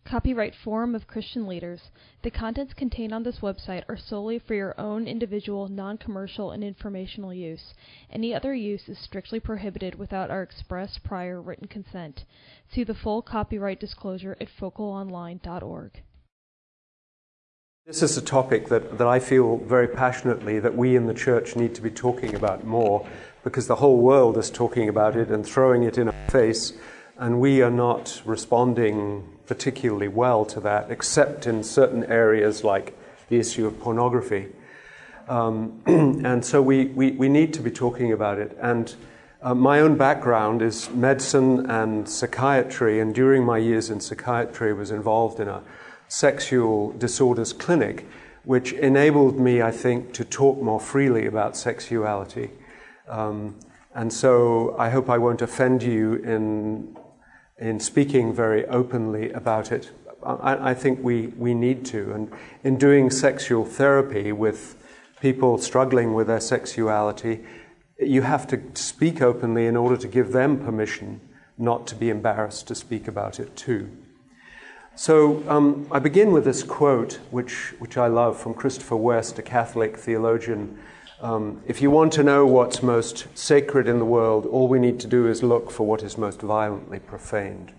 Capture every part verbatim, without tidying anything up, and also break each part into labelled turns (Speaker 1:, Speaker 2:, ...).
Speaker 1: Copyright Forum of Christian Leaders. The contents contained on this website are solely for your own individual, non-commercial, and informational use. Any other use is strictly prohibited without our express prior written consent. See the full copyright disclosure at focal online dot org.
Speaker 2: This is a topic that, that I feel very passionately that we in the church need to be talking about more, because the whole world is talking about it and throwing it in our face, and we are not responding particularly well to that, except in certain areas like the issue of pornography. Um, and so we, we, we need to be talking about it. And uh, my own background is medicine and psychiatry, and during my years in psychiatry I was involved in a sexual disorders clinic, which enabled me, I think, to talk more freely about sexuality. Um, and so I hope I won't offend you in in speaking very openly about it. I, I think we, we need to. And in doing sexual therapy with people struggling with their sexuality, you have to speak openly in order to give them permission not to be embarrassed to speak about it too. So um, I begin with this quote, which, which I love, from Christopher West, a Catholic theologian. Um, if you want to know what's most sacred in the world, all we need to do is look for what is most violently profaned.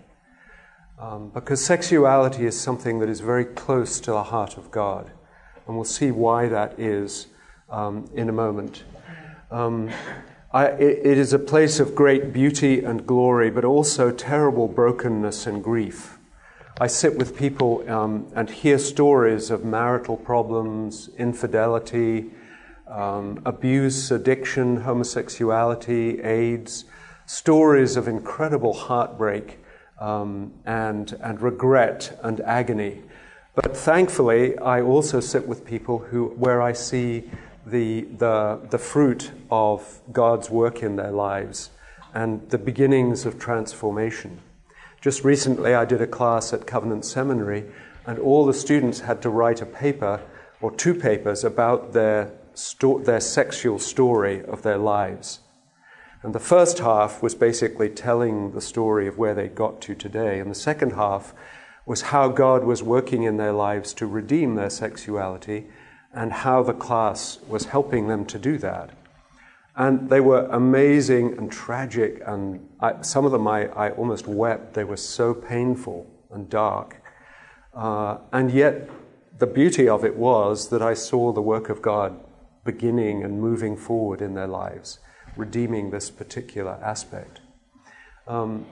Speaker 2: Um, because sexuality is something that is very close to the heart of God. And we'll see why that is um, in a moment. Um, I, it, it is a place of great beauty and glory, but also terrible brokenness and grief. I sit with people um, and hear stories of marital problems, infidelity, Um, abuse, addiction, homosexuality, AIDS, stories of incredible heartbreak um, and, and regret and agony. But thankfully, I also sit with people who, where I see the, the, the fruit of God's work in their lives and the beginnings of transformation. Just recently, I did a class at Covenant Seminary, and all the students had to write a paper or two papers about their Sto- their sexual story of their lives. And the first half was basically telling the story of where they got to today, and the second half was how God was working in their lives to redeem their sexuality and how the class was helping them to do that. And they were amazing and tragic, and I, some of them I, I almost wept. They were so painful and dark. Uh, and yet the beauty of it was that I saw the work of God beginning and moving forward in their lives, redeeming this particular aspect. Um,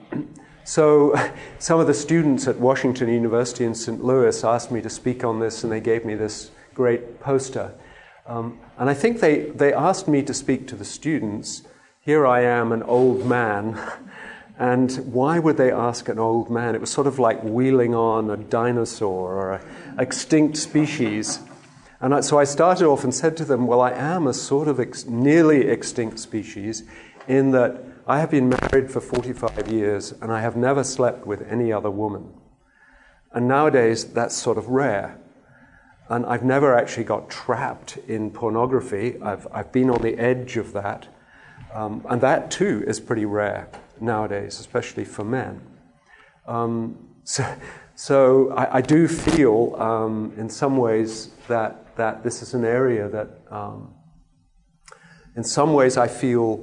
Speaker 2: so some of the students at Washington University in Saint Louis asked me to speak on this, and they gave me this great poster. Um, and I think they, they asked me to speak to the students. Here I am, an old man, and why would they ask an old man? It was sort of like wheeling on a dinosaur or an extinct species. And I, so I started off and said to them, well, I am a sort of ex- nearly extinct species in that I have been married for forty-five years and I have never slept with any other woman. And nowadays, that's sort of rare. And I've never actually got trapped in pornography. I've, I've been on the edge of that. Um, and that, too, is pretty rare nowadays, especially for men. Um, so so I, I do feel, um, in some ways, that that this is an area that, um, in some ways, I feel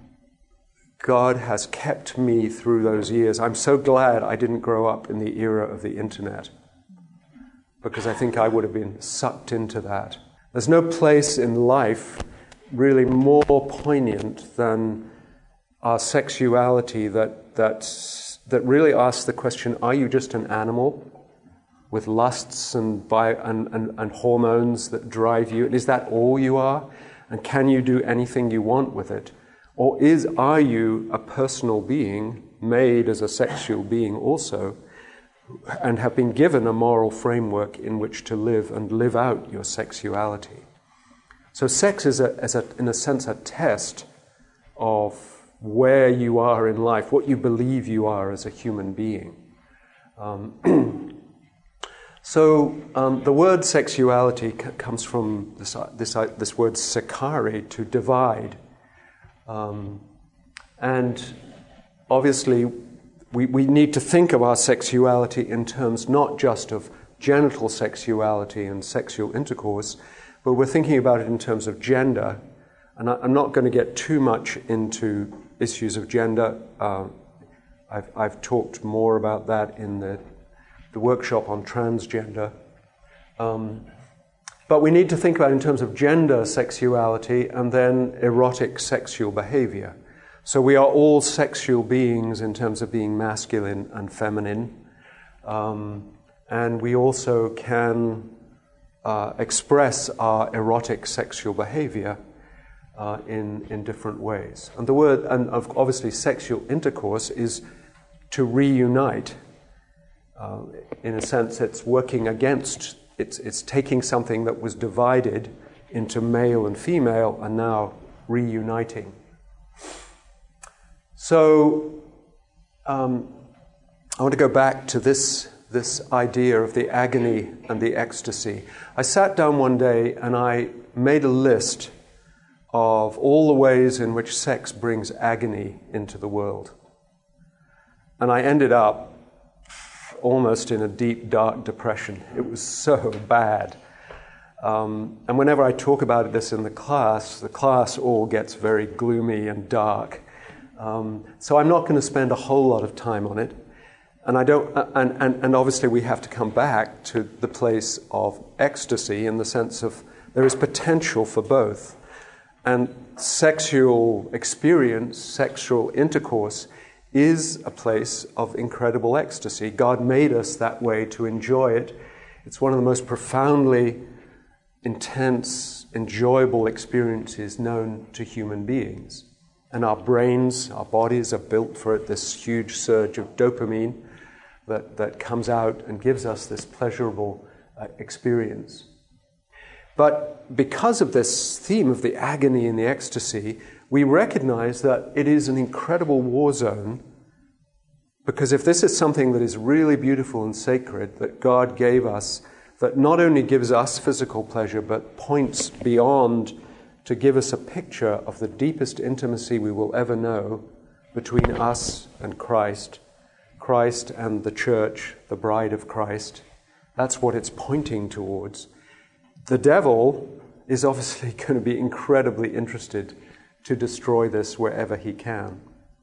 Speaker 2: God has kept me through those years. I'm so glad I didn't grow up in the era of the internet, because I think I would have been sucked into that. There's no place in life really more poignant than our sexuality that that that really asks the question, are you just an animal with lusts and, bio, and, and, and hormones that drive you? And is that all you are? And can you do anything you want with it? Or is are you a personal being, made as a sexual being also, and have been given a moral framework in which to live and live out your sexuality? So sex is, a, is a, in a sense, a test of where you are in life, what you believe you are as a human being. Um, so um, the word sexuality c- comes from this, uh, this, uh, this word sekare, to divide. Um, and obviously we, we need to think of our sexuality in terms not just of genital sexuality and sexual intercourse, but we're thinking about it in terms of gender. And I, I'm not going to get too much into issues of gender. Uh, I've, I've talked more about that in the, the workshop on transgender. Um, but we need to think about it in terms of gender sexuality and then erotic sexual behavior. So we are all sexual beings in terms of being masculine and feminine. Um, and we also can uh, express our erotic sexual behavior uh, in, in different ways. And the word, and obviously sexual intercourse is to reunite. Uh, in a sense, it's working against, it's, it's taking something that was divided into male and female and now reuniting. So, um, I want to go back to this, this idea of the agony and the ecstasy. I sat down one day and I made a list of all the ways in which sex brings agony into the world. And I ended up almost in a deep, dark depression. It was so bad. Um, and whenever I talk about this in the class, the class all gets very gloomy and dark. Um, so I'm not going to spend a whole lot of time on it. And I don't, and, and, and obviously we have to come back to the place of ecstasy in the sense of there is potential for both. And sexual experience, sexual intercourse is a place of incredible ecstasy. God made us that way to enjoy it. It's one of the most profoundly intense, enjoyable experiences known to human beings. And our brains, our bodies are built for it, this huge surge of dopamine that, that comes out and gives us this pleasurable uh, experience. But because of this theme of the agony and the ecstasy, we recognize that it is an incredible war zone, because if this is something that is really beautiful and sacred that God gave us, that not only gives us physical pleasure, but points beyond to give us a picture of the deepest intimacy we will ever know between us and Christ, Christ and the church, the bride of Christ. That's what it's pointing towards. The devil is obviously going to be incredibly interested to destroy this wherever he can.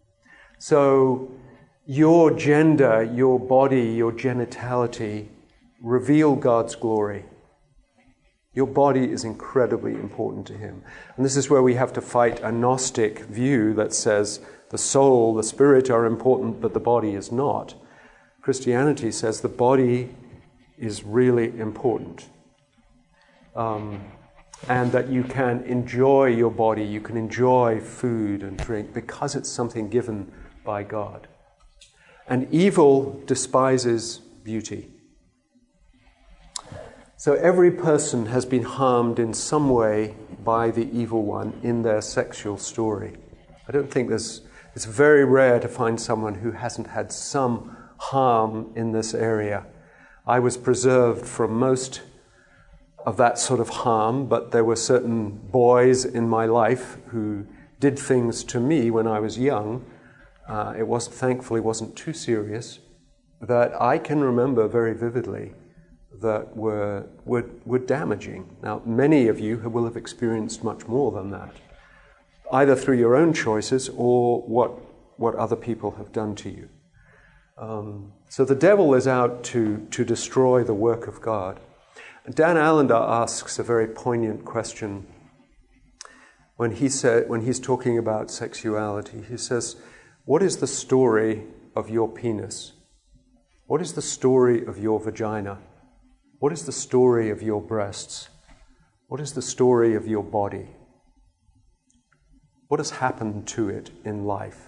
Speaker 2: So your gender, your body, your genitality reveal God's glory. Your body is incredibly important to him. And this is where we have to fight a Gnostic view that says the soul, the spirit are important, but the body is not. Christianity says the body is really important. Um, and that you can enjoy your body, you can enjoy food and drink because it's something given by God. And evil despises beauty. So every person has been harmed in some way by the evil one in their sexual story. I don't think there's, it's very rare to find someone who hasn't had some harm in this area. I was preserved from most of that sort of harm, but there were certain boys in my life who did things to me when I was young. Uh, it was thankfully wasn't too serious, that I can remember very vividly that were, were, were damaging. Now, many of you will have experienced much more than that, either through your own choices or what, what other people have done to you. Um, so the devil is out to, to destroy the work of God. Dan Allender asks a very poignant question when he said, when he's talking about sexuality. He says, what is the story of your penis? What is the story of your vagina? What is the story of your breasts? What is the story of your body? What has happened to it in life?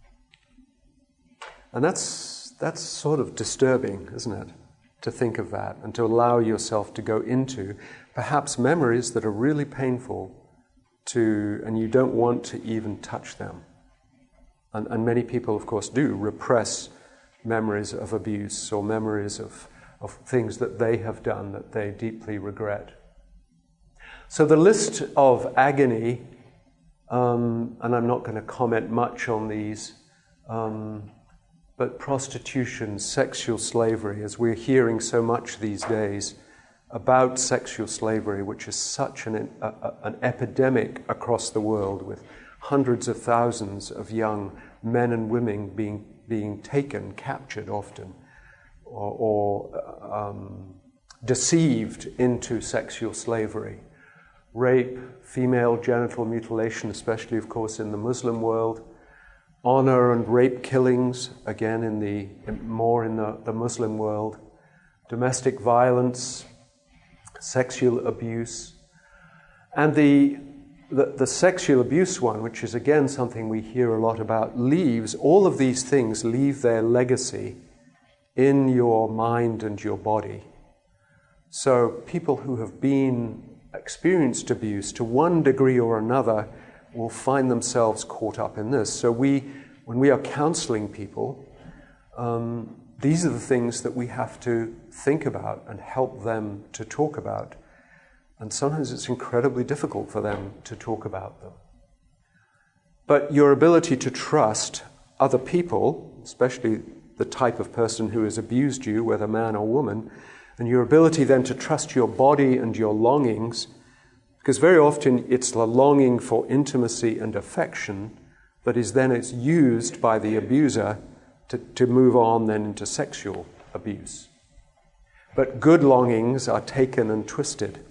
Speaker 2: And that's, that's sort of disturbing, isn't it? To think of that and to allow yourself to go into perhaps memories that are really painful to, and you don't want to even touch them. And, and many people, of course, do repress memories of abuse or memories of of things that they have done that they deeply regret. So the list of agony, um, and I'm not going to comment much on these, um, but prostitution, sexual slavery, as we're hearing so much these days about sexual slavery, which is such an, a, an epidemic across the world, with hundreds of thousands of young men and women being, being taken, captured often, or, or um, deceived into sexual slavery. Rape, female genital mutilation, especially, of course, in the Muslim world. Honor and rape killings, again, in the in, more in the, the Muslim world. Domestic violence, sexual abuse. And the, the, the sexual abuse one, which is, again, something we hear a lot about, leaves, all of these things leave their legacy in your mind and your body. So people who have been experienced abuse to one degree or another will find themselves caught up in this. So we, when we are counseling people, um, these are the things that we have to think about and help them to talk about. And sometimes it's incredibly difficult for them to talk about them. But your ability to trust other people, especially the type of person who has abused you, whether man or woman, and your ability then to trust your body and your longings, because very often it's the longing for intimacy and affection that is then it's used by the abuser to, to move on then into sexual abuse. But good longings are taken and twisted.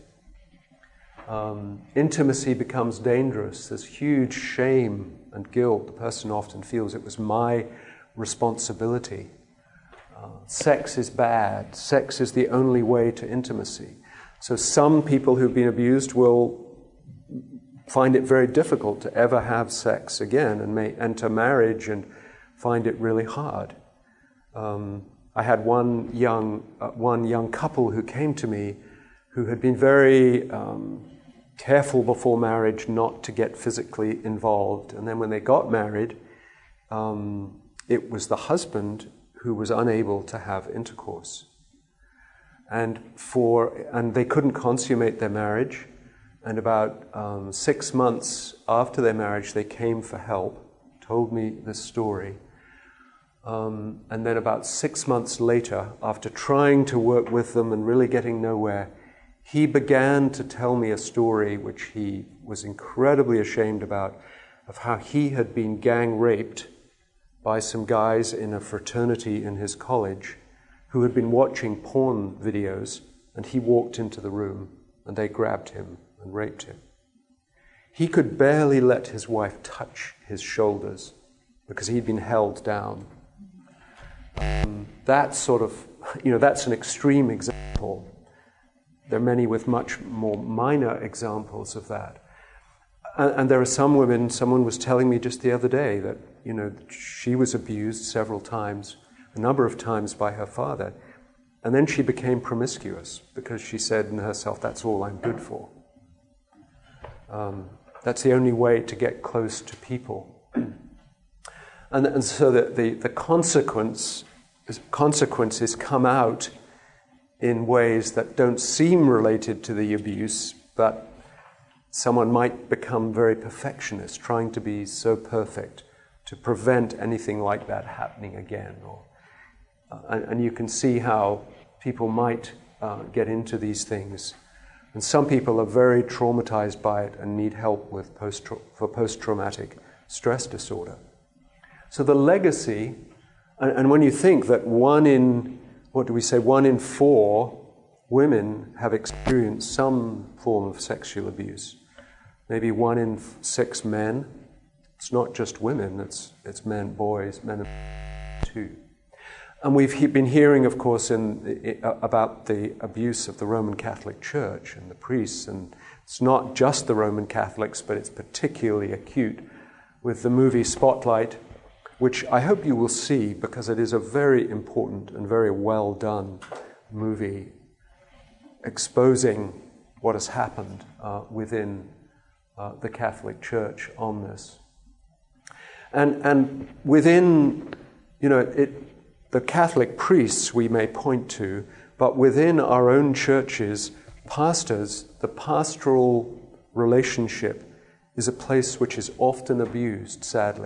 Speaker 2: Um, intimacy becomes dangerous. There's huge shame and guilt. The person often feels it was my responsibility. Uh, sex is bad. Sex is the only way to intimacy. So some people who've been abused will find it very difficult to ever have sex again and may enter marriage and find it really hard. Um, I had one young uh, one young couple who came to me who had been very um, careful before marriage not to get physically involved. And then when they got married, um, it was the husband who was unable to have intercourse. And for and they couldn't consummate their marriage. And about um, six months after their marriage, they came for help, told me this story. Um, and then about six months later, after trying to work with them and really getting nowhere, he began to tell me a story which he was incredibly ashamed about, of how he had been gang raped by some guys in a fraternity in his college who had been watching porn videos, and he walked into the room and they grabbed him and raped him. He could barely let his wife touch his shoulders because he'd been held down. Um, that sort of, you know, that's an extreme example. There are many with much more minor examples of that. And, and there are some women, someone was telling me just the other day that, you know, she was abused several times, a number of times by her father. And then she became promiscuous because she said in herself, that's all I'm good for. Um, that's the only way to get close to people. and, and so the, the, the consequence, consequences come out in ways that don't seem related to the abuse, but someone might become very perfectionist, trying to be so perfect to prevent anything like that happening again. Or, uh, and, and you can see how people might uh, get into these things. And some people are very traumatized by it and need help with post for post-traumatic stress disorder. So the legacy, and, and when you think that one in, what do we say, one in four women have experienced some form of sexual abuse, maybe one in six men. It's not just women, it's, it's men, boys, men too. And we've he- been hearing, of course, in, uh, about the abuse of the Roman Catholic Church and the priests, and it's not just the Roman Catholics, but it's particularly acute with the movie Spotlight, which I hope you will see because it is a very important and very well done movie exposing what has happened uh, within uh, the Catholic Church on this. And, and within, you know, it, the Catholic priests we may point to, but within our own churches, pastors, the pastoral relationship is a place which is often abused, sadly.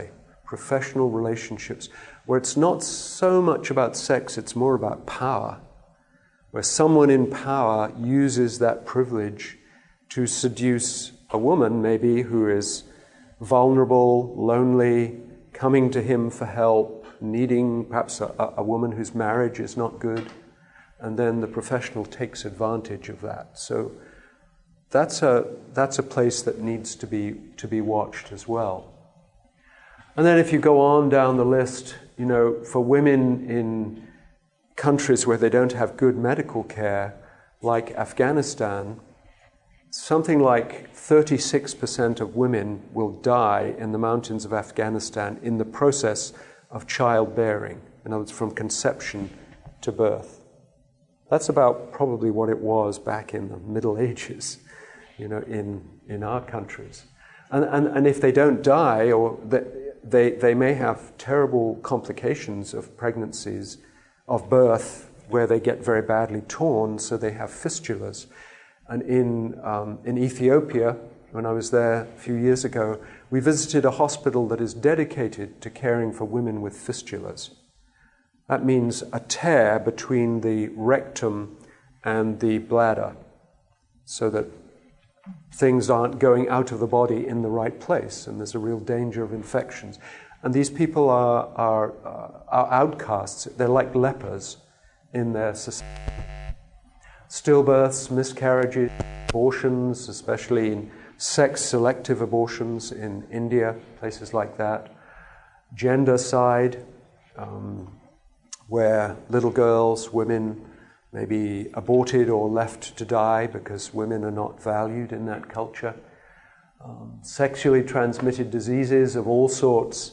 Speaker 2: professional relationships, where it's not so much about sex, it's more about power, where someone in power uses that privilege to seduce a woman, maybe, who is vulnerable, lonely, coming to him for help, needing perhaps a, a woman whose marriage is not good, and then the professional takes advantage of that. So that's a that's a place that needs to be to be watched as well. And then if you go on down the list, you know, for women in countries where they don't have good medical care, like Afghanistan, something like thirty-six percent of women will die in the mountains of Afghanistan in the process of childbearing, in other words, from conception to birth. That's about probably what it was back in the Middle Ages, you know, in, in our countries. And, and, and if they don't die, or they, they may have terrible complications of pregnancies, of birth, where they get very badly torn, so they have fistulas. And in, um, in Ethiopia, when I was there a few years ago, we visited a hospital that is dedicated to caring for women with fistulas. That means a tear between the rectum and the bladder, so that things aren't going out of the body in the right place, and there's a real danger of infections. And these people are, are, uh, are outcasts. They're like lepers in their society. Stillbirths, miscarriages, abortions, especially in sex-selective abortions in India, places like that. Gendercide, um, where little girls, women, may be aborted or left to die because women are not valued in that culture. Um, sexually transmitted diseases of all sorts,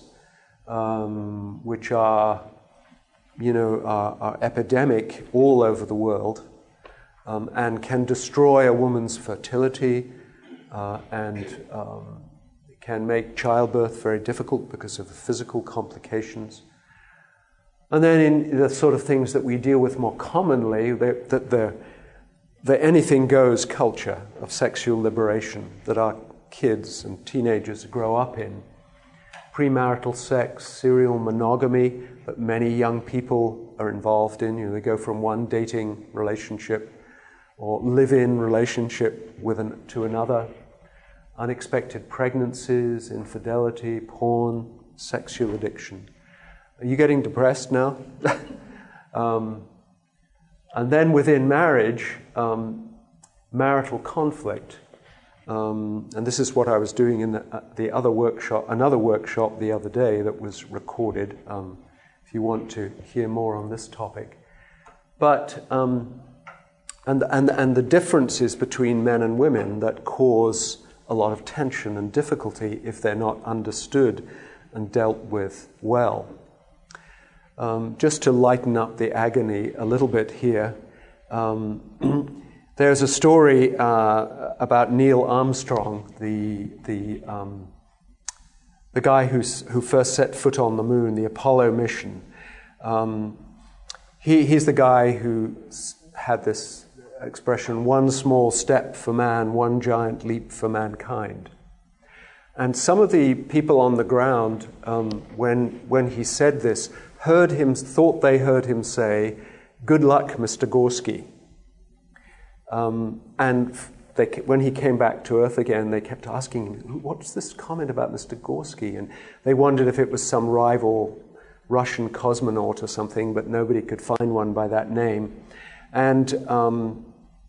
Speaker 2: um, which are, you know, are, are epidemic all over the world, um, and can destroy a woman's fertility, uh, and um, can make childbirth very difficult because of the physical complications. And then in the sort of things that we deal with more commonly, that the, the, the anything goes culture of sexual liberation that our kids and teenagers grow up in. Premarital sex, serial monogamy that many young people are involved in. You know, they go from one dating relationship or live-in relationship with an, to another. Unexpected pregnancies, infidelity, porn, sexual addiction. Are you getting depressed now? um, and then within marriage, um, marital conflict. Um, and this is what I was doing in the, uh, the other workshop, another workshop the other day that was recorded, um, if you want to hear more on this topic. But, um, and, and, and the differences between men and women that cause a lot of tension and difficulty if they're not understood and dealt with well. Um, just to lighten up the agony a little bit here, um, there's a story uh, about Neil Armstrong, the the um, the guy who's, who first set foot on the moon, the Apollo mission. Um, he he's the guy who had this expression: "One small step for man, one giant leap for mankind." And some of the people on the ground, um, when when he said this, heard him, thought they heard him say, "Good luck, Mister Gorski." Um, and they, when he came back to Earth again, they kept asking him, "What's this comment about Mister Gorski?" And they wondered if it was some rival Russian cosmonaut or something, but nobody could find one by that name. And um,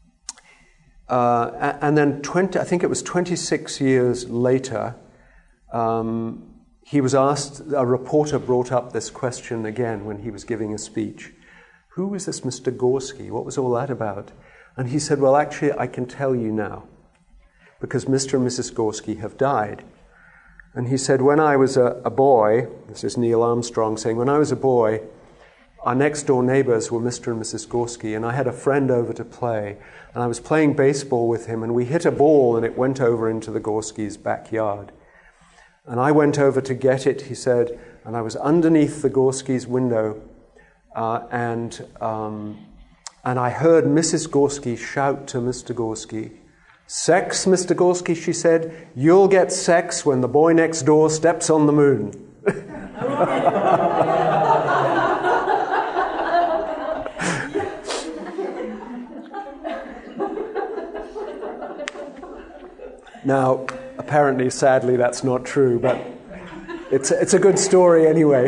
Speaker 2: uh, and then twenty, I think it was twenty-six years later, um, he was asked, a reporter brought up this question again when he was giving a speech. Who was this Mister Gorski? What was all that about? And he said, well, actually, I can tell you now, because Mister and Missus Gorski have died. And he said, when I was a, a boy, this is Neil Armstrong saying, when I was a boy, our next-door neighbors were Mister and Missus Gorski, and I had a friend over to play, and I was playing baseball with him, and we hit a ball, and it went over into the Gorskis' backyard. And I went over to get it, he said, and I was underneath the Gorskis' window, uh, and um, and I heard Missus Gorski shout to Mister Gorski, "Sex, Mister Gorski," she said, "you'll get sex when the boy next door steps on the moon." Now, apparently, sadly, that's not true, but it's it's a good story anyway.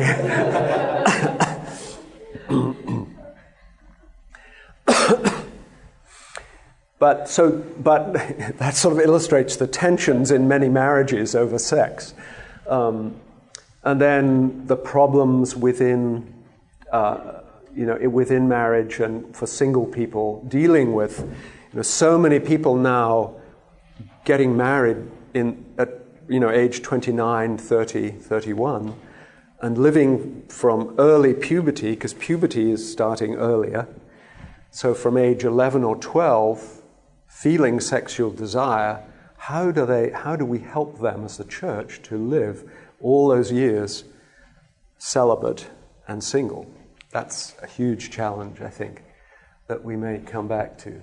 Speaker 2: But so, but that sort of illustrates the tensions in many marriages over sex, um, and then the problems within, uh, you know, within marriage and for single people dealing with, you know, so many people now getting married in at you know age twenty-nine, thirty, thirty-one, and living from early puberty, because puberty is starting earlier. So from age eleven or twelve. Feeling sexual desire, how do they? How do we help them as the church to live all those years celibate and single? That's a huge challenge, I think, that we may come back to.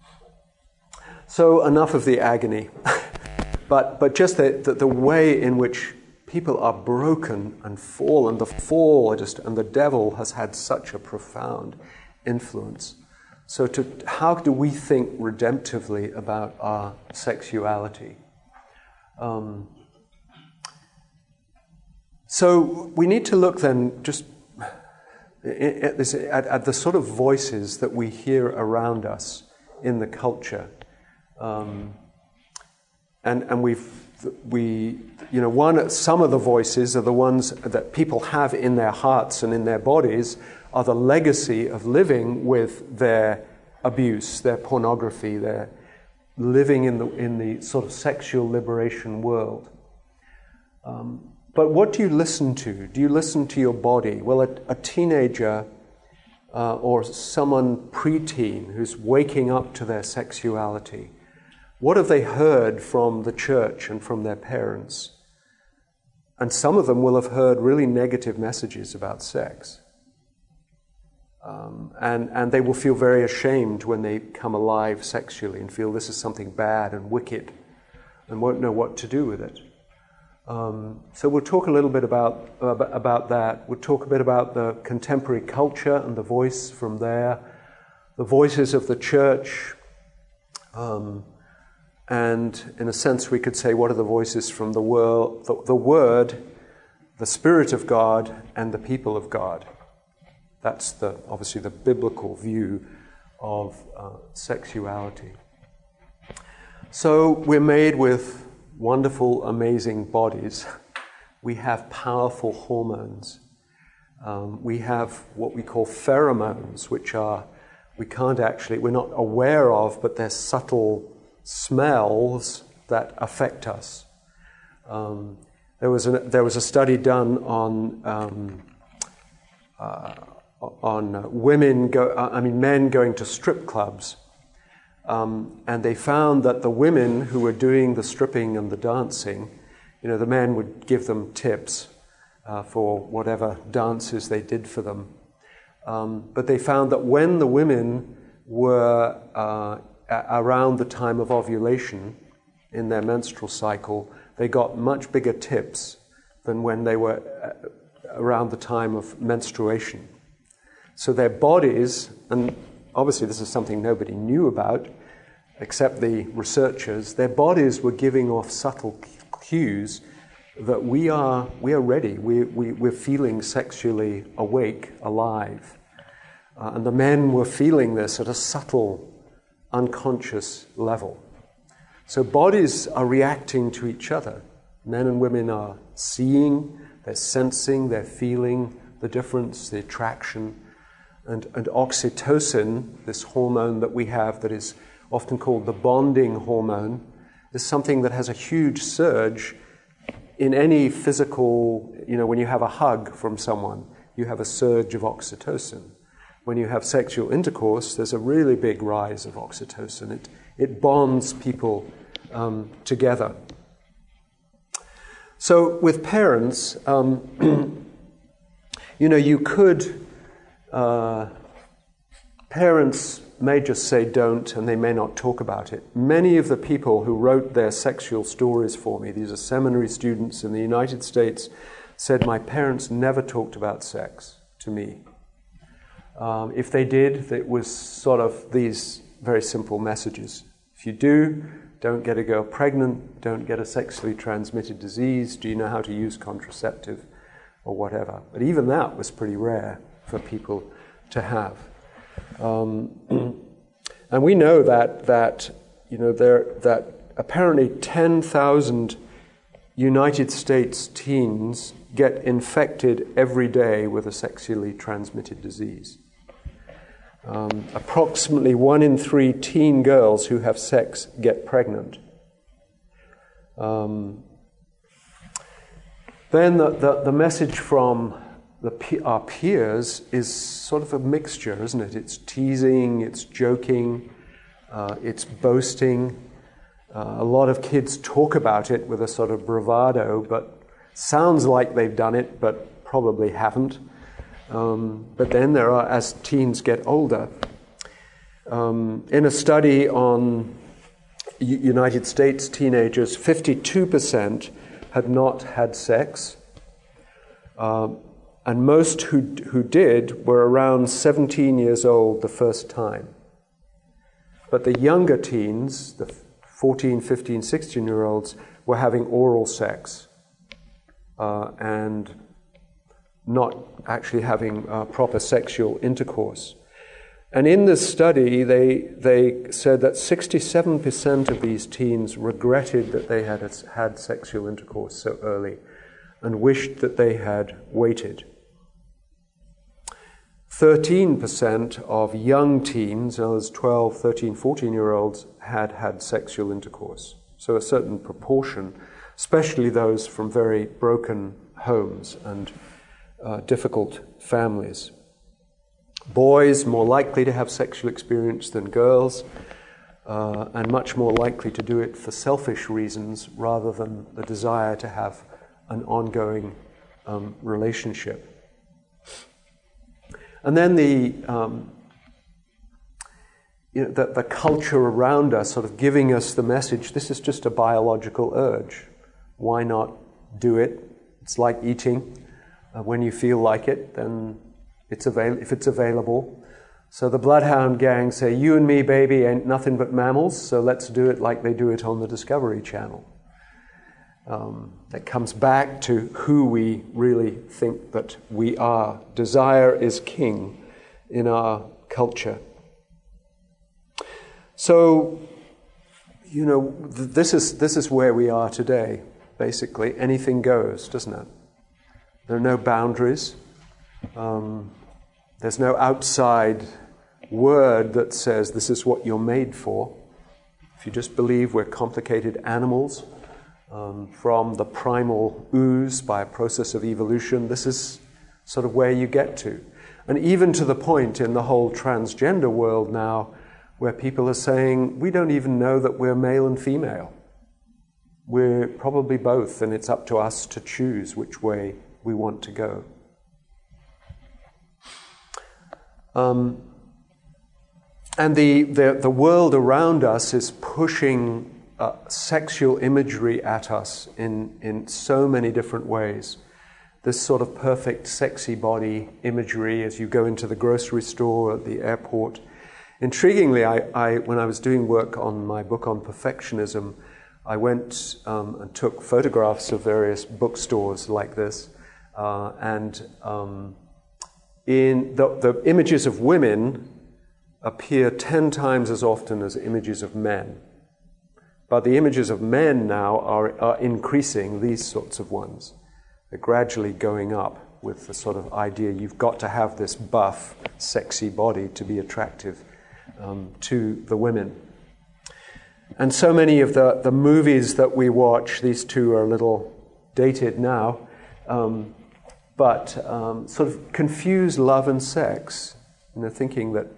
Speaker 2: So enough of the agony, but but just the, the the way in which people are broken and fallen, the fall just and the devil has had such a profound influence. So to, how do we think redemptively about our sexuality? Um, so we need to look then just at, this, at, at the sort of voices that we hear around us in the culture. Um, and and we've, we, you know, one, some of the voices are the ones that people have in their hearts and in their bodies, are the legacy of living with their abuse, their pornography, their living in the in the sort of sexual liberation world. Um, but what do you listen to? Do you listen to your body? Well, a, a teenager uh, or someone preteen who's waking up to their sexuality, what have they heard from the church and from their parents? And some of them will have heard really negative messages about sex. Um, and, and they will feel very ashamed when they come alive sexually and feel this is something bad and wicked and won't know what to do with it. Um, so we'll talk a little bit about, uh, about that. We'll talk a bit about the contemporary culture and the voice from there, the voices of the church, um, and in a sense we could say what are the voices from the world, the, the Word, the Spirit of God, and the people of God. That's the obviously the biblical view of uh, sexuality. So we're made with wonderful, amazing bodies. We have powerful hormones. Um, we have what we call pheromones, which are we can't actually, we're not aware of, but they're subtle smells that affect us. Um, there was a, there was a study done on um, uh, on women, go, I mean men going to strip clubs, um, and they found that the women who were doing the stripping and the dancing, you know, the men would give them tips uh, for whatever dances they did for them, um, but they found that when the women were uh, a- around the time of ovulation in their menstrual cycle, they got much bigger tips than when they were uh, around the time of menstruation. So their bodies, and obviously this is something nobody knew about, except the researchers, their bodies were giving off subtle cues that we are we are ready, we, we, we're feeling sexually awake, alive. Uh, and the men were feeling this at a subtle, unconscious level. So bodies are reacting to each other. Men and women are seeing, they're sensing, they're feeling the difference, the attraction. And, and oxytocin, this hormone that we have that is often called the bonding hormone, is something that has a huge surge in any physical, you know, when you have a hug from someone, you have a surge of oxytocin. When you have sexual intercourse, there's a really big rise of oxytocin. It, it bonds people um, together. So with parents, um, you know, you could... Uh, parents may just say don't, and they may not talk about it. Many of the people who wrote their sexual stories for me, these are seminary students in the United States said, my parents never talked about sex to me. Um, if they did, it was sort of these very simple messages. If you do, don't get a girl pregnant, don't get a sexually transmitted disease, do you know how to use contraceptive or whatever. But even that was pretty rare for people to have. Um, and we know that, that, you know, there, that apparently ten thousand United States teens get infected every day with a sexually transmitted disease. Um, approximately one in three teen girls who have sex get pregnant. Um, then the, the, the message from the, our peers is sort of a mixture, isn't it? It's teasing, it's joking, uh, it's boasting. Uh, a lot of kids talk about it with a sort of bravado, but sounds like they've done it, but probably haven't. Um, but then there are, as teens get older, um, in a study on U- United States teenagers, fifty-two percent had not had sex, um, and most who who did were around seventeen years old the first time. But the younger teens, the fourteen, fifteen, sixteen-year-olds, were having oral sex uh, and not actually having uh, proper sexual intercourse. And in this study, they they said that sixty-seven percent of these teens regretted that they had had sexual intercourse so early and wished that they had waited. thirteen percent of young teens, those twelve, thirteen, fourteen-year-olds, had had sexual intercourse. So a certain proportion, especially those from very broken homes and uh, difficult families. Boys more likely to have sexual experience than girls, uh, and much more likely to do it for selfish reasons rather than the desire to have an ongoing um, relationship. And then the, um, you know, the, the culture around us sort of giving us the message, this is just a biological urge. Why not do it? It's like eating. Uh, when you feel like it, then it's avail- if it's available. So the Bloodhound Gang say, you and me, baby, ain't nothing but mammals, so let's do it like they do it on the Discovery Channel. Um, that comes back to who we really think that we are. Desire is king in our culture. So, you know, th- this is this is where we are today, basically. Anything goes, doesn't it? There are no boundaries. Um, there's no outside word that says this is what you're made for. If you just believe we're complicated animals, Um, from the primal ooze by a process of evolution, this is sort of where you get to. And even to the point in the whole transgender world now where people are saying, we don't even know that we're male and female. We're probably both, and it's up to us to choose which way we want to go. Um, and the, the, the world around us is pushing Uh, sexual imagery at us in, in so many different ways. This sort of perfect sexy body imagery as you go into the grocery store, at the airport. Intriguingly, I, I, when I was doing work on my book on perfectionism, I went um, and took photographs of various bookstores like this, uh, and um, in the, the images of women appear ten times as often as images of men. But the images of men now are, are increasing, these sorts of ones. They're gradually going up with the sort of idea you've got to have this buff, sexy body to be attractive um, to the women. And so many of the, the movies that we watch, these two are a little dated now, um, but um, sort of confuse love and sex, you know, thinking that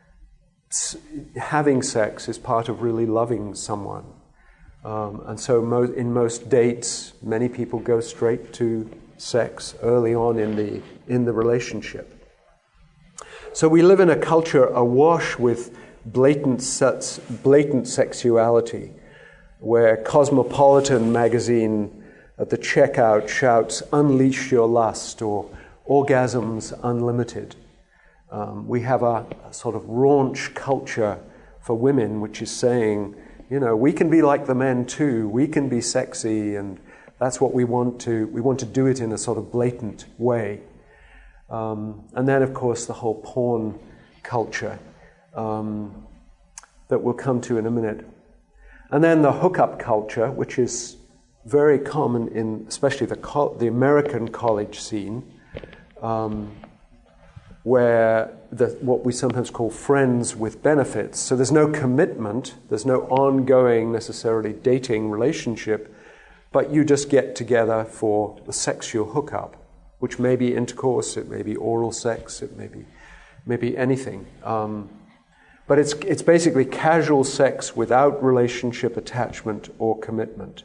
Speaker 2: having sex is part of really loving someone. Um, and so mo- in most dates, many people go straight to sex early on in the in the relationship. So we live in a culture awash with blatant sets, blatant sexuality, where Cosmopolitan magazine at the checkout shouts, "Unleash your lust," or "Orgasms unlimited." Um, we have a, a sort of raunch culture for women, which is saying, you know, we can be like the men too. We can be sexy, and that's what we want to. We want to do it in a sort of blatant way. Um, and then, of course, the whole porn culture um, that we'll come to in a minute. And then the hookup culture, which is very common in, especially the co- the American college scene, um, where the, what we sometimes call friends with benefits. So there's no commitment, there's no ongoing necessarily dating relationship, but you just get together for the sexual hookup, which may be intercourse, it may be oral sex, it may be, may be anything. Um, but it's it's basically casual sex without relationship attachment or commitment.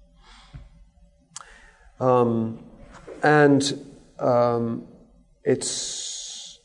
Speaker 2: Um, and um, it's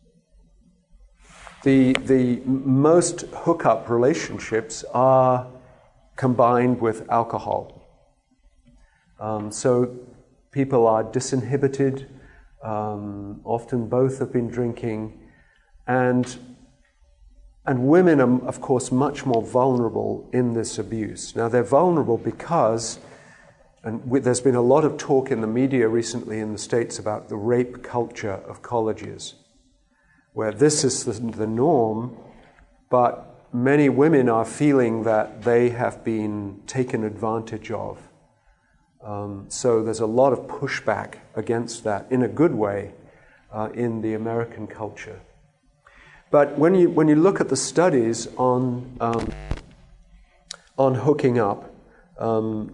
Speaker 2: the the most hookup relationships are combined with alcohol. Um, so people are disinhibited. Um, often both have been drinking, and and women are, of course, much more vulnerable in this abuse. Now they're vulnerable because. And there's been a lot of talk in the media recently in the States about the rape culture of colleges, where this is the, the norm, but many women are feeling that they have been taken advantage of. Um, so there's a lot of pushback against that, in a good way, uh, in the American culture. But when you when you look at the studies on um, on hooking up, um,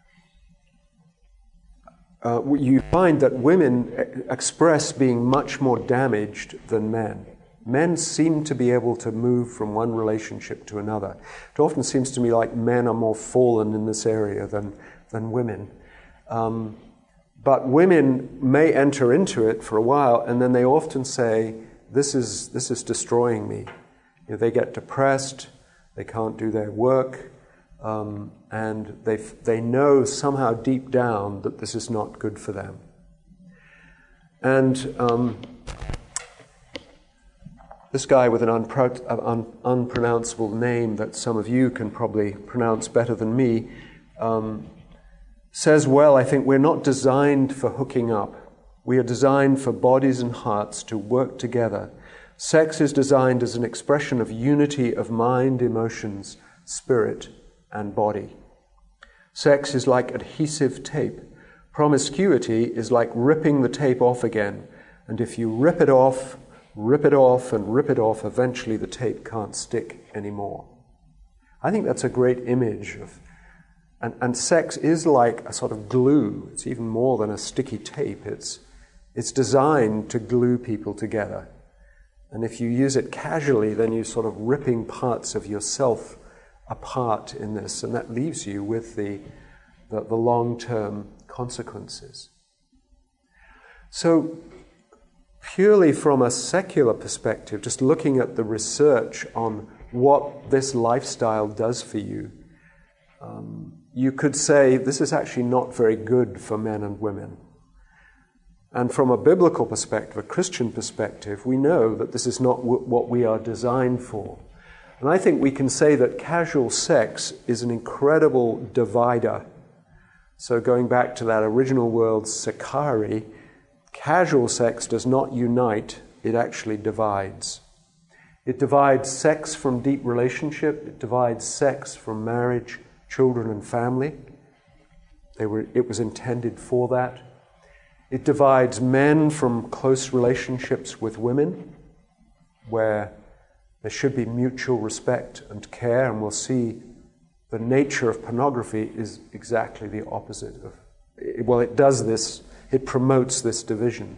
Speaker 2: Uh, you find that women express being much more damaged than men. Men seem to be able to move from one relationship to another. It often seems to me like men are more fallen in this area than, than women. Um, but women may enter into it for a while, and then they often say, this is, this is destroying me. You know, they get depressed, they can't do their work, Um, and they they know somehow deep down that this is not good for them. And um, this guy with an unpro- un- unpronounceable name that some of you can probably pronounce better than me um, says, well, I think we're not designed for hooking up. We are designed for bodies and hearts to work together. Sex is designed as an expression of unity of mind, emotions, spirit, and body. Sex is like adhesive tape. Promiscuity is like ripping the tape off again. And if you rip it off, rip it off, and rip it off, eventually the tape can't stick anymore. I think that's a great image of, and, and sex is like a sort of glue. It's even more than a sticky tape. It's, it's designed to glue people together. And if you use it casually, then you're sort of ripping parts of yourself apart in this, and that leaves you with the, the, the long-term consequences. So, purely from a secular perspective, just looking at the research on what this lifestyle does for you, um, you could say this is actually not very good for men and women. And from a biblical perspective, a Christian perspective, we know that this is not w- what we are designed for. And I think we can say that casual sex is an incredible divider. So going back to that original word, sakari, casual sex does not unite, it actually divides. It divides sex from deep relationship, it divides sex from marriage, children and family. They were, it was intended for that. It divides men from close relationships with women, where there should be mutual respect and care, and we'll see the nature of pornography is exactly the opposite of, well, it does this, it promotes this division.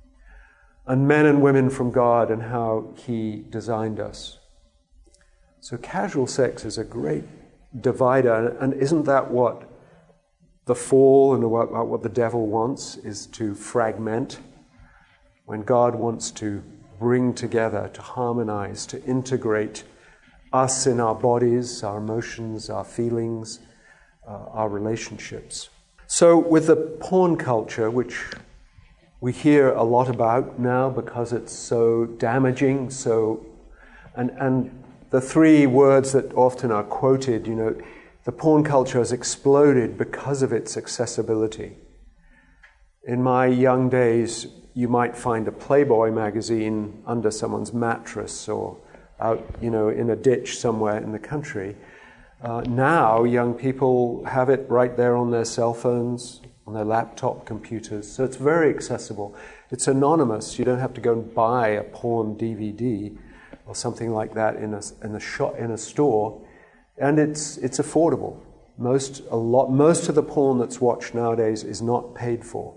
Speaker 2: And men and women from God and how He designed us. So casual sex is a great divider, and isn't that what the fall and what, what the devil wants, is to fragment, when God wants to bring together, to harmonize, to integrate us in our bodies, our emotions, our feelings, uh, our relationships. So with the porn culture, which we hear a lot about now because it's so damaging, so and and the three words that often are quoted, you know, the porn culture has exploded because of its accessibility. In my young days, you might find a Playboy magazine under someone's mattress or out, you know, in a ditch somewhere in the country. Uh, now, young people have it right there on their cell phones, on their laptop computers, so it's very accessible. It's anonymous. You don't have to go and buy a porn D V D or something like that in a in a shop in a store, and it's it's affordable. Most a lot most of the porn that's watched nowadays is not paid for.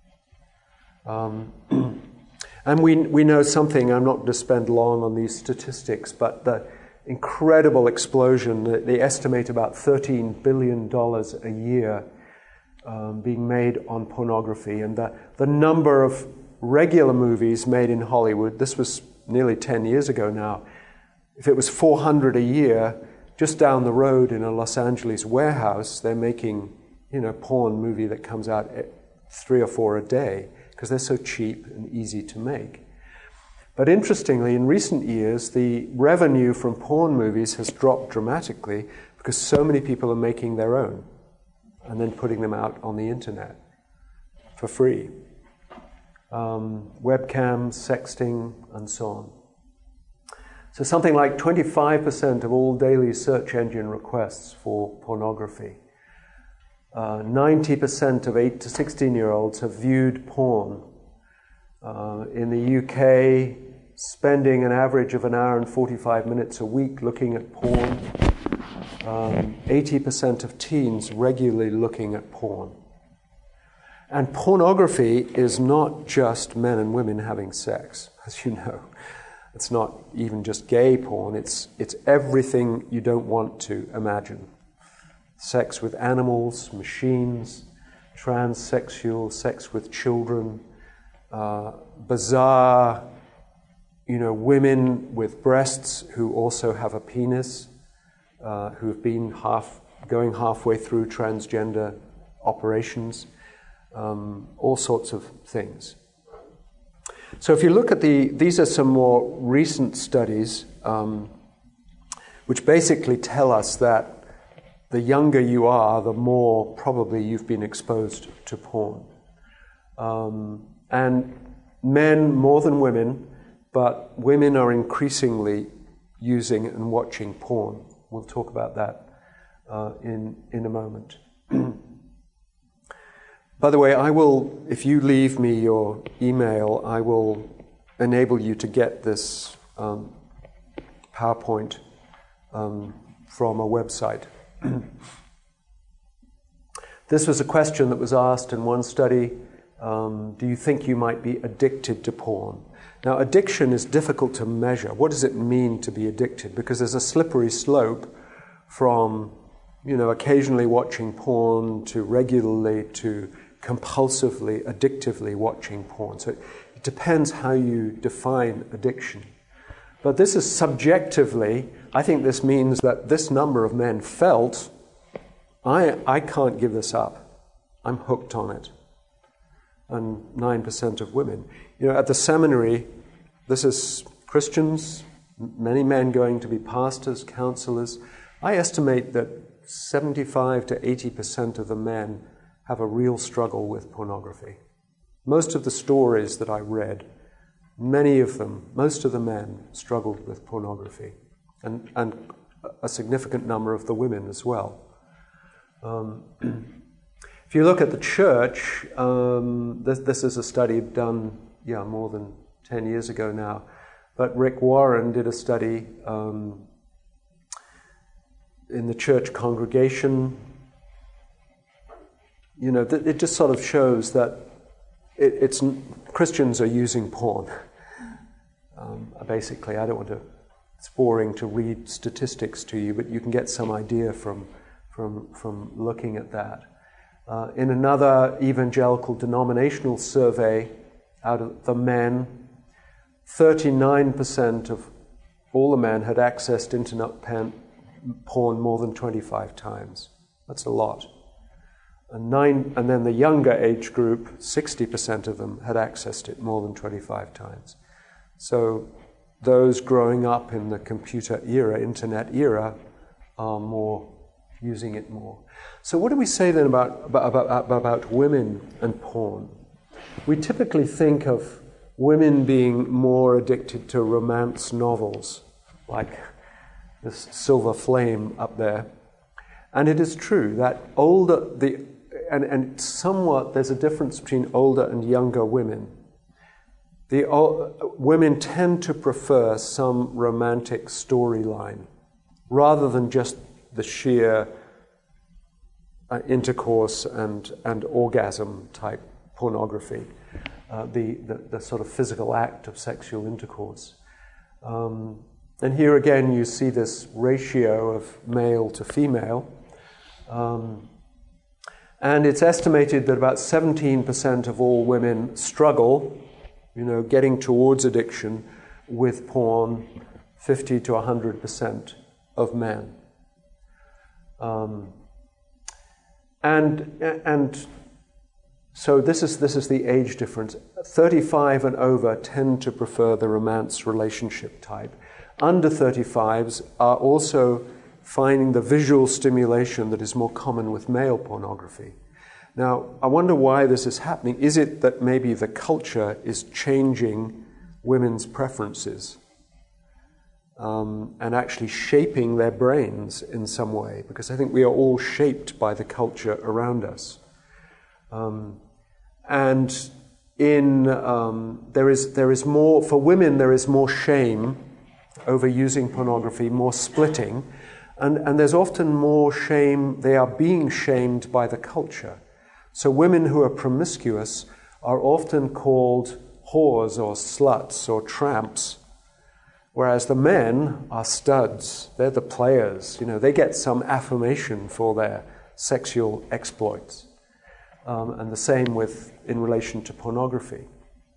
Speaker 2: Um, and we we know something. I'm not going to spend long on these statistics, but the incredible explosion. They estimate about thirteen billion dollars a year um, being made on pornography, and the the number of regular movies made in Hollywood. This was nearly ten years ago now. If it was four hundred a year, just down the road in a Los Angeles warehouse, they're making, you know, porn movie that comes out three or four a day, because they're so cheap and easy to make. But interestingly, in recent years, the revenue from porn movies has dropped dramatically because so many people are making their own and then putting them out on the internet for free. Um, webcams, sexting, and so on. So something like twenty-five percent of all daily search engine requests for pornography. Uh, ninety percent of eight to sixteen-year-olds have viewed porn. Uh, in the U K, spending an average of an hour and forty-five minutes a week looking at porn. Um, eighty percent of teens regularly looking at porn. And pornography is not just men and women having sex, as you know. It's not even just gay porn. It's it's everything you don't want to imagine. Sex with animals, machines, transsexual, sex with children, uh, bizarre, you know, women with breasts who also have a penis, uh, who have been half going halfway through transgender operations, um, all sorts of things. So if you look at the, these are some more recent studies um, which basically tell us that the younger you are, the more probably you've been exposed to porn. Um, and men more than women, but women are increasingly using and watching porn. We'll talk about that uh, in, in a moment. By the way, I will, if you leave me your email, I will enable you to get this um, PowerPoint um, from a website. This was a question that was asked in one study. Um, do you think you might be addicted to porn? Now, addiction is difficult to measure. What does it mean to be addicted? Because there's a slippery slope from, you know, occasionally watching porn to regularly to compulsively, addictively watching porn. So it depends how you define addiction. But this is subjectively, I think this means that this number of men felt, I, I can't give this up. I'm hooked on it. And nine percent of women. You know, at the seminary, this is Christians, many men going to be pastors, counselors. I estimate that seventy-five to eighty percent of the men have a real struggle with pornography. Most of the stories that I read, many of them, most of the men struggled with pornography, and, and a significant number of the women as well. Um, if you look at the church, um, this, this is a study done, yeah, more than ten years ago now, but Rick Warren did a study um, in the church congregation. You know, th- it just sort of shows that it, it's Christians are using porn. Um, basically, I don't want to. It's boring to read statistics to you, but you can get some idea from from from looking at that. Uh, in another evangelical denominational survey, out of the men, thirty-nine percent of all the men had accessed internet porn more than twenty-five times. That's a lot. And, nine, and then the younger age group, sixty percent of them had accessed it more than twenty-five times. So those growing up in the computer era, internet era, are more using it more. So what do we say then about, about, about, about women and porn? We typically think of women being more addicted to romance novels, like this Silver Flame up there. And it is true that older, the, and, and somewhat there's a difference between older and younger women. The o- women tend to prefer some romantic storyline rather than just the sheer uh, intercourse and, and orgasm type pornography, uh, the, the, the sort of physical act of sexual intercourse. Um, and here again you see this ratio of male to female. Um, and it's estimated that about seventeen percent of all women struggle, you know, getting towards addiction with porn, fifty to one hundred percent of men. Um, and and so this is this is the age difference. thirty-five and over tend to prefer the romance relationship type. Under thirty-fives are also finding the visual stimulation that is more common with male pornography. Now, I wonder why this is happening. Is it that maybe the culture is changing women's preferences um, and actually shaping their brains in some way? Because I think we are all shaped by the culture around us. Um, and in um, there is there is more for women. There is more shame over using pornography, more splitting, and and there's often more shame. They are being shamed by the culture. So women who are promiscuous are often called whores or sluts or tramps, whereas the men are studs. They're the players. You know, they get some affirmation for their sexual exploits. Um, and the same with in relation to pornography.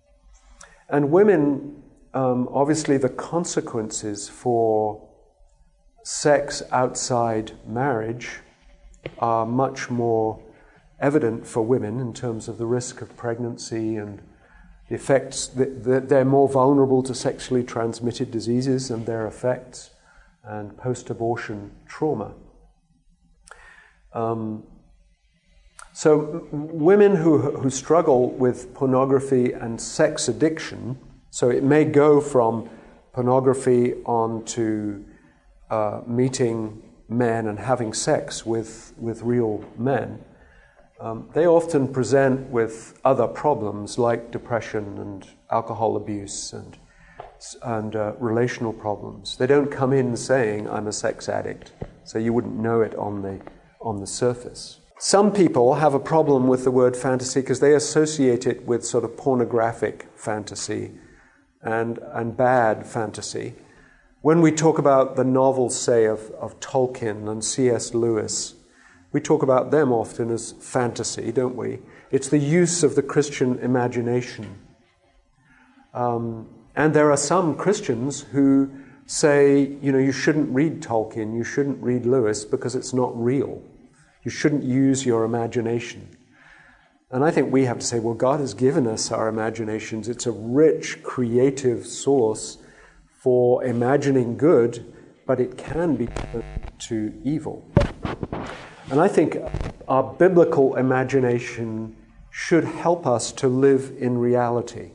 Speaker 2: And women, um, obviously the consequences for sex outside marriage are much more evident for women in terms of the risk of pregnancy and the effects that, that they're more vulnerable to sexually transmitted diseases and their effects and post-abortion trauma. Um, So women who who struggle with pornography and sex addiction, so it may go from pornography on to uh, meeting men and having sex with, with real men, um, they often present with other problems like depression and alcohol abuse and, and uh, relational problems. They don't come in saying, I'm a sex addict, so you wouldn't know it on the on the surface. Some people have a problem with the word fantasy because they associate it with sort of pornographic fantasy and, and bad fantasy. When we talk about the novels, say, of, of Tolkien and C S Lewis, we talk about them often as fantasy, don't we? It's the use of the Christian imagination. Um, and there are some Christians who say, you know, you shouldn't read Tolkien, you shouldn't read Lewis because it's not real. You shouldn't use your imagination. And I think we have to say, well, God has given us our imaginations. It's a rich, creative source for imagining good, but it can be turned to evil. And I think our biblical imagination should help us to live in reality.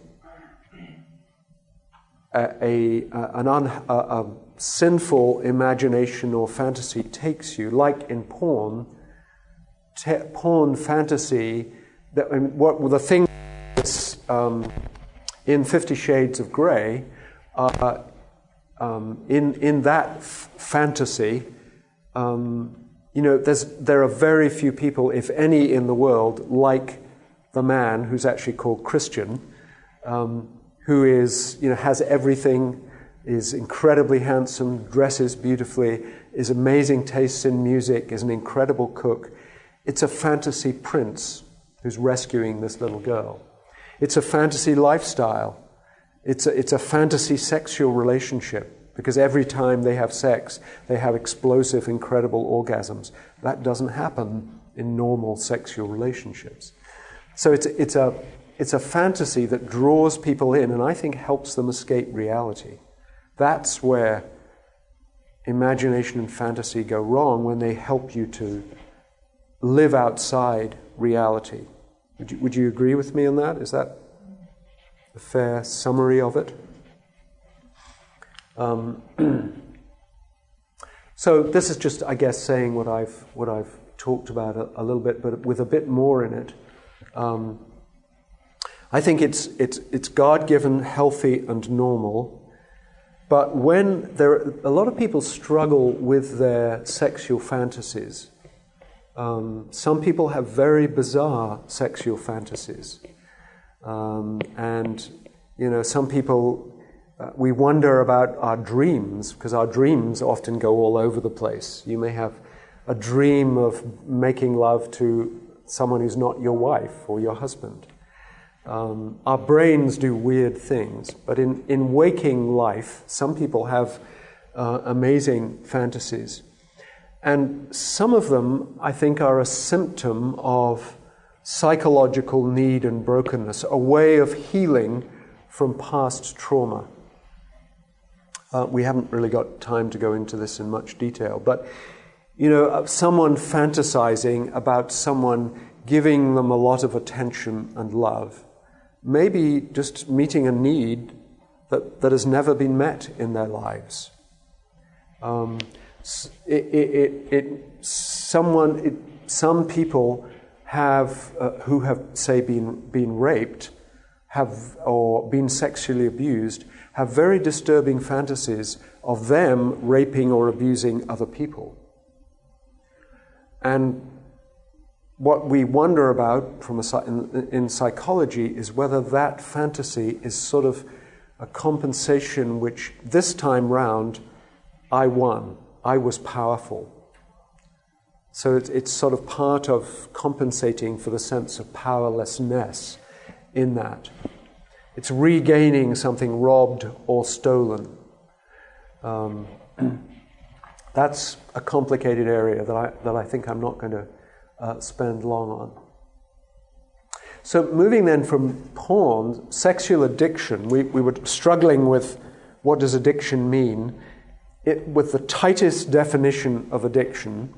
Speaker 2: A, a, an un, a, a sinful imagination or fantasy takes you, like in porn, Te- porn fantasy, that, I mean, what well, the thing is, um, in Fifty Shades of Grey, uh, um, in in that f- fantasy, um, you know, there's there are very few people, if any, in the world like the man who's actually called Christian, um, who is you know has everything, is incredibly handsome, dresses beautifully, is amazing tastes in music, is an incredible cook. It's a fantasy prince who's rescuing this little girl. It's a fantasy lifestyle. It's a, it's a fantasy sexual relationship because every time they have sex, they have explosive, incredible orgasms. That doesn't happen in normal sexual relationships. So it's, it's, a, it's a fantasy that draws people in and I think helps them escape reality. That's where imagination and fantasy go wrong, when they help you to live outside reality. Would you, would you agree with me on that? Is that a fair summary of it? Um, so this is just, I guess, saying what I've what I've talked about a, a little bit, but with a bit more in it. Um, I think it's it's it's God-given, healthy, and normal. But when there, a lot of people struggle with their sexual fantasies. Um, some people have very bizarre sexual fantasies, um, and you know, some people. Uh, we wonder about our dreams, because our dreams often go all over the place. You may have a dream of making love to someone who's not your wife or your husband. Um, our brains do weird things, but in, in waking life, some people have uh, amazing fantasies. And some of them, I think, are a symptom of psychological need and brokenness, a way of healing from past trauma. Uh, we haven't really got time to go into this in much detail, but, you know, someone fantasizing about someone giving them a lot of attention and love, maybe just meeting a need that, that has never been met in their lives. Um, it, it, it, it, someone, it, some people have, uh, who have, say, been, been raped, have, or been sexually abused, have very disturbing fantasies of them raping or abusing other people. And what we wonder about from a, in, in psychology is whether that fantasy is sort of a compensation which, this time round, I won. I was powerful. So it's, it's sort of part of compensating for the sense of powerlessness in that. It's regaining something robbed or stolen. Um, that's a complicated area that I, that I think I'm not going to uh, spend long on. So moving then from porn, sexual addiction, we, we were struggling with what does addiction mean. It, with the tightest definition of addiction,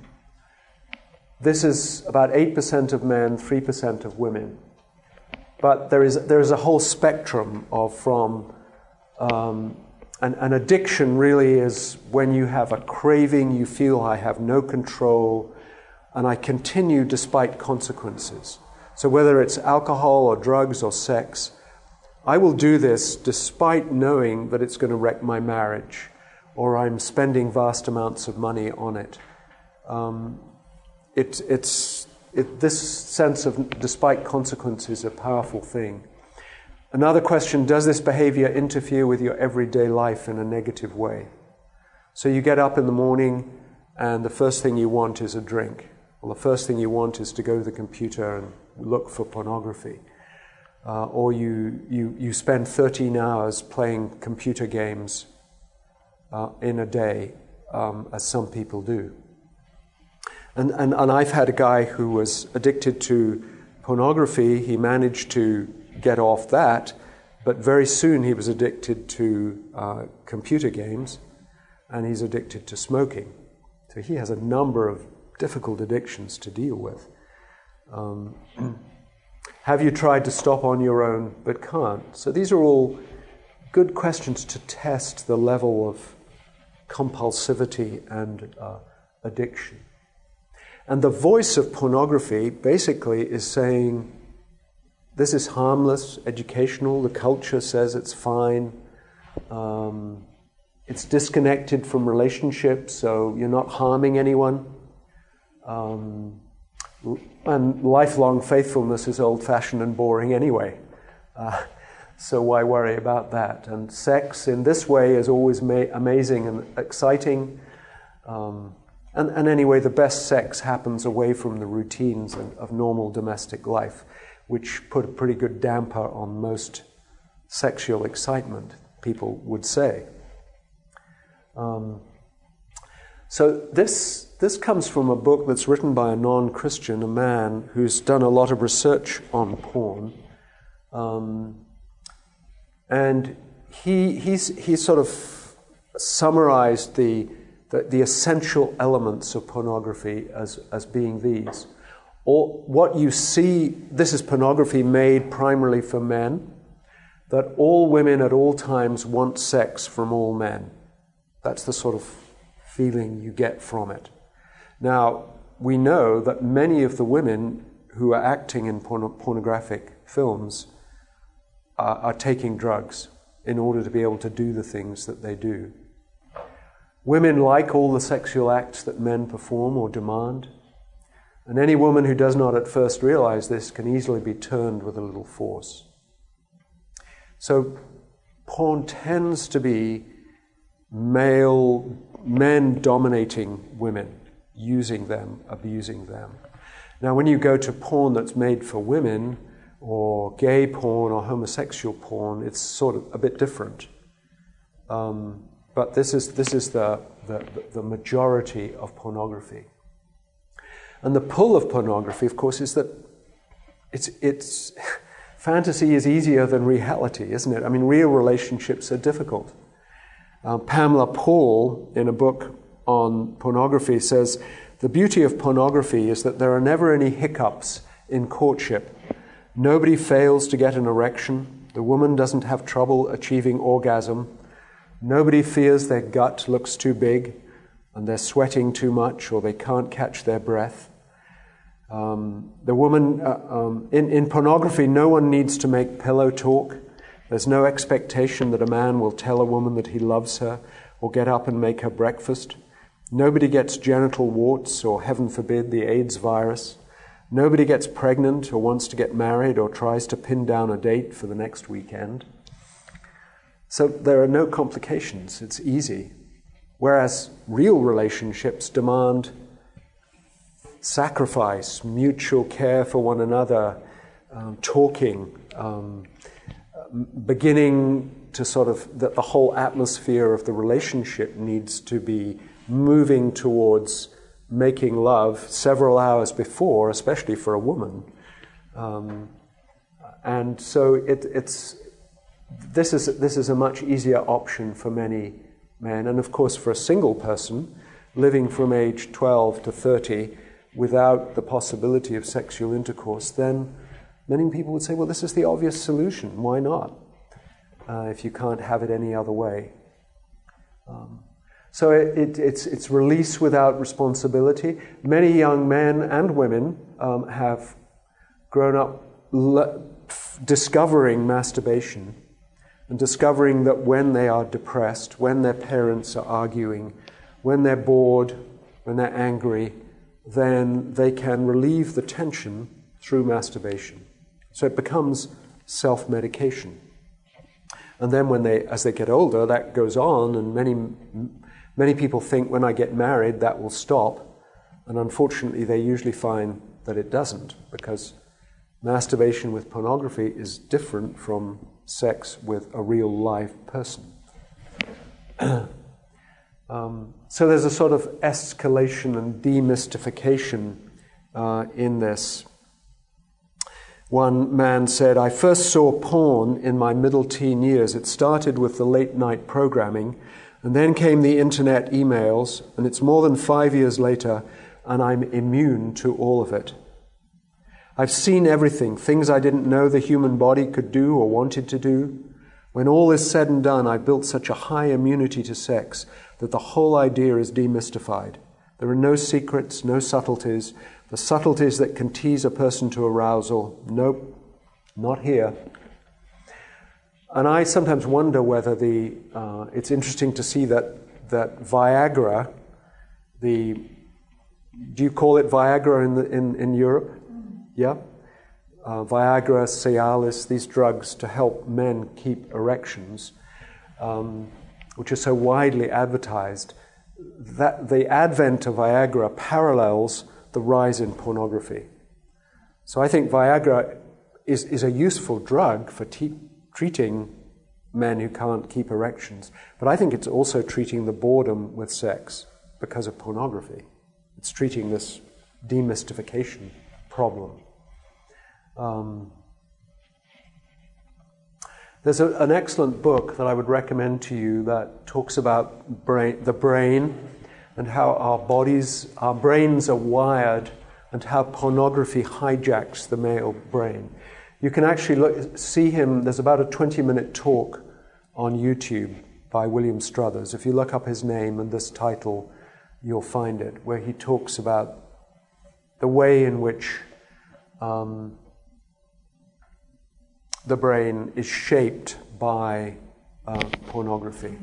Speaker 2: this is about eight percent of men, three percent of women. But there is there is a whole spectrum of from, um, an, an addiction really is when you have a craving, you feel I have no control, and I continue despite consequences. So whether it's alcohol or drugs or sex, I will do this despite knowing that it's going to wreck my marriage, or I'm spending vast amounts of money on it. Um, it it's It, this sense of despite consequences is a powerful thing. Another question, does this behavior interfere with your everyday life in a negative way? So you get up in the morning and the first thing you want is a drink. Well, the first thing you want is to go to the computer and look for pornography. Uh, or you, you, you spend thirteen hours playing computer games uh, in a day, um, as some people do. And, and, and I've had a guy who was addicted to pornography. He managed to get off that, but very soon he was addicted to uh, computer games, and he's addicted to smoking. So he has a number of difficult addictions to deal with. Um, have you tried to stop on your own but can't? So these are all good questions to test the level of compulsivity and uh, addiction. And the voice of pornography basically is saying, this is harmless, educational, the culture says it's fine, um, it's disconnected from relationships, so you're not harming anyone. Um, and lifelong faithfulness is old-fashioned and boring anyway. Uh, so why worry about that? And sex in this way is always ma- amazing and exciting. Um, And, and anyway, the best sex happens away from the routines of, of normal domestic life, which put a pretty good damper on most sexual excitement, people would say. Um, so this this comes from a book that's written by a non-Christian, a man who's done a lot of research on porn. Um, and he he's he sort of summarized the, the the essential elements of pornography as as being these. Or what you see, this is pornography made primarily for men, that all women at all times want sex from all men. That's the sort of feeling you get from it. Now, we know that many of the women who are acting in porno- pornographic films are, are taking drugs in order to be able to do the things that they do. Women like all the sexual acts that men perform or demand, and any woman who does not at first realize this can easily be turned with a little force. So porn tends to be male, men dominating women, using them, abusing them. Now when you go to porn that's made for women, or gay porn or homosexual porn, it's sort of a bit different. Um, but this is this is the, the, the majority of pornography. And the pull of pornography, of course, is that it's it's fantasy is easier than reality, isn't it? I mean, real relationships are difficult. Uh, Pamela Paul, in a book on pornography, says, the beauty of pornography is that there are never any hiccups in courtship. Nobody fails to get an erection. The woman doesn't have trouble achieving orgasm. Nobody fears their gut looks too big and they're sweating too much or they can't catch their breath. Um, the woman, uh, um, in, in pornography, no one needs to make pillow talk. There's no expectation that a man will tell a woman that he loves her or get up and make her breakfast. Nobody gets genital warts or, heaven forbid, the AIDS virus. Nobody gets pregnant or wants to get married or tries to pin down a date for the next weekend. So there are no complications. It's easy. Whereas real relationships demand sacrifice, mutual care for one another, um, talking, um, beginning to sort of, that the whole atmosphere of the relationship needs to be moving towards making love several hours before, especially for a woman. Um, and so it, it's this is this is a much easier option for many men. And of course, for a single person living from age twelve to thirty without the possibility of sexual intercourse, then many people would say, well, this is the obvious solution. Why not? Uh, if you can't have it any other way. Um, so it, it, it's, it's release without responsibility. Many young men and women um, have grown up le- discovering masturbation and discovering that when they are depressed, when their parents are arguing, when they're bored, when they're angry, then they can relieve the tension through masturbation. So it becomes self-medication. And then when they, as they get older, that goes on, and many, many people think when I get married that will stop, and unfortunately they usually find that it doesn't, because masturbation with pornography is different from sex with a real live person. Um, so there's a sort of escalation and demystification uh, in this. One man said, I first saw porn in my middle teen years. It started with the late night programming, and then came the internet emails, and it's more than five years later, and I'm immune to all of it. I've seen everything, things I didn't know the human body could do or wanted to do. When all is said and done, I built such a high immunity to sex that the whole idea is demystified. There are no secrets, no subtleties. The subtleties that can tease a person to arousal, nope, not here. And I sometimes wonder whether the, uh, it's interesting to see that, that Viagra, the, do you call it Viagra in, the, in, in Europe? Yeah? Uh, Viagra, Cialis, these drugs to help men keep erections, um, which are so widely advertised, that the advent of Viagra parallels the rise in pornography. So I think Viagra is, is a useful drug for te- treating men who can't keep erections, but I think it's also treating the boredom with sex because of pornography. It's treating this demystification problem. Um, there's a, an excellent book that I would recommend to you that talks about brain, the brain and how our bodies, our brains are wired, and how pornography hijacks the male brain. You can actually look, see him, there's about a twenty-minute talk on YouTube by William Struthers. If you look up his name and this title, you'll find it, where he talks about the way in which um, the brain is shaped by uh, pornography.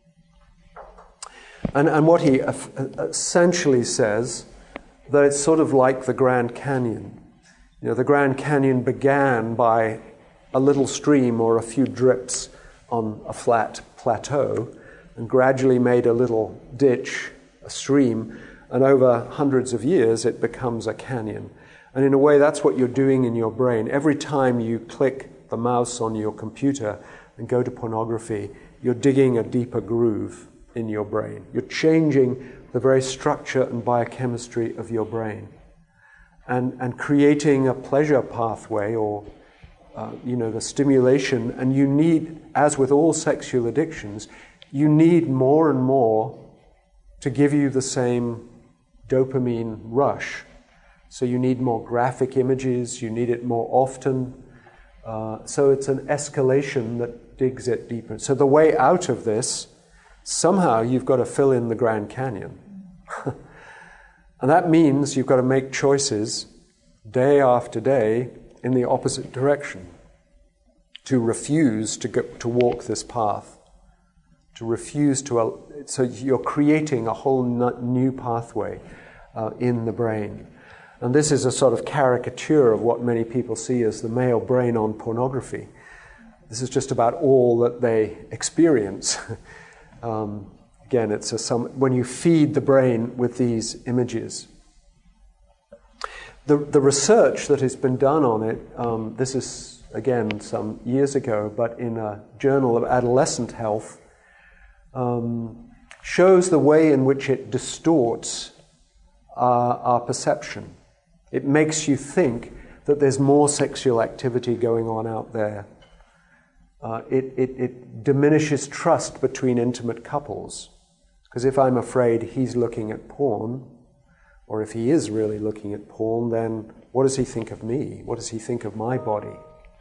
Speaker 2: And, and what he essentially says, that it's sort of like the Grand Canyon. You know, the Grand Canyon began by a little stream or a few drips on a flat plateau and gradually made a little ditch, a stream, and over hundreds of years it becomes a canyon. And in a way, that's what you're doing in your brain. Every time you click the mouse on your computer and go to pornography, you're digging a deeper groove in your brain. You're changing the very structure and biochemistry of your brain and, and creating a pleasure pathway or, uh, you know, the stimulation. And you need, as with all sexual addictions, you need more and more to give you the same dopamine rush. So you need more graphic images, you need it more often. Uh, so it's an escalation that digs it deeper. So the way out of this, somehow you've got to fill in the Grand Canyon. And that means you've got to make choices day after day in the opposite direction. To refuse to go, to walk this path. To refuse to... Uh, so you're creating a whole new pathway uh, in the brain. And this is a sort of caricature of what many people see as the male brain on pornography. This is just about all that they experience. um, again, it's a some, when you feed the brain with these images. The, the research that has been done on it, um, this is, again, some years ago, but in a journal of adolescent health, um, shows the way in which it distorts our, our perception. It makes you think that there's more sexual activity going on out there. Uh, it, it, it diminishes trust between intimate couples. Because if I'm afraid he's looking at porn, or if he is really looking at porn, then what does he think of me? What does he think of my body?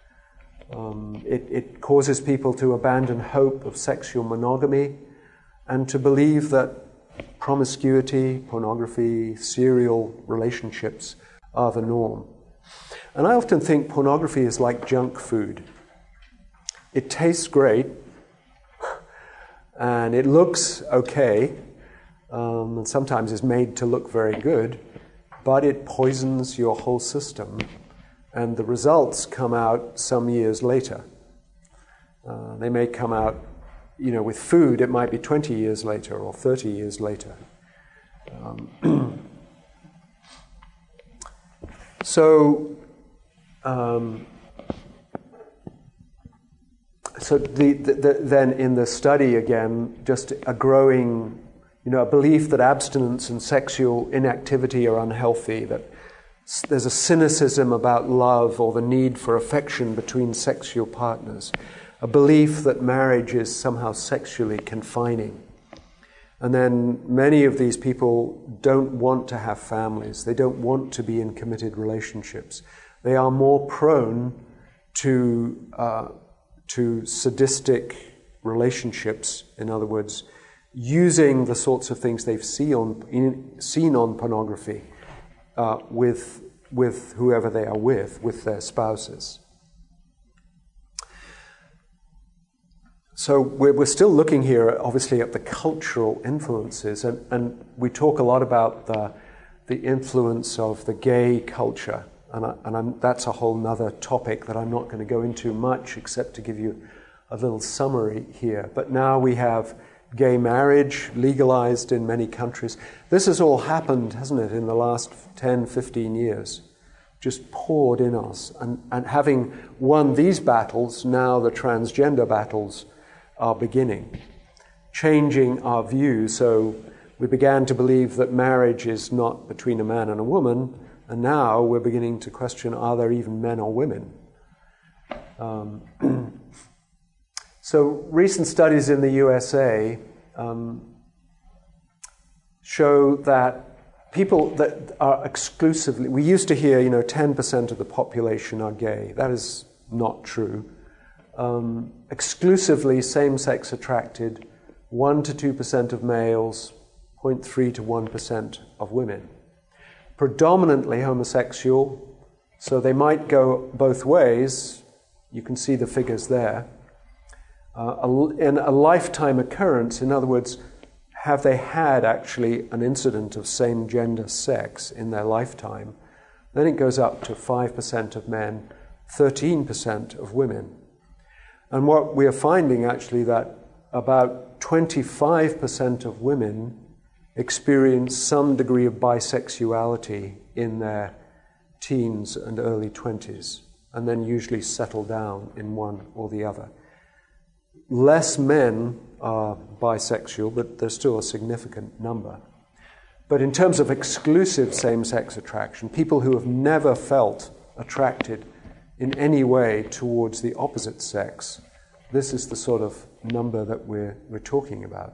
Speaker 2: Um, it, it causes people to abandon hope of sexual monogamy and to believe that promiscuity, pornography, serial relationships are the norm. And I often think pornography is like junk food. It tastes great, and it looks okay, um, and sometimes is made to look very good, but it poisons your whole system, and the results come out some years later. Uh, they may come out, you know, with food, it might be twenty years later or thirty years later. Um, So, um, so the, the, the, then in the study again, just a growing, you know, a belief that abstinence and sexual inactivity are unhealthy, that there's a cynicism about love or the need for affection between sexual partners, a belief that marriage is somehow sexually confining. And then many of these people don't want to have families. They don't want to be in committed relationships. They are more prone to uh, to sadistic relationships, in other words, using the sorts of things they've see on, in, seen on pornography uh, with, with whoever they are with, with their spouses. So we're, we're still looking here, obviously, at the cultural influences, and, and we talk a lot about the, the influence of the gay culture, and, I, and I'm, that's a whole nother topic that I'm not going to go into much, except to give you a little summary here. But now we have gay marriage legalized in many countries. This has all happened, hasn't it, in the last ten, fifteen years, just poured in us. And, and having won these battles, now the transgender battles are beginning, changing our view. So We began to believe that marriage is not between a man and a woman, and now we're beginning to question, are there even men or women? Um, so recent studies in the U S A um, show that people that are exclusively, we used to hear, you know, ten percent of the population are gay. That is not true. Um, exclusively same-sex attracted, one to two percent of males, zero point three to one percent of women. Predominantly homosexual, so they might go both ways. You can see the figures there. Uh, a, in a lifetime occurrence, in other words, have they had actually an incident of same-gender sex in their lifetime, then it goes up to five percent of men, thirteen percent of women. And what we are finding actually that about twenty-five percent of women experience some degree of bisexuality in their teens and early twenties, and then usually settle down in one or the other. Less men are bisexual, but there's still a significant number. But in terms of exclusive same-sex attraction, people who have never felt attracted in any way towards the opposite sex, this is the sort of number that we're, we're talking about.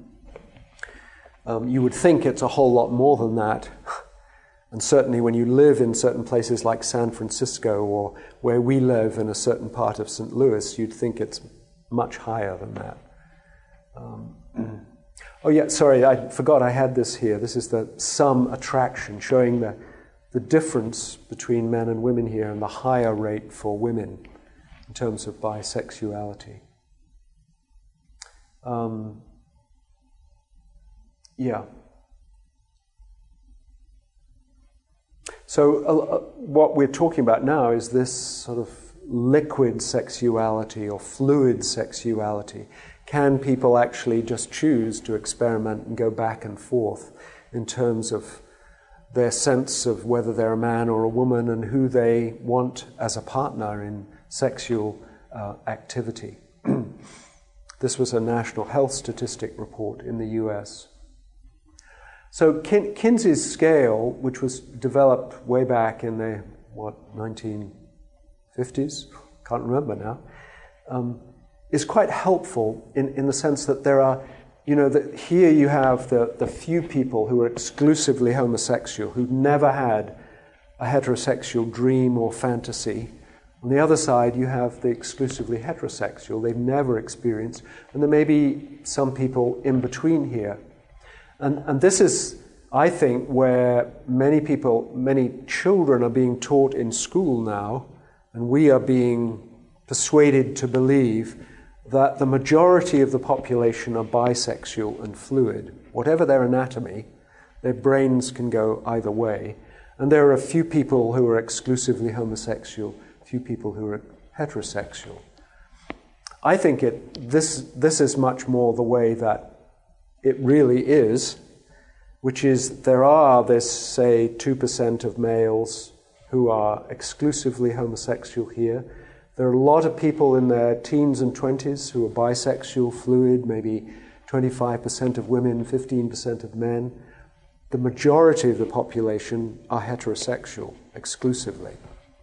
Speaker 2: Um, you would think it's a whole lot more than that. And certainly when you live in certain places like San Francisco or where we live in a certain part of Saint Louis, you'd think it's much higher than that. Um, oh yeah, sorry, I forgot I had this here. This is the sum attraction, showing the, the difference between men and women here and the higher rate for women in terms of bisexuality. Um, yeah. So uh, what we're talking about now is this sort of liquid sexuality or fluid sexuality. Can people actually just choose to experiment and go back and forth in terms of their sense of whether they're a man or a woman and who they want as a partner in sexual uh, activity? This was a National Health Statistic report in the U S. So Kin- Kinsey's scale, which was developed way back in the, what, nineteen fifties? Can't remember now. Um, is quite helpful in, in the sense that there are, you know, that here you have the, the few people who are exclusively homosexual, who've never had a heterosexual dream or fantasy. On the other side, you have the exclusively heterosexual. They've never experienced, and there may be some people in between here. And, and this is, I think, where many people, many children are being taught in school now, and we are being persuaded to believe that the majority of the population are bisexual and fluid. Whatever their anatomy, their brains can go either way. And there are a few people who are exclusively homosexual, a few people who are heterosexual. I think it this this is much more the way that it really is, which is there are this, say, two percent of males who are exclusively homosexual here. There are a lot of people in their teens and twenties who are bisexual, fluid, maybe twenty-five percent of women, fifteen percent of men. The majority of the population are heterosexual exclusively.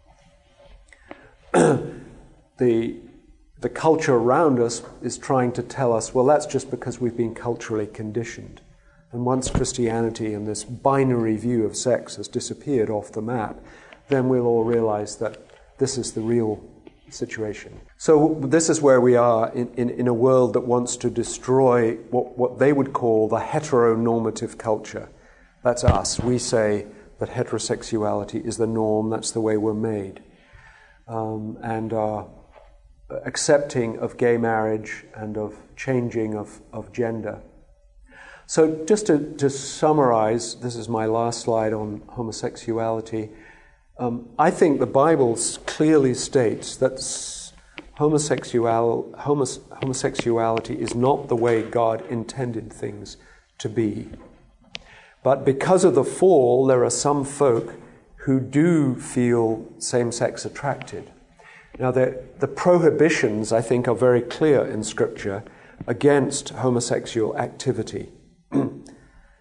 Speaker 2: the, the culture around us is trying to tell us, well, that's just because we've been culturally conditioned. And once Christianity and this binary view of sex has disappeared off the map, then we'll all realize that this is the real situation. So this is where we are in, in, in a world that wants to destroy what, what they would call the heteronormative culture. That's us. We say that heterosexuality is the norm, that's the way we're made. Um, and are accepting of gay marriage and of changing of, of gender. So just to, to summarize, this is my last slide on homosexuality. Um, I think the Bible clearly states that homosexual, homos, homosexuality is not the way God intended things to be. But because of the fall, there are some folk who do feel same-sex attracted. Now, the, the prohibitions, I think, are very clear in Scripture against homosexual activity.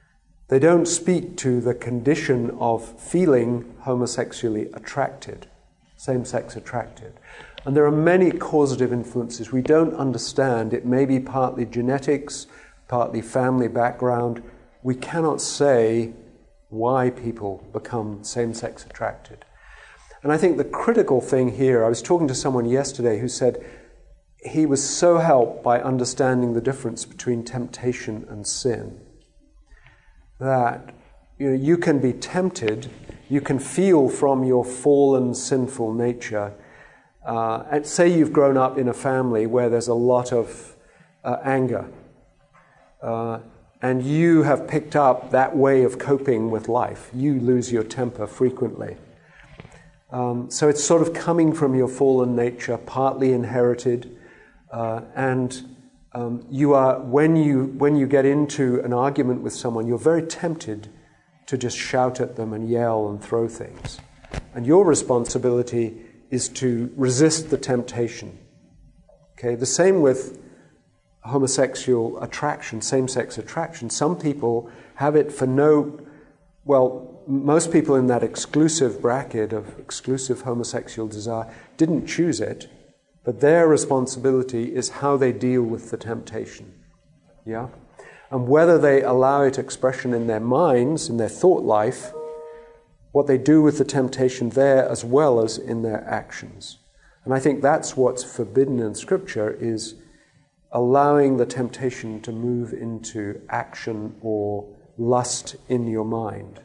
Speaker 2: They don't speak to the condition of feeling homosexually attracted, same-sex attracted. And there are many causative influences we don't understand. It may be partly genetics, partly family background. We cannot say why people become same-sex attracted. And I think the critical thing here, I was talking to someone yesterday who said he was so helped by understanding the difference between temptation and sin, that you know, you can be tempted, you can feel from your fallen, sinful nature. Uh, and say you've grown up in a family where there's a lot of uh, anger, uh, and you have picked up that way of coping with life. You lose your temper frequently. Um, so it's sort of coming from your fallen nature, partly inherited, uh, and um, you are when you when you get into an argument with someone, you're very tempted to just shout at them and yell and throw things, and your responsibility is to resist the temptation. Okay, the same with homosexual attraction, same-sex attraction. Some people have it for no, well, most people in that exclusive bracket of exclusive homosexual desire didn't choose it, but their responsibility is how they deal with the temptation. Yeah? And whether they allow it expression in their minds, in their thought life, what they do with the temptation there as well as in their actions. And I think that's what's forbidden in Scripture, is allowing the temptation to move into action or lust in your mind.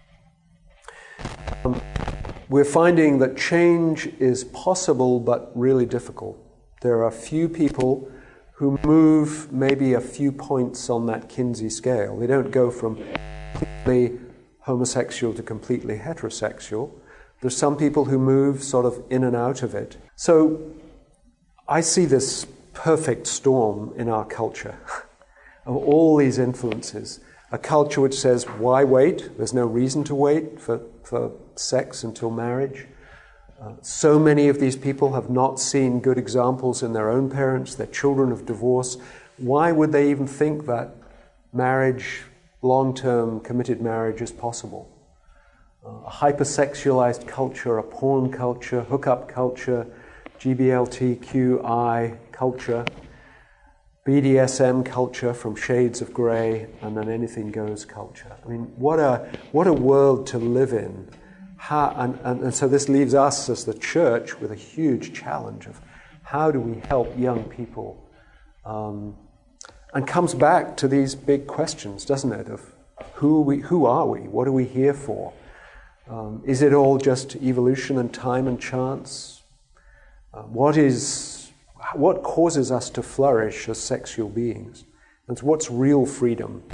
Speaker 2: Um, we're finding that change is possible but really difficult. There are few people who move maybe a few points on that Kinsey scale. They don't go from completely homosexual to completely heterosexual. There's some people who move sort of in and out of it. So I see this perfect storm in our culture of all these influences. A culture which says, why wait? There's no reason to wait for, for sex until marriage. Uh, so many of these people have not seen good examples in their own parents, their children of divorce. Why would they even think that marriage, long-term committed marriage, is possible? Uh, a hypersexualized culture, a porn culture, hookup culture, G B L T Q I culture, B D S M culture from shades of grey, and then anything goes culture. I mean, what a what a world to live in. How, and, and, and so this leaves us as the church with a huge challenge of how do we help young people, um, and comes back to these big questions, doesn't it, of who are we, who are we, what are we here for? Um, is it all just evolution and time and chance? Uh, what is what causes us to flourish as sexual beings? And so what's real freedom?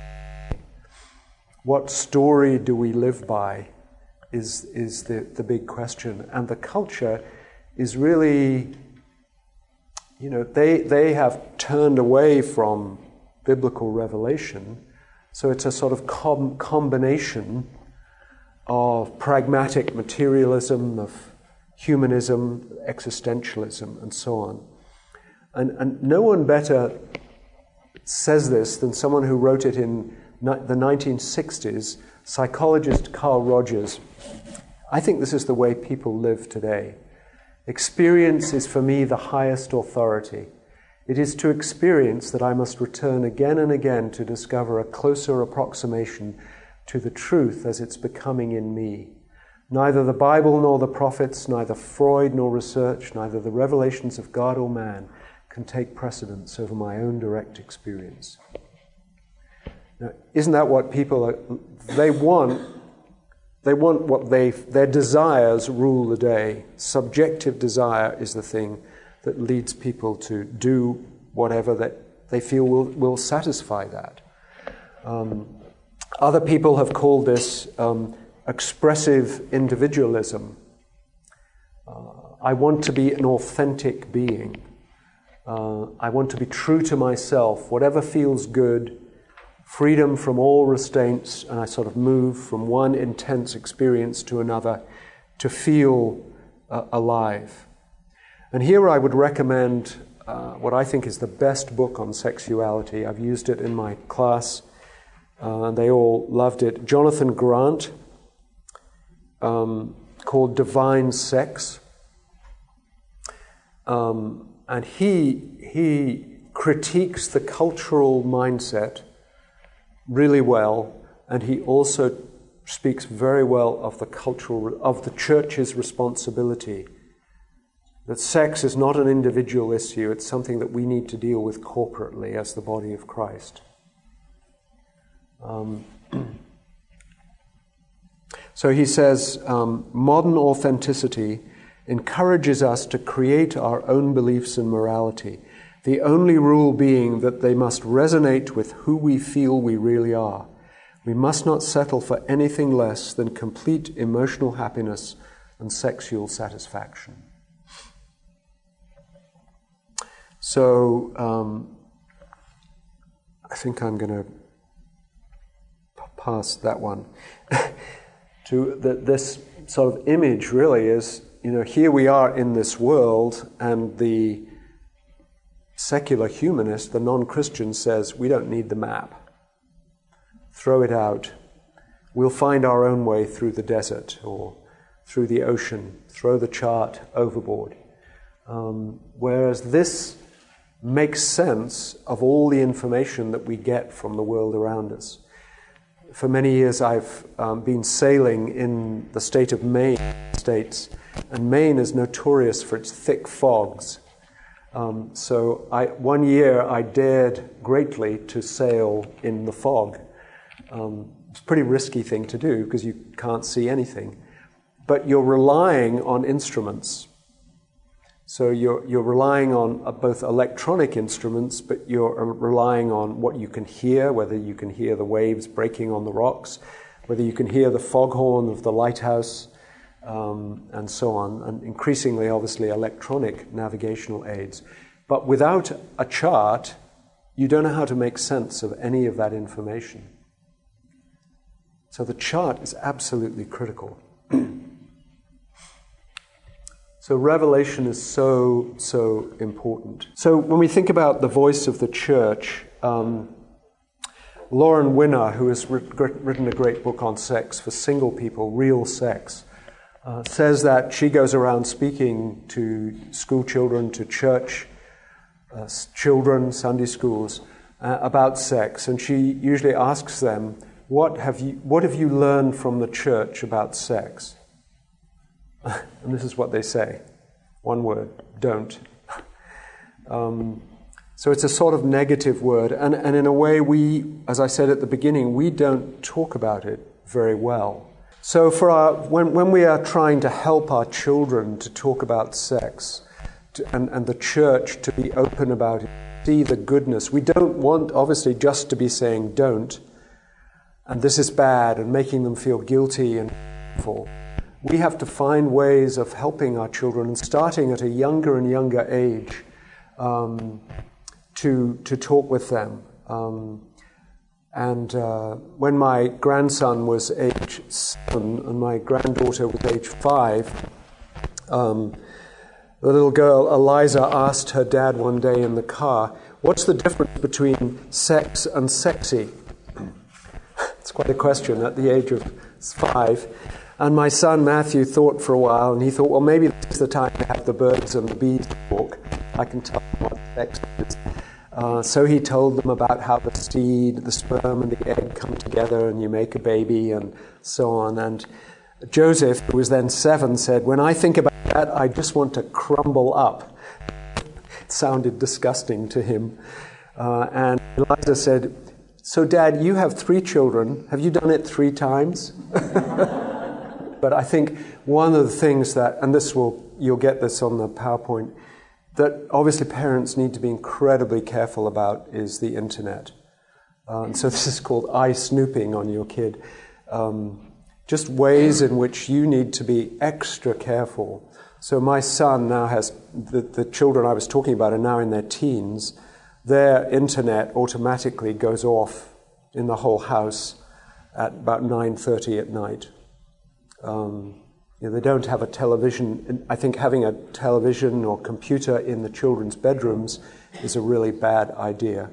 Speaker 2: What story do we live by is is the, the big question. And the culture is really, you know, they they have turned away from biblical revelation, so it's a sort of com- combination of pragmatic materialism, of humanism, existentialism, and so on. And, and no one better says this than someone who wrote it in ni- the nineteen sixties, psychologist Carl Rogers. I think this is the way people live today. Experience is for me the highest authority. It is to experience that I must return again and again to discover a closer approximation to the truth as it's becoming in me. Neither the Bible nor the prophets, neither Freud nor research, neither the revelations of God or man can take precedence over my own direct experience. Now, isn't that what people are, they want? They want what they, their desires rule the day. Subjective desire is the thing that leads people to do whatever that they feel will, will satisfy that. Um, other people have called this um, expressive individualism. Uh, I want to be an authentic being. Uh, I want to be true to myself, whatever feels good, freedom from all restraints, and I sort of move from one intense experience to another to feel uh, alive. And here I would recommend uh, what I think is the best book on sexuality. I've used it in my class. uh, and they all loved it. Jonathan Grant, um, called Divine Sex. Um, and he, he critiques the cultural mindset really well, and he also speaks very well of the cultural, of the church's responsibility. That sex is not an individual issue, it's something that we need to deal with corporately as the body of Christ. Um, so he says, um, modern authenticity encourages us to create our own beliefs in morality, the only rule being that they must resonate with who we feel we really are. We must not settle for anything less than complete emotional happiness and sexual satisfaction. So, um, I think I'm going to p- pass that one. to the, this sort of image really is, you know, here we are in this world, and the secular humanist, the non-Christian, says we don't need the map. Throw it out. We'll find our own way through the desert or through the ocean. Throw the chart overboard. Um, whereas this makes sense of all the information that we get from the world around us. For many years I've um, been sailing in the state of Maine, States, and Maine is notorious for its thick fogs. Um, so I, one year I dared greatly to sail in the fog. Um, it's a pretty risky thing to do because you can't see anything. But you're relying on instruments. So you're, you're relying on uh, both electronic instruments, but you're uh, relying on what you can hear, whether you can hear the waves breaking on the rocks, whether you can hear the foghorn of the lighthouse, um, and so on, and increasingly, obviously, electronic navigational aids. But without a chart, you don't know how to make sense of any of that information. So the chart is absolutely critical. So revelation is so, so important. So when we think about the voice of the church, um, Lauren Winner, who has written a great book on sex for single people, Real Sex, uh, says that she goes around speaking to school children, to church uh, children, Sunday schools, uh, about sex, and she usually asks them, what have you, what have you learned from the church about sex? And this is what they say. One word, don't. Um, so it's a sort of negative word. And, and in a way, we, as I said at the beginning, we don't talk about it very well. So for our, when, when we are trying to help our children to talk about sex, to, and, and the church to be open about it, see the goodness, we don't want, obviously, just to be saying don't, and this is bad, and making them feel guilty and awful. We have to find ways of helping our children, and starting at a younger and younger age, um, to to talk with them. Um, and uh, when my grandson was age seven and my granddaughter was age five, um, the little girl Eliza asked her dad one day in the car, "What's the difference between sex and sexy?" It's quite a question at the age of five. And my son Matthew thought for a while, and he thought, well, maybe this is the time to have the birds and the bees talk. I can tell them what sex is. Uh, so he told them about how the seed, the sperm and the egg come together and you make a baby and so on. And Joseph, who was then seven, said, when I think about that, I just want to crumble up. It sounded disgusting to him. Uh, and Eliza said, so Dad, you have three children. Have you done it three times? But I think one of the things that, and this will, you'll get this on the PowerPoint, that obviously parents need to be incredibly careful about is the internet. Uh, and so this is called eye snooping on your kid. Um, just ways in which you need to be extra careful. So my son now has, the, the children I was talking about are now in their teens. Their internet automatically goes off in the whole house at about nine thirty at night. Um, you know, they don't have a television. I think having a television or computer in the children's bedrooms is a really bad idea.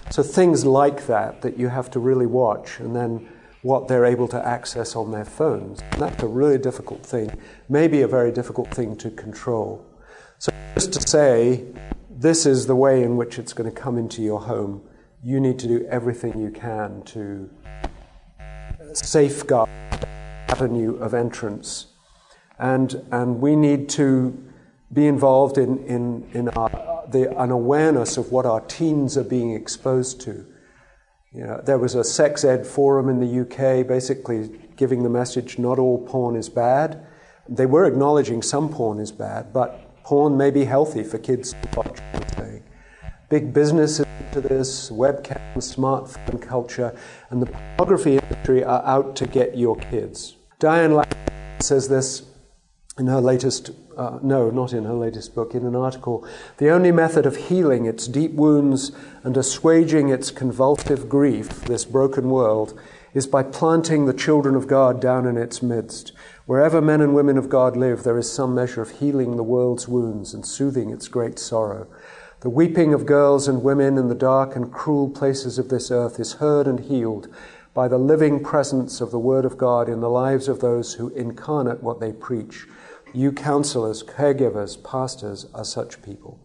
Speaker 2: So things like that that you have to really watch, and then what they're able to access on their phones. And that's a really difficult thing, maybe a very difficult thing to control. So just to say, this is the way in which it's going to come into your home. You need to do everything you can to safeguard the avenue of entrance. And and we need to be involved in, in, in our, the, an awareness of what our teens are being exposed to. You know, there was a sex ed forum in the U K basically giving the message, not all porn is bad. They were acknowledging some porn is bad, but porn may be healthy for kids to watch. Big business is into this, webcam, smartphone culture, and the pornography industry are out to get your kids. Diane Ladd says this in her latest, uh, no, not in her latest book, in an article, the only method of healing its deep wounds and assuaging its convulsive grief, this broken world, is by planting the children of God down in its midst. Wherever men and women of God live, there is some measure of healing the world's wounds and soothing its great sorrow. The weeping of girls and women in the dark and cruel places of this earth is heard and healed by the living presence of the Word of God in the lives of those who incarnate what they preach. You counselors, caregivers, pastors are such people.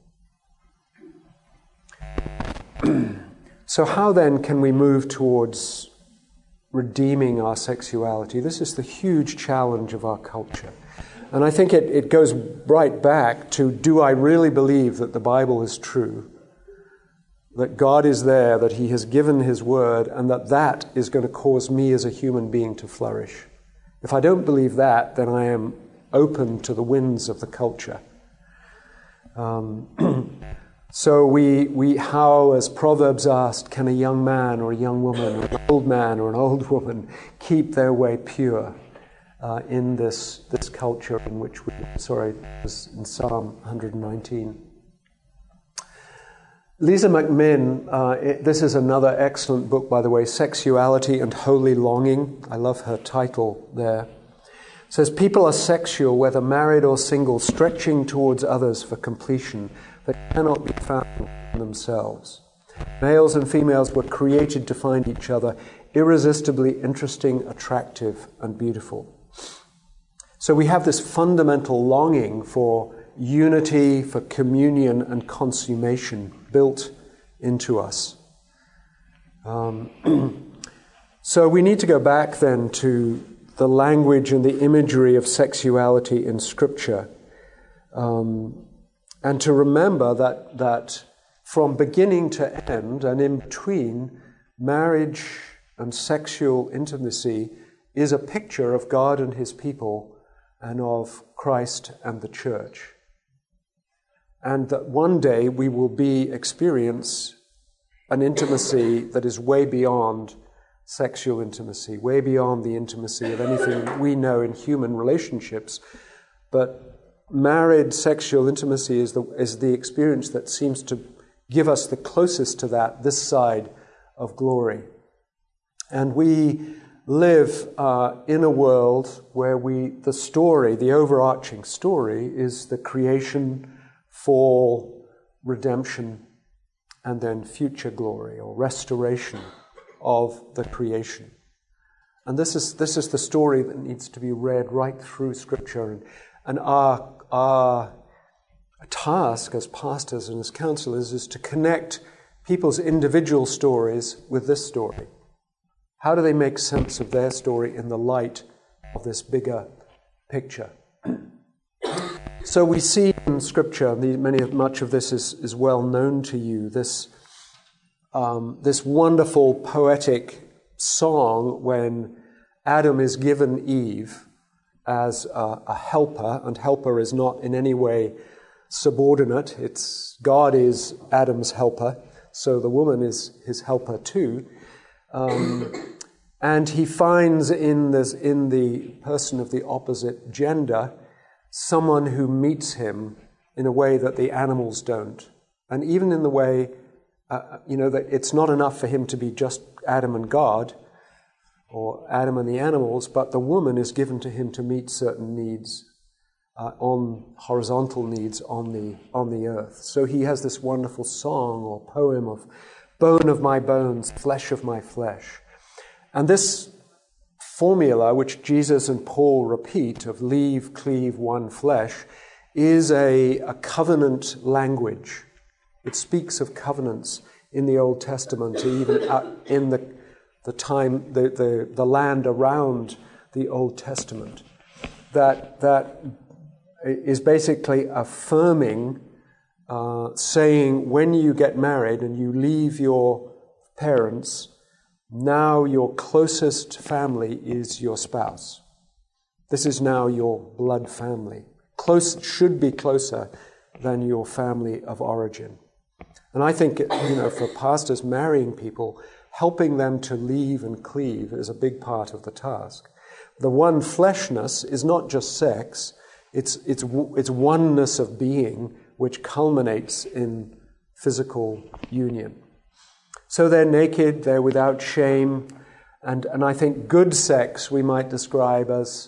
Speaker 2: So how then can we move towards redeeming our sexuality? This is the huge challenge of our culture. And I think it, it goes right back to, do I really believe that the Bible is true? That God is there, that He has given His Word, and that that is going to cause me as a human being to flourish? If I don't believe that, then I am open to the winds of the culture. Um, so we, we, how, as Proverbs asked, can a young man or a young woman or an old man or an old woman keep their way pure uh, in this, this culture in which we, sorry, it was in Psalm one nineteen. Lisa McMinn, uh, it, this is another excellent book, by the way, Sexuality and Holy Longing. I love her title there. It says, people are sexual, whether married or single, stretching towards others for completion that cannot be found in themselves. Males and females were created to find each other irresistibly interesting, attractive, and beautiful. So we have this fundamental longing for unity, for communion and consummation built into us. Um, so we need to go back then to the language and the imagery of sexuality in Scripture, um, and to remember that that from beginning to end and in between, marriage and sexual intimacy is a picture of God and His people and of Christ and the church. And that one day we will be experience an intimacy that is way beyond sexual intimacy, way beyond the intimacy of anything we know in human relationships. But married sexual intimacy is the, is the experience that seems to give us the closest to that this side of glory. And we live uh, in a world where we, the story, the overarching story, is the creation, fall, redemption, and then future glory or restoration of the creation. And this is this is the story that needs to be read right through Scripture. And, and our, our task as pastors and as counselors is to connect people's individual stories with this story. How do they make sense of their story in the light of this bigger picture? So we see in Scripture, the, many much of this is, is well known to you, this um, this wonderful poetic song when Adam is given Eve as a, a helper, and helper is not in any way subordinate. It's God is Adam's helper, so the woman is his helper too. Um, and he finds in this in the person of the opposite gender someone who meets him in a way that the animals don't. And even in the way, uh, you know, that it's not enough for him to be just Adam and God, or Adam and the animals, but the woman is given to him to meet certain needs, uh, on horizontal needs on the on the earth. So he has this wonderful song or poem of bone of my bones, flesh of my flesh. And this formula, which Jesus and Paul repeat, of leave, cleave, one flesh, is a, a covenant language. It speaks of covenants in the Old Testament, even in the, the time, the, the, the land around the Old Testament, that, that is basically affirming, uh, saying when you get married and you leave your parents, now your closest family is your spouse. This is now your blood family. Close, should be closer than your family of origin. And I think, you know, for pastors marrying people, helping them to leave and cleave is a big part of the task. The one fleshness is not just sex, it's, it's, it's oneness of being which culminates in physical union. So they're naked, they're without shame, and, and I think good sex we might describe as,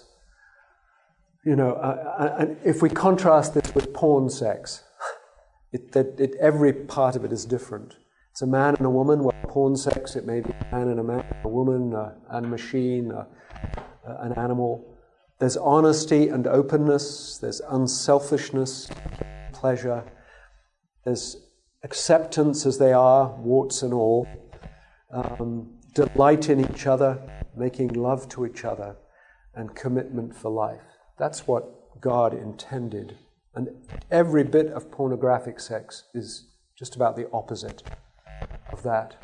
Speaker 2: you know, uh, uh, if we contrast this with porn sex, it, that it, every part of it is different. It's a man and a woman. Well, porn sex, it may be a man and a man, a woman, uh, and a machine, uh, uh, an animal. There's honesty and openness. There's unselfishness, pleasure. There's acceptance as they are, warts and all. Um, delight in each other, making love to each other, and commitment for life. That's what God intended. And every bit of pornographic sex is just about the opposite of that.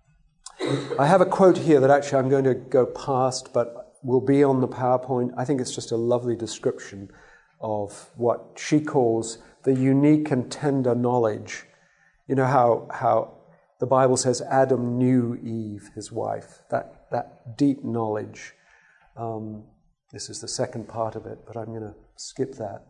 Speaker 2: I have a quote here that actually I'm going to go past, but will be on the PowerPoint. I think it's just a lovely description of what she calls the unique and tender knowledge. You know how, how the Bible says Adam knew Eve, his wife, that, that deep knowledge. Um, this is the second part of it, but I'm going to skip that.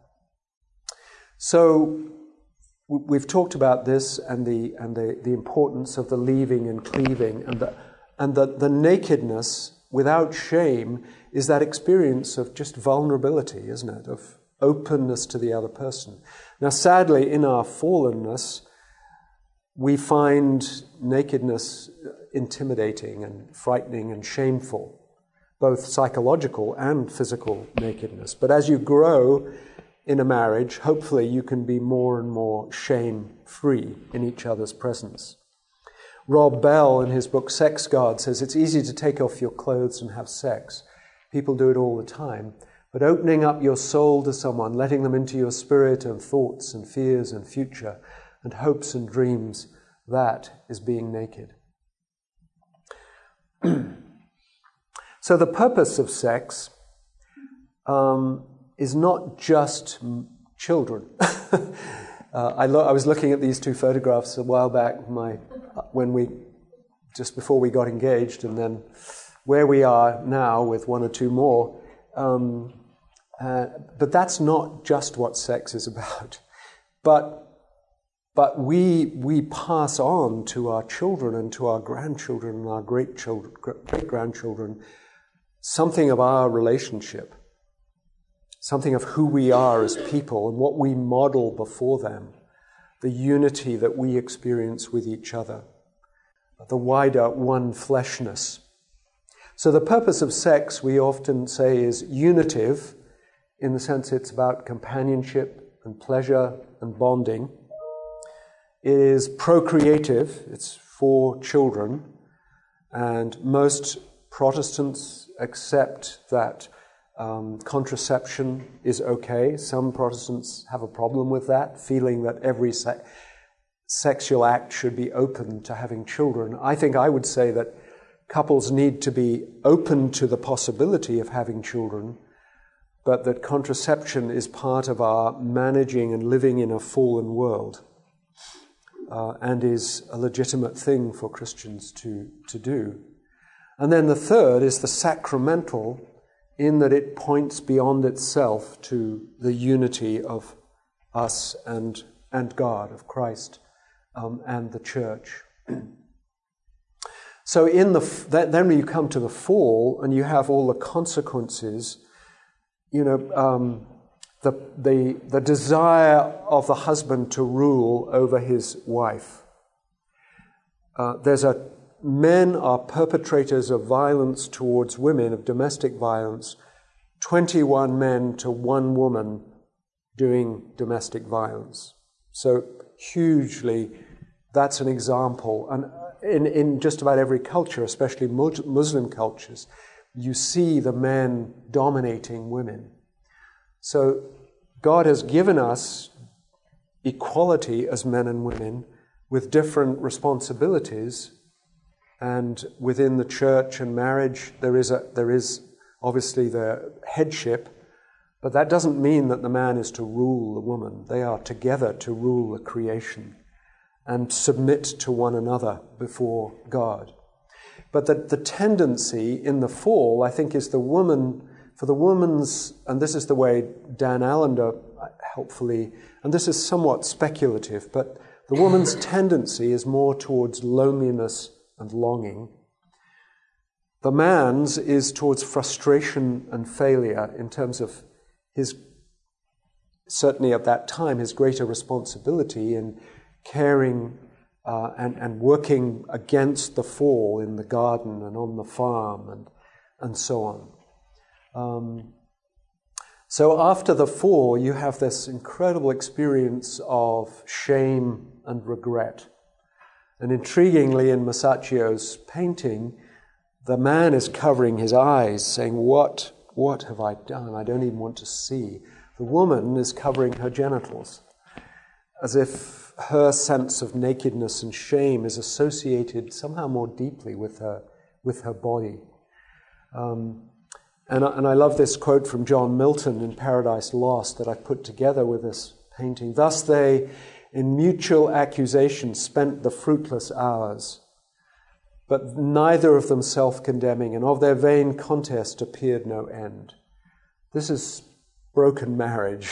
Speaker 2: So we've talked about this and the and the, the importance of the leaving and cleaving, and the and the, the nakedness without shame is that experience of just vulnerability, isn't it? Of openness to the other person. Now, sadly, in our fallenness, we find nakedness intimidating and frightening and shameful, both psychological and physical nakedness. But as you grow in a marriage, hopefully you can be more and more shame-free in each other's presence. Rob Bell, in his book Sex God, says it's easy to take off your clothes and have sex. People do it all the time. But opening up your soul to someone, letting them into your spirit and thoughts and fears and future and hopes and dreams, that is being naked. So the purpose of sex um, is not just children. uh, I, lo- I was looking at these two photographs a while back, my, when we, just before we got engaged, and then where we are now with one or two more. Um, uh, but that's not just what sex is about. But but we we pass on to our children and to our grandchildren and our great children, great grandchildren, something of our relationship. Something of who we are as people and what we model before them, the unity that we experience with each other, the wider one fleshness. So the purpose of sex, we often say, is unitive, in the sense it's about companionship and pleasure and bonding. It is procreative, it's for children, and most Protestants accept that Um, contraception is okay. Some Protestants have a problem with that, feeling that every se- sexual act should be open to having children. I think I would say that couples need to be open to the possibility of having children, but that contraception is part of our managing and living in a fallen world, uh, and is a legitimate thing for Christians to, to do. And then the third is the sacramental, in that it points beyond itself to the unity of us and and God, of Christ, um, and the church. So in the then when you come to the fall and you have all the consequences, you know, um, the the the desire of the husband to rule over his wife. uh, there's a men are perpetrators of violence towards women, of domestic violence, twenty-one men to one woman doing domestic violence. So hugely, that's an example. And in, in just about every culture, especially Muslim cultures, you see the men dominating women. So God has given us equality as men and women with different responsibilities, and within the church and marriage there is a, there is obviously the headship, but that doesn't mean that the man is to rule the woman. They are together to rule the creation and submit to one another before God. But the, the tendency in the fall, I think, is the woman, for the woman's, and this is the way Dan Allender helpfully, and this is somewhat speculative, but the woman's tendency is more towards loneliness and longing. The man's is towards frustration and failure in terms of his, certainly at that time, his greater responsibility in caring uh, and, and working against the fall in the garden and on the farm and, and so on. Um, so after the fall, you have this incredible experience of shame and regret. And intriguingly, in Masaccio's painting, the man is covering his eyes, saying, what, what have I done? I don't even want to see. The woman is covering her genitals, as if her sense of nakedness and shame is associated somehow more deeply with her, with her body. Um, and, I, and I love this quote from John Milton in Paradise Lost that I put together with this painting. Thus they, in mutual accusation, spent the fruitless hours, but neither of them self-condemning, and of their vain contest appeared no end. This is broken marriage,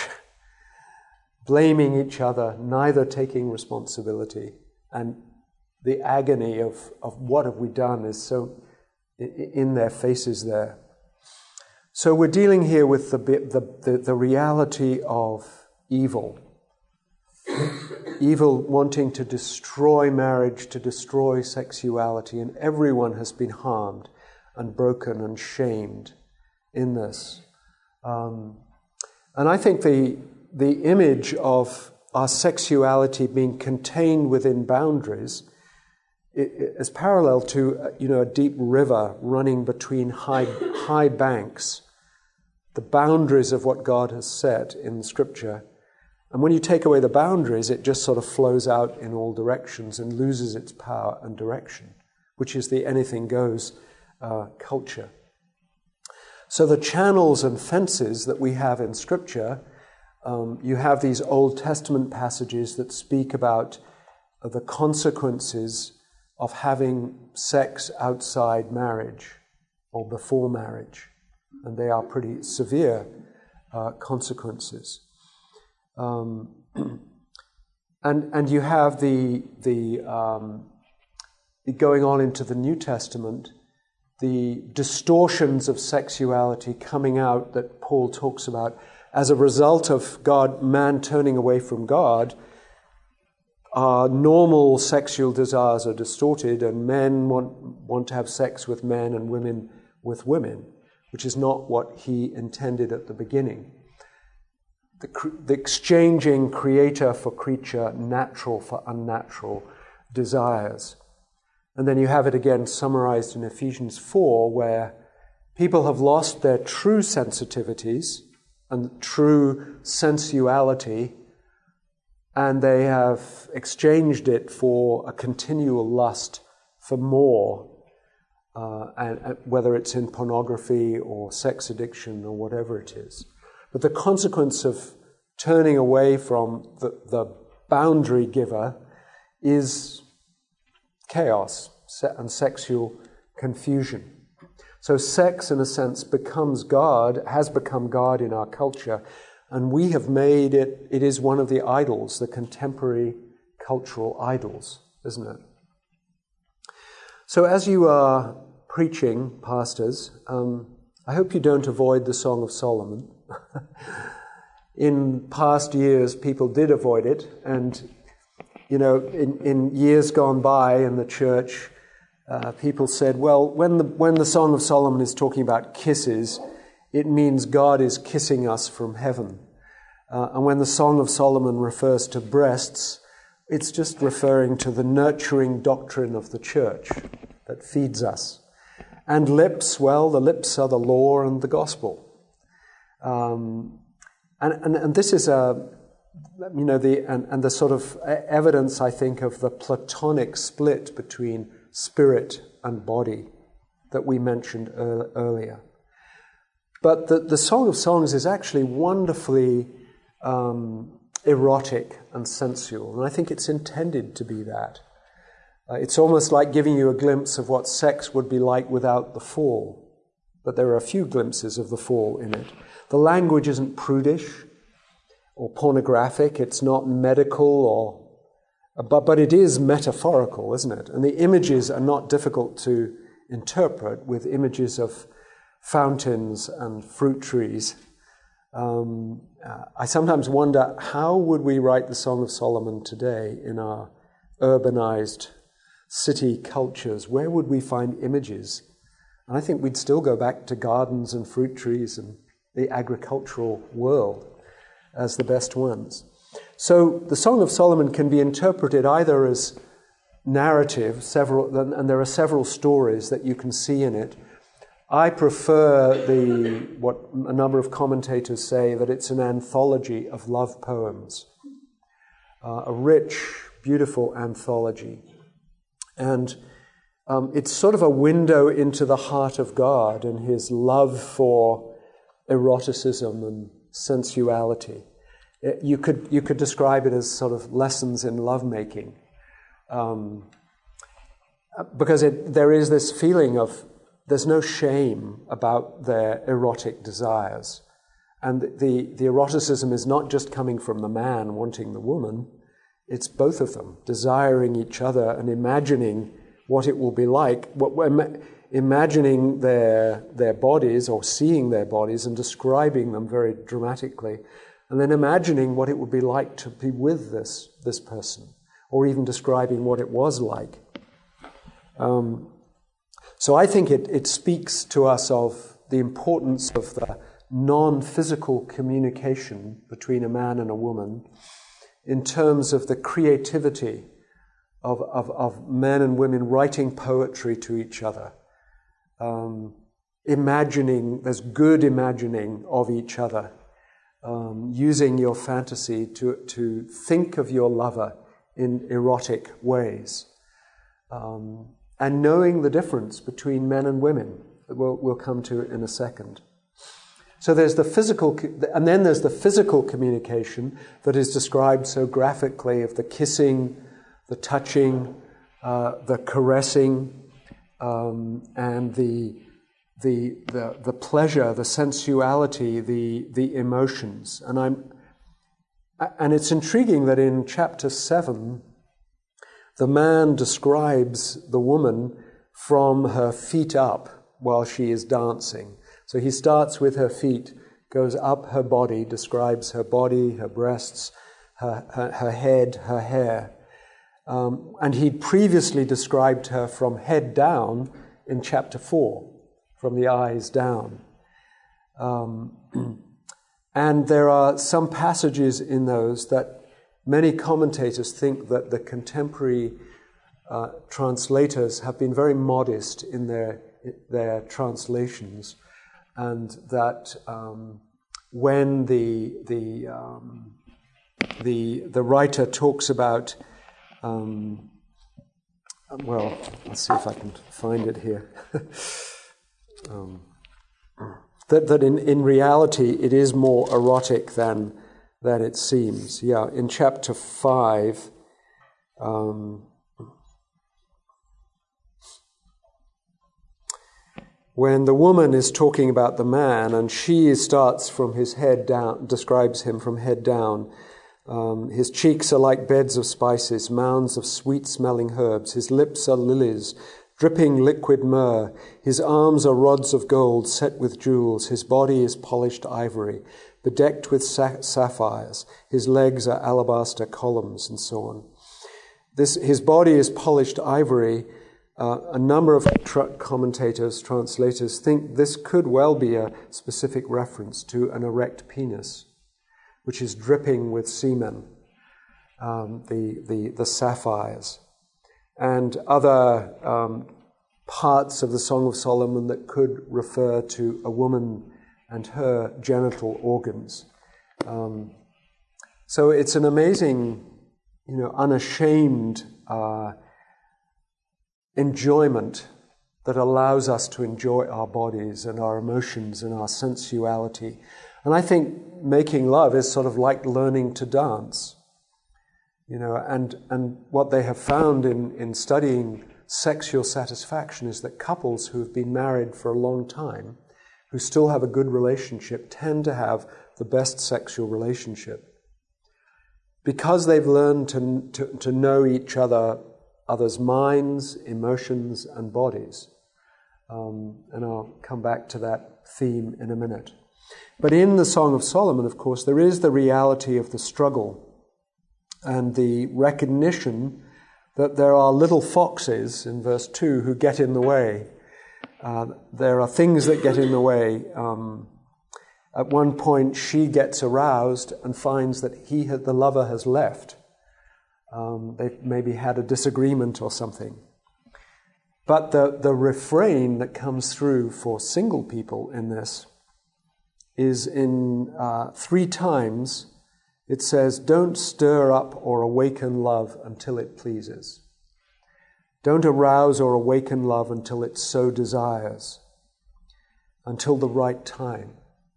Speaker 2: blaming each other, neither taking responsibility, and the agony of, of what have we done is so in their faces there. So we're dealing here with the, the, the, the reality of evil. Evil wanting to destroy marriage, to destroy sexuality, and everyone has been harmed and broken and shamed in this. Um, and I think the the image of our sexuality being contained within boundaries is parallel to, you know, a deep river running between high high banks, the boundaries of what God has set in Scripture. And when you take away the boundaries, it just sort of flows out in all directions and loses its power and direction, which is the anything goes uh, culture. So the channels and fences that we have in Scripture, um, you have these Old Testament passages that speak about uh, the consequences of having sex outside marriage or before marriage. And they are pretty severe uh, consequences. Um, and and you have the the um, going on into the New Testament, the distortions of sexuality coming out that Paul talks about as a result of God, man turning away from God. Our normal sexual desires are distorted, and men want want to have sex with men and women with women, which is not what he intended at the beginning. The, the exchanging creator for creature, natural for unnatural desires. And then you have it again summarized in Ephesians four, where people have lost their true sensitivities and true sensuality, and they have exchanged it for a continual lust for more, uh, and, and whether it's in pornography or sex addiction or whatever it is. But the consequence of turning away from the, the boundary giver is chaos and sexual confusion. So sex, in a sense, becomes God, has become God in our culture, and we have made it, it is one of the idols, the contemporary cultural idols, isn't it? So as you are preaching, pastors, um, I hope you don't avoid the Song of Solomon. In past years, people did avoid it, and you know, in, in years gone by in the church, uh, people said, well, when the, when the Song of Solomon is talking about kisses, it means God is kissing us from heaven. Uh, and when the Song of Solomon refers to breasts, it's just referring to the nurturing doctrine of the church that feeds us. And lips, well, the lips are the law and the gospel. Um, and, and, and this is a, you know, the and, and the sort of evidence, I think, of the Platonic split between spirit and body that we mentioned er- earlier. But the, the Song of Songs is actually wonderfully um, erotic and sensual, and I think it's intended to be that. Uh, it's almost like giving you a glimpse of what sex would be like without the fall, but there are a few glimpses of the fall in it. The language isn't prudish or pornographic, it's not medical, or but, but it is metaphorical, isn't it? And the images are not difficult to interpret, with images of fountains and fruit trees. Um, uh, I sometimes wonder, how would we write the Song of Solomon today in our urbanized city cultures? Where would we find images? And I think we'd still go back to gardens and fruit trees and the agricultural world as the best ones. So the Song of Solomon can be interpreted either as narrative, several, and there are several stories that you can see in it. I prefer the what a number of commentators say, that it's an anthology of love poems, uh, a rich, beautiful anthology. And um, it's sort of a window into the heart of God and his love for eroticism and sensuality. It, you could you could describe it as sort of lessons in lovemaking, um, because it, there is this feeling of there's no shame about their erotic desires, and the the eroticism is not just coming from the man wanting the woman; it's both of them desiring each other and imagining what it will be like, what imagining their their bodies or seeing their bodies and describing them very dramatically, and then imagining what it would be like to be with this this person, or even describing what it was like. Um, so I think it, it speaks to us of the importance of the non-physical communication between a man and a woman in terms of the creativity of, of, of men and women writing poetry to each other. Um, imagining, there's good imagining of each other, um, using your fantasy to, to think of your lover in erotic ways, um, and knowing the difference between men and women that we'll, we'll come to in a second. So there's the physical, and then there's the physical communication that is described so graphically, of the kissing, the touching, uh, the caressing, Um, and the, the the the pleasure, the sensuality, the the emotions, and I'm and it's intriguing that in chapter seven, the man describes the woman from her feet up while she is dancing. So he starts with her feet, goes up her body, describes her body, her breasts, her her, her head, her hair. Um, and he'd previously described her from head down in chapter four, from the eyes down. Um, and there are some passages in those that many commentators think that the contemporary uh, translators have been very modest in their their translations, and that um, when the the um, the the writer talks about Um, well, let's see if I can find it here. um, that that in, in reality it is more erotic than than it seems. Yeah, in chapter five, um, when the woman is talking about the man and she starts from his head down, describes him from head down. Um, his cheeks are like beds of spices, mounds of sweet-smelling herbs. His lips are lilies, dripping liquid myrrh. His arms are rods of gold set with jewels. His body is polished ivory, bedecked with sa- sapphires. His legs are alabaster columns, and so on. this, his body is polished ivory. Uh, a number of tr- commentators, translators, think this could well be a specific reference to an erect penis, which is dripping with semen, um, the, the, the sapphires, and other um, parts of the Song of Solomon that could refer to a woman and her genital organs. Um, so it's an amazing, you know, unashamed uh, enjoyment that allows us to enjoy our bodies and our emotions and our sensuality. And I think making love is sort of like learning to dance. You know, and, and what they have found in, in studying sexual satisfaction is that couples who have been married for a long time, who still have a good relationship, tend to have the best sexual relationship. Because they've learned to, to, to know each other others' minds, emotions, and bodies. Um, and I'll come back to that theme in a minute. But in the Song of Solomon, of course, there is the reality of the struggle and the recognition that there are little foxes, in verse two, who get in the way. Uh, there are things that get in the way. Um, at one point, she gets aroused and finds that he, had, the lover, has left. Um, they've maybe had a disagreement or something. But the, the refrain that comes through for single people in this is in uh, three times it says, don't stir up or awaken love until it pleases. Don't arouse or awaken love until it so desires, until the right time.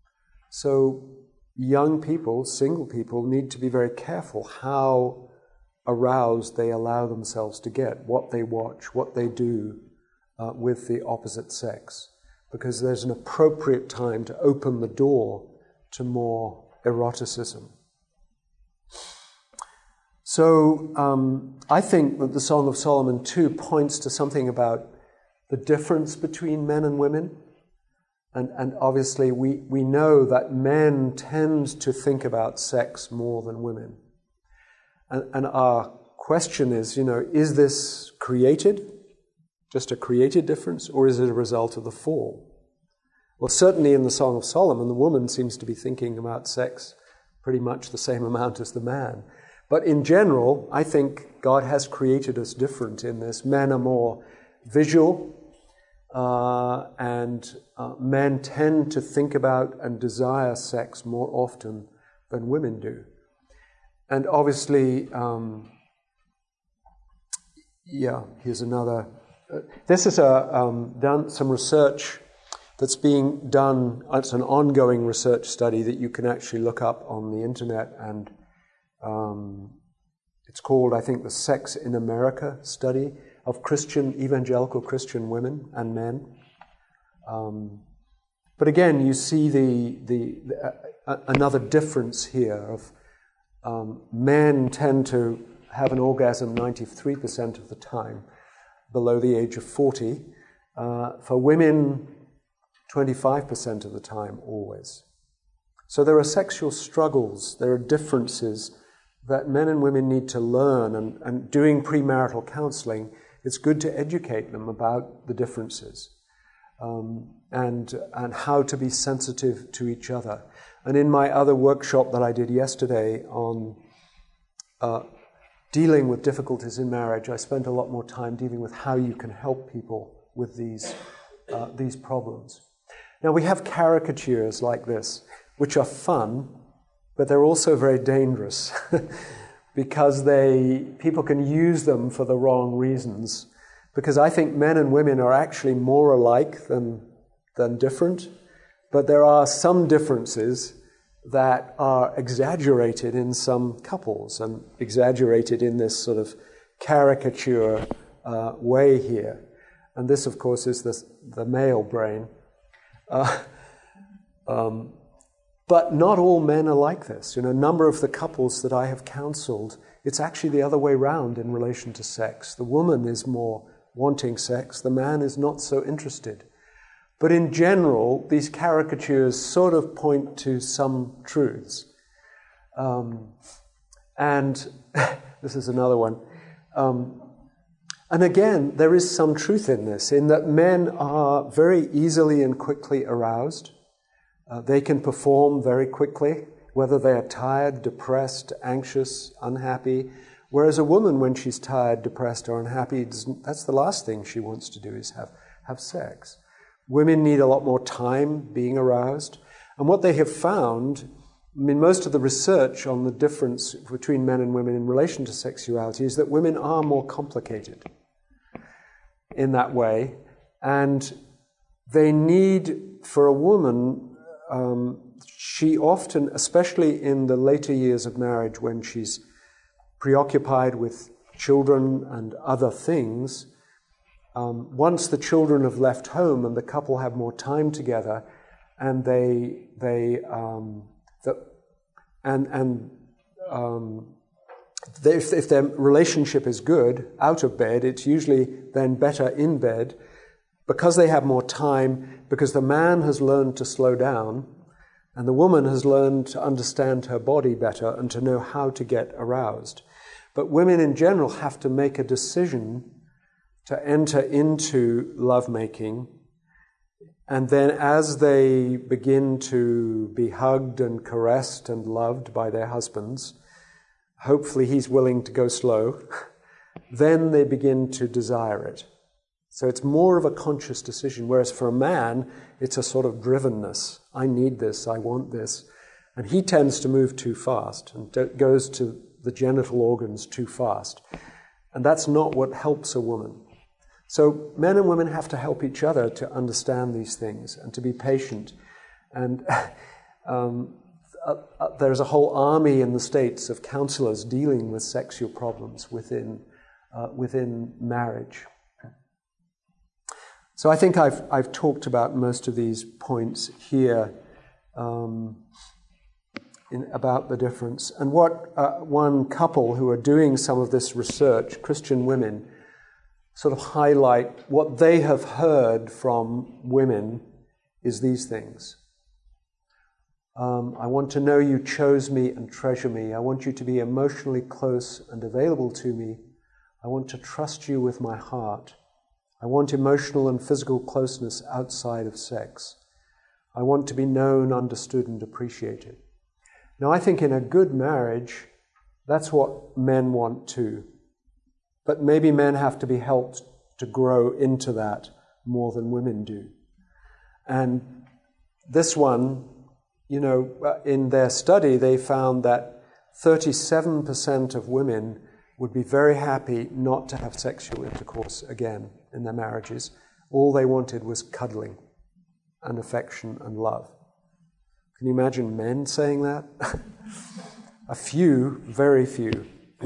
Speaker 2: So young people, single people, need to be very careful how aroused they allow themselves to get, what they watch, what they do uh, with the opposite sex, because there's an appropriate time to open the door to more eroticism. So um, I think that the Song of Solomon too points to something about the difference between men and women, and, and obviously we, we know that men tend to think about sex more than women. And, and our question is, you know, is this created, just a created difference, or is it a result of the fall? Well, certainly in the Song of Solomon, the woman seems to be thinking about sex pretty much the same amount as the man. But in general, I think God has created us different in this. Men are more visual, uh, and uh, men tend to think about and desire sex more often than women do. And obviously, um, yeah, here's another. Uh, this is a, um, done some research that's being done. It's an ongoing research study that you can actually look up on the internet, and um, it's called, I think, the Sex in America study of Christian, evangelical Christian women and men. Um, but again, you see the the, the uh, another difference here of. Um, men tend to have an orgasm ninety-three percent of the time below the age of forty. Uh, for women, twenty-five percent of the time, always. So there are sexual struggles, there are differences that men and women need to learn, and, and doing premarital counseling, it's good to educate them about the differences um, and, and how to be sensitive to each other. And in my other workshop that I did yesterday on uh, dealing with difficulties in marriage, I spent a lot more time dealing with how you can help people with these, uh, these problems. Now, we have caricatures like this, which are fun, but they're also very dangerous because they people can use them for the wrong reasons. Because I think men and women are actually more alike than, than different. But there are some differences that are exaggerated in some couples and exaggerated in this sort of caricature uh, way here. And this, of course, is the, the male brain. Uh, um, but not all men are like this. You know, a number of the couples that I have counseled, it's actually the other way round in relation to sex. The woman is more wanting sex, the man is not so interested. But in general, these caricatures sort of point to some truths. Um, and this is another one. Um, and again, there is some truth in this, in that men are very easily and quickly aroused. Uh, they can perform very quickly, whether they are tired, depressed, anxious, unhappy. Whereas a woman, when she's tired, depressed, or unhappy, that's the last thing she wants to do, is have, have sex. Women need a lot more time being aroused. And what they have found, I mean, most of the research on the difference between men and women in relation to sexuality is that women are more complicated in that way. And they need, for a woman, um, she often, especially in the later years of marriage when she's preoccupied with children and other things, um, once the children have left home and the couple have more time together, and they they um, the, and and um, they, if, if their relationship is good out of bed, it's usually then better in bed because they have more time, because the man has learned to slow down and the woman has learned to understand her body better and to know how to get aroused. But women in general have to make a decision to enter into lovemaking, and then as they begin to be hugged and caressed and loved by their husbands, hopefully he's willing to go slow, then they begin to desire it. So it's more of a conscious decision, whereas for a man, it's a sort of drivenness. I need this, I want this. And he tends to move too fast and goes to the genital organs too fast. And that's not what helps a woman. So men and women have to help each other to understand these things and to be patient. And um, uh, uh, there's a whole army in the States of counselors dealing with sexual problems within, uh, within marriage. So I think I've, I've talked about most of these points here um, in, about the difference. And what uh, one couple who are doing some of this research, Christian women, sort of highlight what they have heard from women is these things. Um, I want to know you chose me and treasure me. I want you to be emotionally close and available to me. I want to trust you with my heart. I want emotional and physical closeness outside of sex. I want to be known, understood, and appreciated. Now, I think in a good marriage, that's what men want too. But maybe men have to be helped to grow into that more than women do. And this one, you know, in their study, they found that thirty-seven percent of women would be very happy not to have sexual intercourse again in their marriages. All they wanted was cuddling and affection and love. Can you imagine men saying that? A few, very few.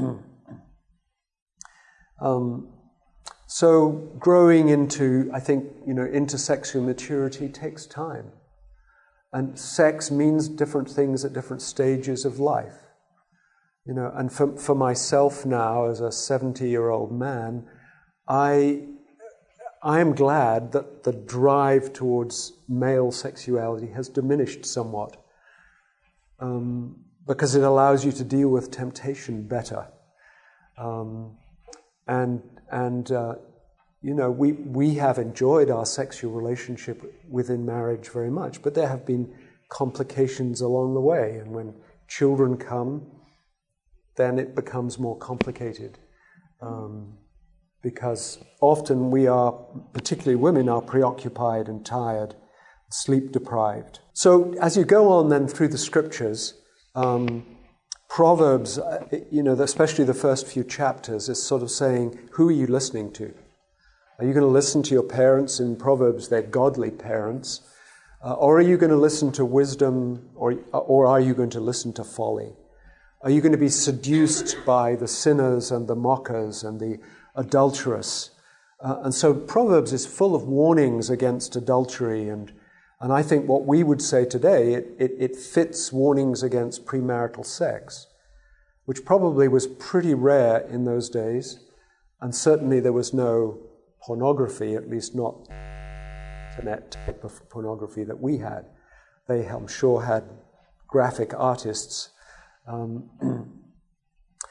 Speaker 2: um, so growing into, I think, you know, into sexual maturity takes time. And sex means different things at different stages of life. You know, and for, for myself now, as a seventy-year-old man, I, I am glad that the drive towards male sexuality has diminished somewhat, um, because it allows you to deal with temptation better. Um, and, and uh, you know, we, we have enjoyed our sexual relationship within marriage very much, but there have been complications along the way, and when children come, then it becomes more complicated, um, because often we are, particularly women, are preoccupied and tired, sleep deprived. So as you go on then through the scriptures, um, Proverbs, you know, especially the first few chapters, is sort of saying, who are you listening to? Are you going to listen to your parents? In Proverbs, they're godly parents. Uh, or are you going to listen to wisdom, or, or are you going to listen to folly? Are you going to be seduced by the sinners and the mockers and the adulterous? Uh, and so Proverbs is full of warnings against adultery, and and I think what we would say today, it, it, it fits warnings against premarital sex, which probably was pretty rare in those days, and certainly there was no pornography, at least not internet type of pornography that we had. They, I'm sure, had graphic artists. Um,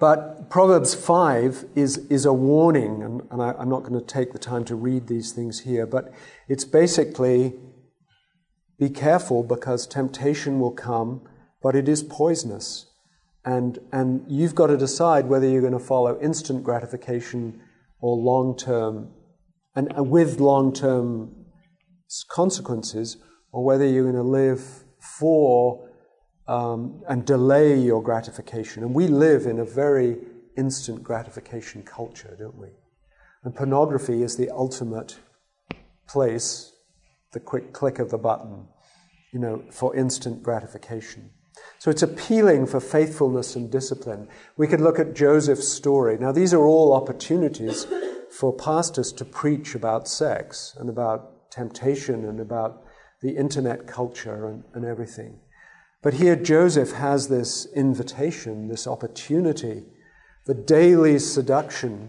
Speaker 2: But Proverbs five is, is a warning, and, and I, I'm not going to take the time to read these things here, but it's basically, be careful because temptation will come, but it is poisonous. And, and you've got to decide whether you're going to follow instant gratification or long-term, and, and with long-term consequences, or whether you're going to live for um, and delay your gratification. And we live in a very instant gratification culture, don't we? And pornography is the ultimate place, the quick click of the button, you know, for instant gratification. So it's appealing for faithfulness and discipline. We could look at Joseph's story. Now, these are all opportunities for pastors to preach about sex and about temptation and about the internet culture and, and everything. But here Joseph has this invitation, this opportunity, the daily seduction,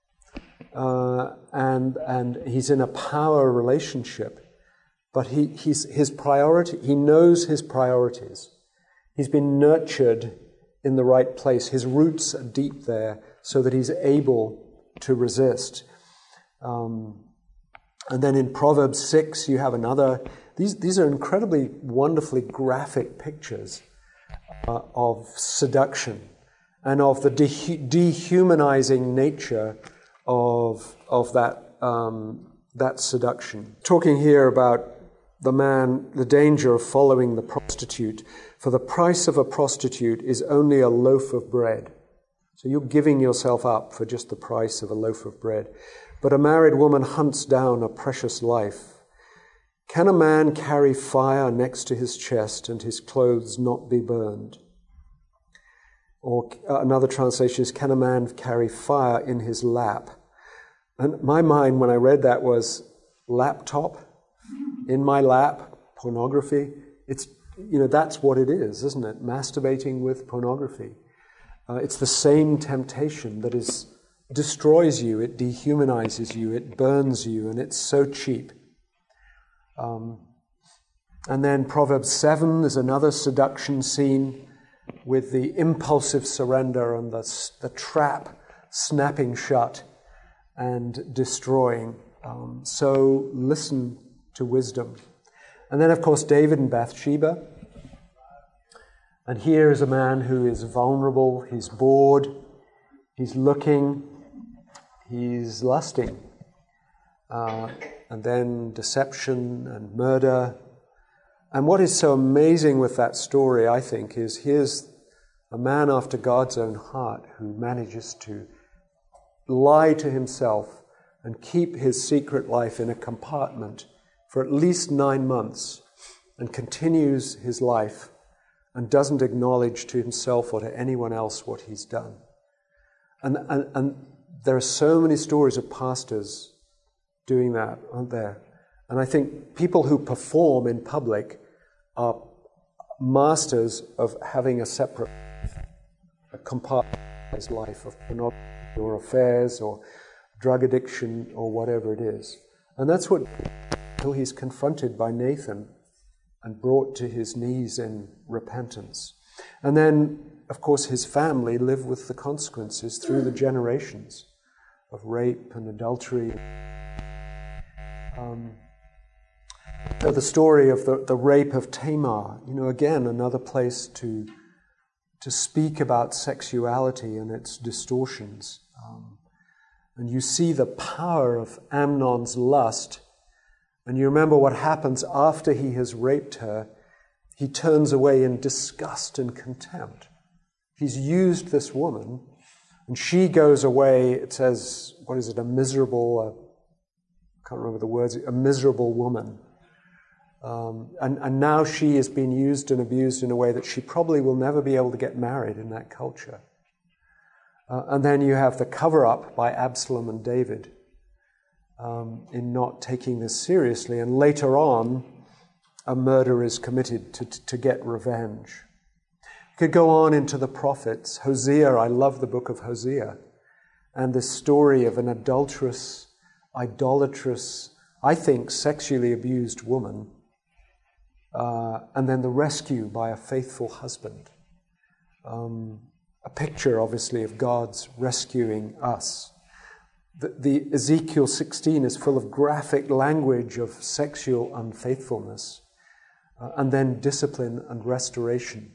Speaker 2: uh, and and he's in a power relationship. But he he's his priority. He knows his priorities. He's been nurtured in the right place. His roots are deep there, so that he's able to resist. Um, and then in Proverbs six, you have another. These these are incredibly wonderfully graphic pictures uh, of seduction and of the de- dehumanizing nature of of that um, that seduction. Talking here about the man, the danger of following the prostitute. For the price of a prostitute is only a loaf of bread. So you're giving yourself up for just the price of a loaf of bread. But a married woman hunts down a precious life. Can a man carry fire next to his chest and his clothes not be burned? Or another translation is, can a man carry fire in his lap? And my mind, when I read that, was laptop, in my lap, pornography. It's, you know, that's what it is, isn't it? Masturbating with pornography. Uh, it's the same temptation that is destroys you, it dehumanizes you, it burns you, and it's so cheap. Um, and then Proverbs seven is another seduction scene with the impulsive surrender and the, the trap snapping shut and destroying. Um, so listen to wisdom. And then, of course, David and Bathsheba. And here is a man who is vulnerable, he's bored, he's looking, he's lusting. Uh, and then deception and murder. And what is so amazing with that story, I think, is here's a man after God's own heart who manages to lie to himself and keep his secret life in a compartment for at least nine months and continues his life and doesn't acknowledge to himself or to anyone else what he's done. And, and, and there are so many stories of pastors doing that, aren't there? And I think people who perform in public are masters of having a separate, a compartmentalized life of pornography or affairs or drug addiction or whatever it is. And that's what, until he's confronted by Nathan and brought to his knees in repentance. And then, of course, his family live with the consequences through the generations of rape and adultery. Um, so the story of the, the rape of Tamar, you know, again, another place to to speak about sexuality and its distortions. Um, and you see the power of Amnon's lust, and you remember what happens after he has raped her. He turns away in disgust and contempt. He's used this woman, and she goes away, it says, what is it, a miserable, uh, I can't remember the words, a miserable woman. Um, and, and now she is being used and abused in a way that she probably will never be able to get married in that culture. Uh, and then you have the cover-up by Absalom and David um, in not taking this seriously. And later on, a murder is committed to, to get revenge. We could go on into the prophets. Hosea, I love the book of Hosea. And this story of an adulterous, idolatrous, I think sexually abused woman, uh, and then the rescue by a faithful husband. Um, a picture, obviously, of God's rescuing us. The, the Ezekiel sixteen is full of graphic language of sexual unfaithfulness, uh, and then discipline and restoration.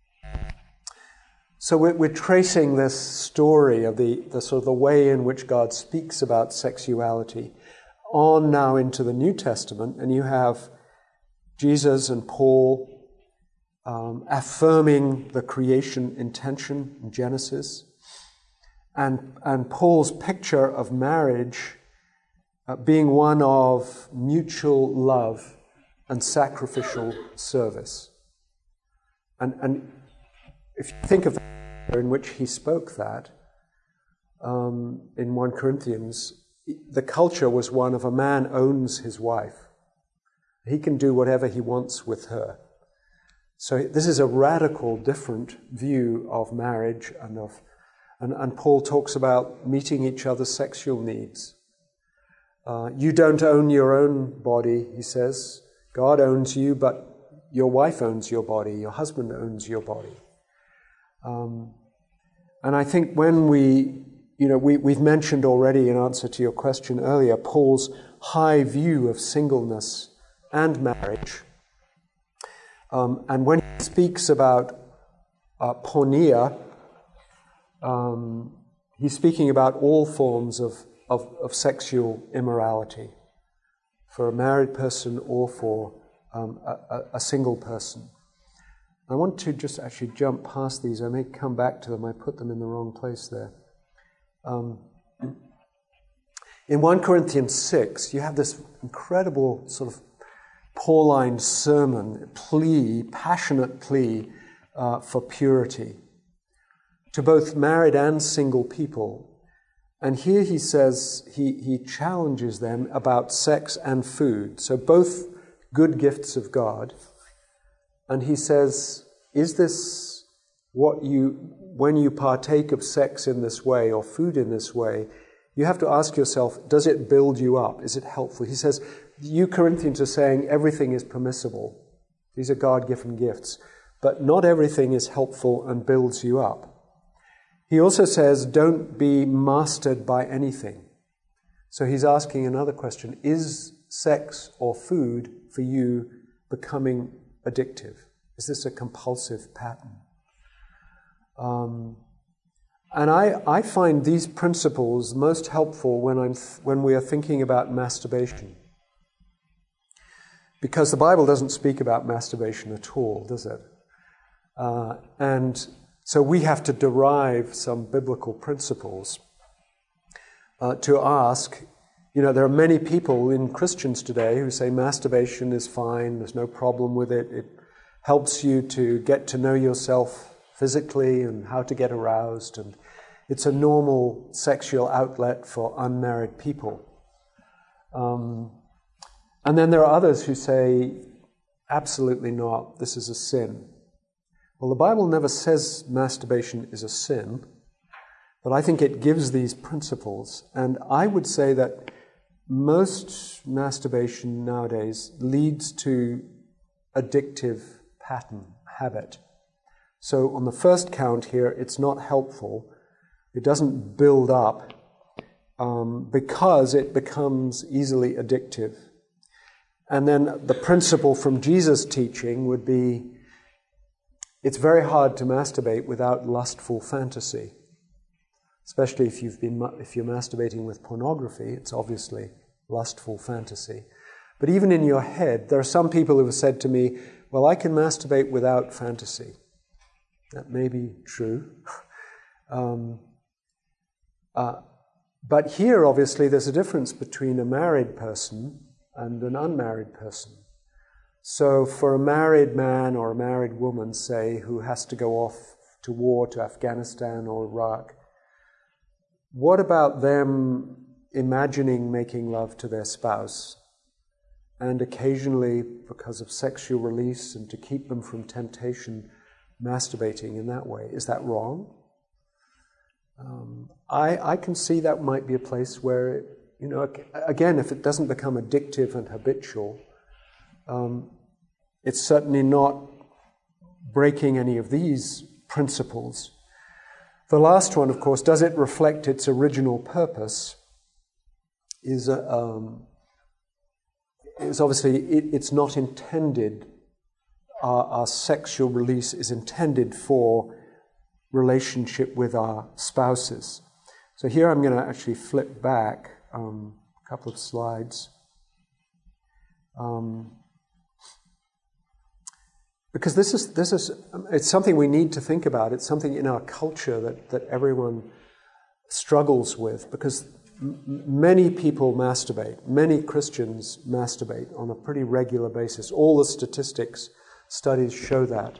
Speaker 2: So we're, we're tracing this story of the, the sort of the way in which God speaks about sexuality on now into the New Testament, and you have Jesus and Paul um, affirming the creation intention in Genesis, and, and Paul's picture of marriage uh, being one of mutual love and sacrificial service. And, and if you think of the way in which he spoke that, um, in First Corinthians, the culture was one of a man owns his wife. He can do whatever he wants with her. So this is a radical, different view of marriage, and of, and, and Paul talks about meeting each other's sexual needs. Uh, you don't own your own body, he says. God owns you, but your wife owns your body. Your husband owns your body. Um, and I think when we, you know, we, we've mentioned already in answer to your question earlier, Paul's high view of singleness and marriage. Um, and when he speaks about uh, porneia, um, he's speaking about all forms of, of, of sexual immorality, for a married person or for um, a, a single person. I want to just actually jump past these. I may come back to them. I put them in the wrong place there. Um, in First Corinthians six, you have this incredible sort of Pauline sermon, plea, passionate plea uh, for purity to both married and single people. And here he says, he, he challenges them about sex and food. So both good gifts of God. And he says, is this what you, when you partake of sex in this way or food in this way, you have to ask yourself, does it build you up? Is it helpful? He says, you Corinthians are saying everything is permissible. These are God-given gifts. But not everything is helpful and builds you up. He also says, don't be mastered by anything. So he's asking another question. Is sex or food for you becoming addictive? Is this a compulsive pattern? Um, and I, I find these principles most helpful when, I'm th- when we are thinking about masturbation. Because the Bible doesn't speak about masturbation at all, does it? Uh, and so we have to derive some biblical principles uh, to ask, you know, there are many people in Christians today who say masturbation is fine, there's no problem with it, it helps you to get to know yourself physically and how to get aroused, and it's a normal sexual outlet for unmarried people. Um, and then there are others who say, absolutely not, this is a sin. Well, the Bible never says masturbation is a sin, but I think it gives these principles. And I would say that most masturbation nowadays leads to addictive pattern, habit. So on the first count here, it's not helpful. It doesn't build up um, because it becomes easily addictive. And then the principle from Jesus' teaching would be, it's very hard to masturbate without lustful fantasy. Especially if you've been if you're masturbating with pornography, it's obviously lustful fantasy. But even in your head, there are some people who have said to me, well, I can masturbate without fantasy. That may be true. um, uh, but here, obviously, there's a difference between a married person and an unmarried person. So for a married man or a married woman, say, who has to go off to war to Afghanistan or Iraq, what about them imagining making love to their spouse and occasionally, because of sexual release and to keep them from temptation, masturbating in that way? Is that wrong? Um, I, I can see that might be a place where, it, you know, again, if it doesn't become addictive and habitual, um, it's certainly not breaking any of these principles. The last one, of course, does it reflect its original purpose? Is, uh, um, is obviously, it, it's not intended, our, our sexual release is intended for relationship with our spouses. So here I'm going to actually flip back um, a couple of slides. Um, because this is, this is, it's something we need to think about. It's something in our culture that, that everyone struggles with, because m- many people masturbate. Many Christians masturbate on a pretty regular basis. All the statistics, studies show that.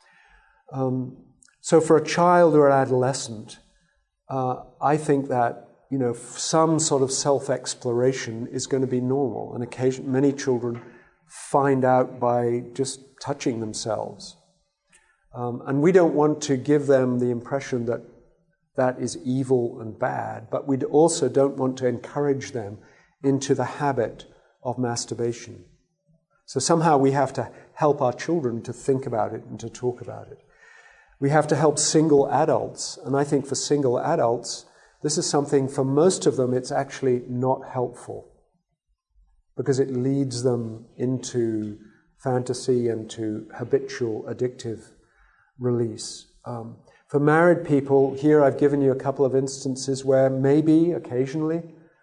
Speaker 2: Um, so for a child or adolescent, uh, I think that, you know, some sort of self-exploration is going to be normal. And occasion, many children find out by just touching themselves. Um, and we don't want to give them the impression that that is evil and bad, but we also don't want to encourage them into the habit of masturbation. So somehow we have to help our children to think about it and to talk about it. We have to help single adults, and I think for single adults, this is something, for most of them, it's actually not helpful, because it leads them into fantasy and to habitual addictive release. Um, for married people, here I've given you a couple of instances where maybe, occasionally,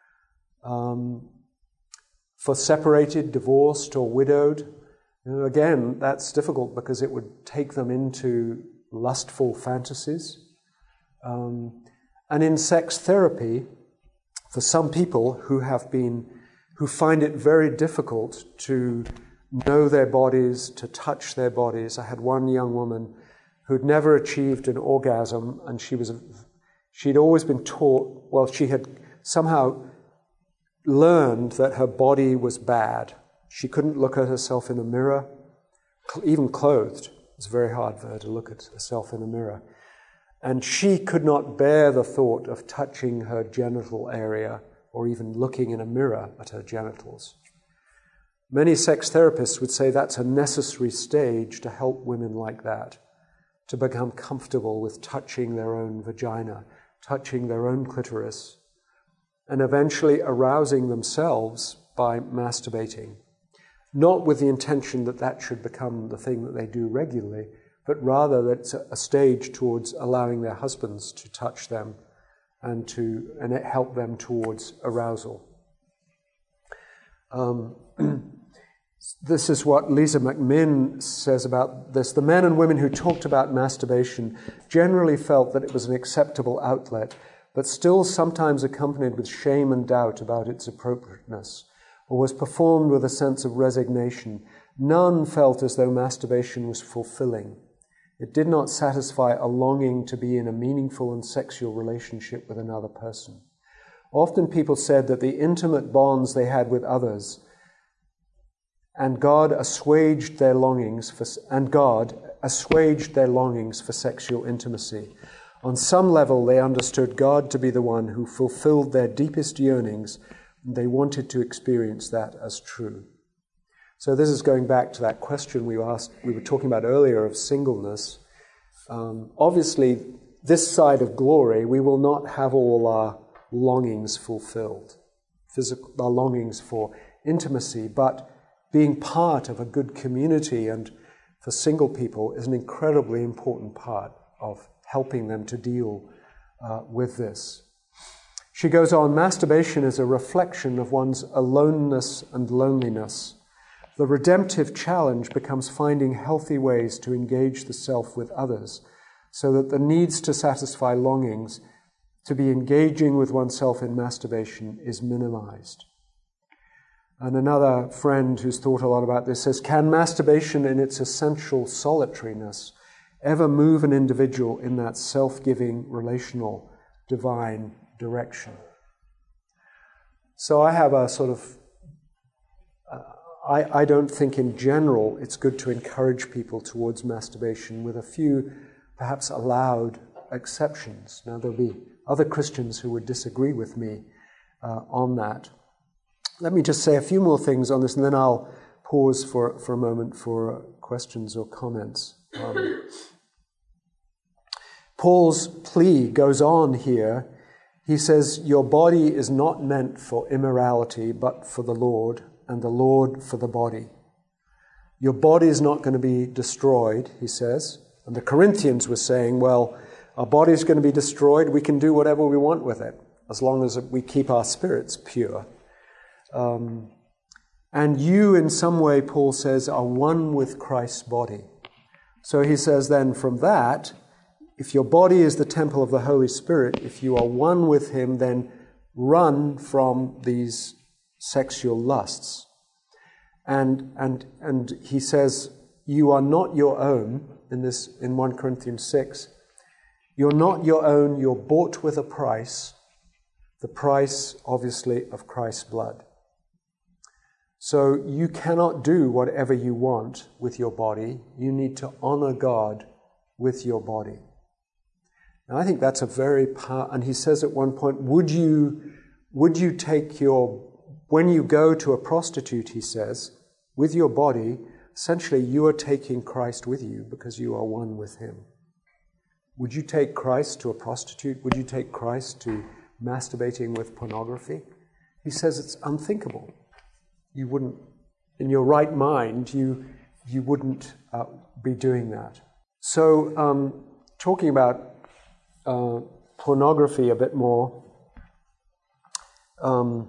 Speaker 2: um, for separated, divorced, or widowed, you know, again, that's difficult because it would take them into lustful fantasies. Um, and in sex therapy, for some people who have been, who find it very difficult to know their bodies, to touch their bodies. I had one young woman who'd never achieved an orgasm, and she was, she'd always been taught, well, she had somehow learned that her body was bad. She couldn't look at herself in a mirror, even clothed. It was very hard for her to look at herself in a mirror. And she could not bear the thought of touching her genital area or even looking in a mirror at her genitals. Many sex therapists would say that's a necessary stage to help women like that to become comfortable with touching their own vagina, touching their own clitoris, and eventually arousing themselves by masturbating. Not with the intention that that should become the thing that they do regularly, but rather that it's a stage towards allowing their husbands to touch them and to and it help them towards arousal. Um, this is what Lisa McMinn says about this. The men and women who talked about masturbation generally felt that it was an acceptable outlet, but still sometimes accompanied with shame and doubt about its appropriateness, or was performed with a sense of resignation. None felt as though masturbation was fulfilling. It did not satisfy a longing to be in a meaningful and sexual relationship with another person. Often people said that the intimate bonds they had with others and God assuaged their longings for and God assuaged their longings for sexual intimacy. On some level, they understood God to be the one who fulfilled their deepest yearnings, and they wanted to experience that as true. So this is going back to that question we asked, we were talking about earlier of singleness. Um, obviously, this side of glory, we will not have all our longings fulfilled, physical, our longings for intimacy, but being part of a good community and for single people is an incredibly important part of helping them to deal uh, with this. She goes on, masturbation is a reflection of one's aloneness and loneliness. The redemptive challenge becomes finding healthy ways to engage the self with others so that the needs to satisfy longings to be engaging with oneself in masturbation is minimized. And another friend who's thought a lot about this says, can masturbation in its essential solitariness ever move an individual in that self-giving, relational, divine direction? So I have a sort of I, I don't think in general it's good to encourage people towards masturbation, with a few perhaps allowed exceptions. Now there'll be other Christians who would disagree with me uh, on that. Let me just say a few more things on this, and then I'll pause for, for a moment for uh, questions or comments. Um, Paul's plea goes on here. He says, your body is not meant for immorality, but for the Lord, and the Lord for the body. Your body is not going to be destroyed, he says. And the Corinthians were saying, well, our body is going to be destroyed. We can do whatever we want with it, as long as we keep our spirits pure. Um, and you, in some way, Paul says, are one with Christ's body. So he says then from that, if your body is the temple of the Holy Spirit, if you are one with him, then run from these sexual lusts. And and and he says, you are not your own, in this in First Corinthians six. You're not your own, you're bought with a price, the price, obviously, of Christ's blood. So you cannot do whatever you want with your body. You need to honor God with your body. And I think that's a very powerful, and he says at one point, would you, would you take your, when you go to a prostitute, he says, with your body, essentially you are taking Christ with you because you are one with him. Would you take Christ to a prostitute? Would you take Christ to masturbating with pornography? He says it's unthinkable. You wouldn't, in your right mind, you, you wouldn't uh, be doing that. So, um, talking about Uh, pornography a bit more. Um,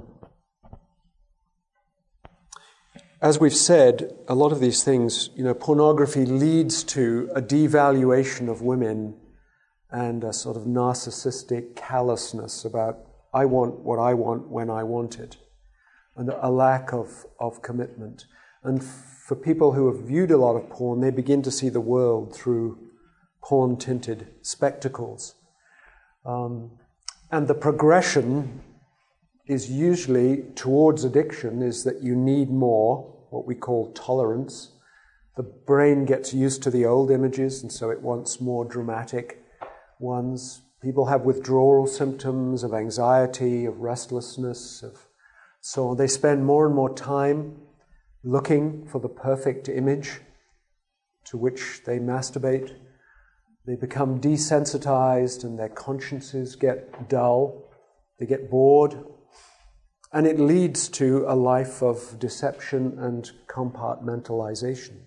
Speaker 2: as we've said, a lot of these things, you know, pornography leads to a devaluation of women and a sort of narcissistic callousness about, I want what I want when I want it, and a lack of, of commitment. And for people who have viewed a lot of porn, they begin to see the world through porn-tinted spectacles. Um, and the progression is usually towards addiction is that you need more, what we call tolerance. The brain gets used to the old images, and so it wants more dramatic ones. People have withdrawal symptoms of anxiety, of restlessness, of so on. They spend more and more time looking for the perfect image to which they masturbate. They become desensitized and their consciences get dull. They get bored. And it leads to a life of deception and compartmentalization.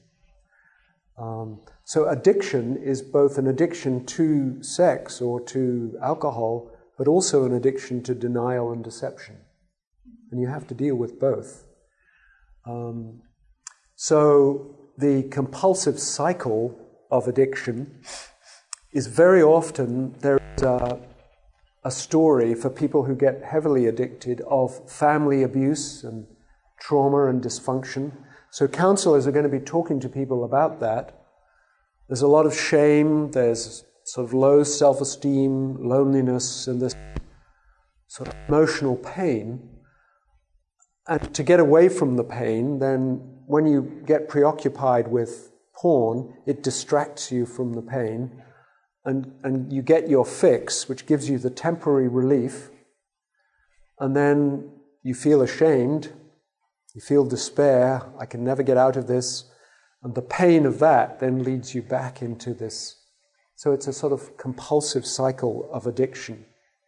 Speaker 2: Um, so addiction is both an addiction to sex or to alcohol, but also an addiction to denial and deception. And you have to deal with both. Um, so the compulsive cycle of addiction is very often, there is a, a story for people who get heavily addicted of family abuse and trauma and dysfunction. So counselors are going to be talking to people about that. There's a lot of shame, there's sort of low self-esteem, loneliness, and this sort of emotional pain. And to get away from the pain, then when you get preoccupied with porn, it distracts you from the pain. And, and you get your fix, which gives you the temporary relief, and then you feel ashamed, you feel despair, I can never get out of this, and the pain of that then leads you back into this. So it's a sort of compulsive cycle of addiction.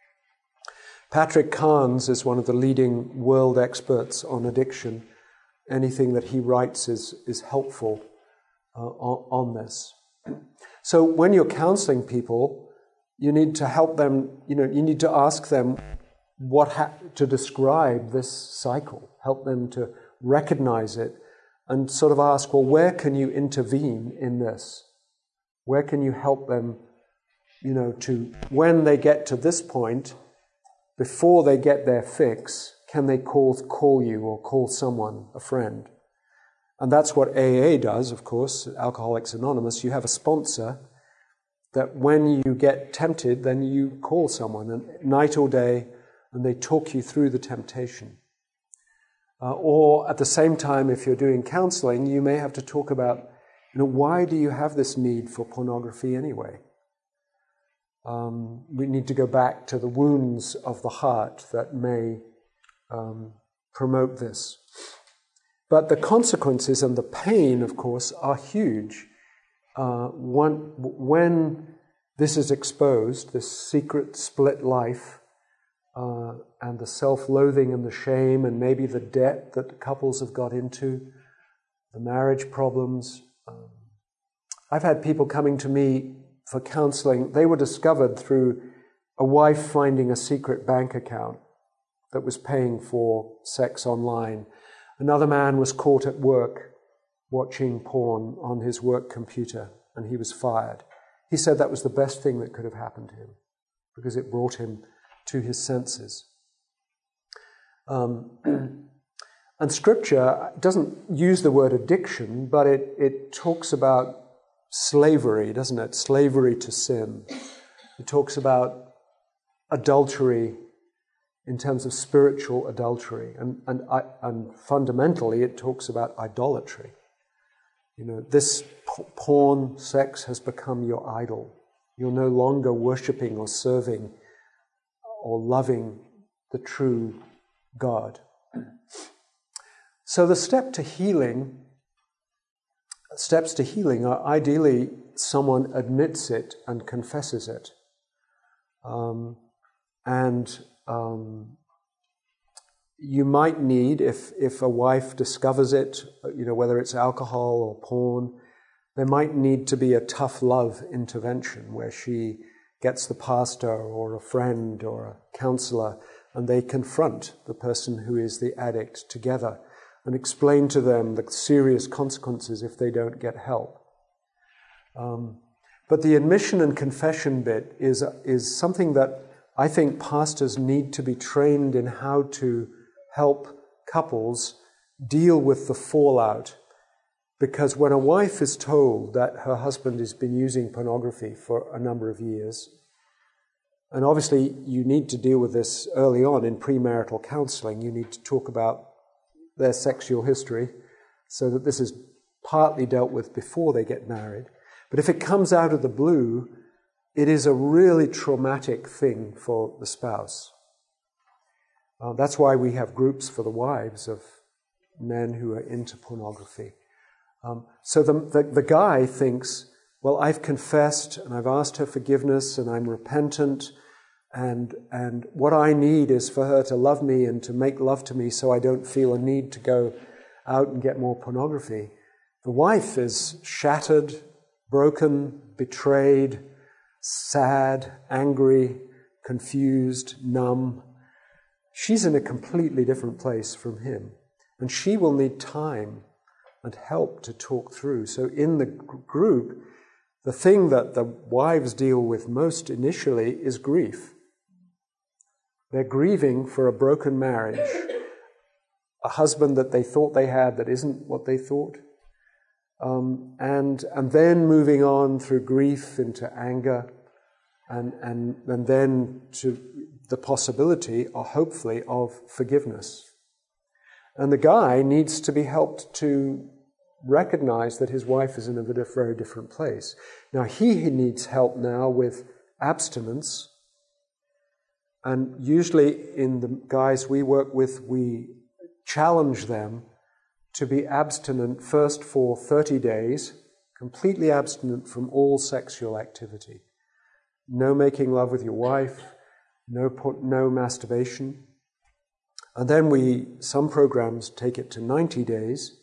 Speaker 2: Patrick Carnes is one of the leading world experts on addiction. Anything that he writes is, is helpful uh, on, on this. So when you're counseling people, you need to help them, you know, you need to ask them what ha- to describe this cycle, help them to recognize it, and sort of ask, well, where can you intervene in this? Where can you help them, you know, to, when they get to this point, before they get their fix, can they call, call you or call someone, a friend? And that's what A A does, of course, Alcoholics Anonymous. You have a sponsor that when you get tempted, then you call someone, and night or day, and they talk you through the temptation. Uh, or at the same time, if you're doing counseling, you may have to talk about, you know, why do you have this need for pornography anyway? Um, we need to go back to the wounds of the heart that may um, promote this. But the consequences and the pain, of course, are huge. Uh, one, when this is exposed, this secret split life, uh, and the self-loathing and the shame and maybe the debt that couples have got into, the marriage problems. Um, I've had people coming to me for counseling. They were discovered through a wife finding a secret bank account that was paying for sex online. Another man was caught at work watching porn on his work computer, and he was fired. He said that was the best thing that could have happened to him because it brought him to his senses. Um, and Scripture doesn't use the word addiction, but it, it talks about slavery, doesn't it? Slavery to sin. It talks about adultery in terms of spiritual adultery. And, and, and fundamentally, it talks about idolatry. You know, this porn, sex has become your idol. You're no longer worshipping or serving or loving the true God. So the step to healing, steps to healing are ideally someone admits it and confesses it. Um, and um, you might need, if, if a wife discovers it, you know, whether it's alcohol or porn, there might need to be a tough love intervention where she gets the pastor or a friend or a counselor and they confront the person who is the addict together and explain to them the serious consequences if they don't get help. Um, but the admission and confession bit is, is something that I think pastors need to be trained in how to help couples deal with the fallout. Because when a wife is told that her husband has been using pornography for a number of years, and obviously you need to deal with this early on in premarital counseling, you need to talk about their sexual history so that this is partly dealt with before they get married. But if it comes out of the blue, it is a really traumatic thing for the spouse. Uh, that's why we have groups for the wives of men who are into pornography. Um, so the, the, the guy thinks, well, I've confessed and I've asked her forgiveness and I'm repentant and, and what I need is for her to love me and to make love to me so I don't feel a need to go out and get more pornography. The wife is shattered, broken, betrayed, sad, angry, confused, numb. She's in a completely different place from him. And she will need time and help to talk through. So in the group, the thing that the wives deal with most initially is grief. They're grieving for a broken marriage, a husband that they thought they had that isn't what they thought, um, and and then moving on through grief into anger, and and and then to the possibility, or hopefully, of forgiveness. And the guy needs to be helped to recognize that his wife is in a very different place. Now, he needs help now with abstinence. And usually in the guys we work with, we challenge them to be abstinent first for thirty days, completely abstinent from all sexual activity. No making love with your wife, no, no masturbation. And then we, some programs take it to ninety days.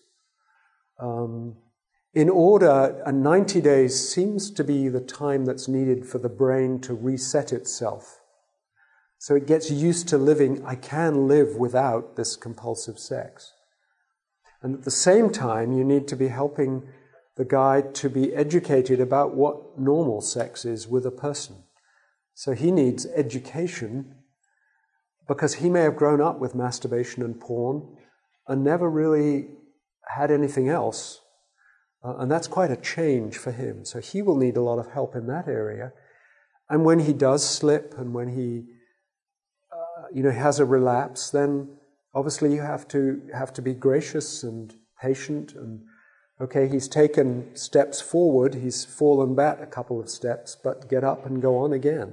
Speaker 2: Um, in order, and ninety days seems to be the time that's needed for the brain to reset itself. So it gets used to living, I can live without this compulsive sex. And at the same time, you need to be helping the guy to be educated about what normal sex is with a person. So he needs education because he may have grown up with masturbation and porn and never really had anything else. Uh, and that's quite a change for him. So he will need a lot of help in that area. And when he does slip and when he uh, you know, has a relapse, then obviously you have to have to be gracious and patient. And okay, he's taken steps forward, he's fallen back a couple of steps, but get up and go on again.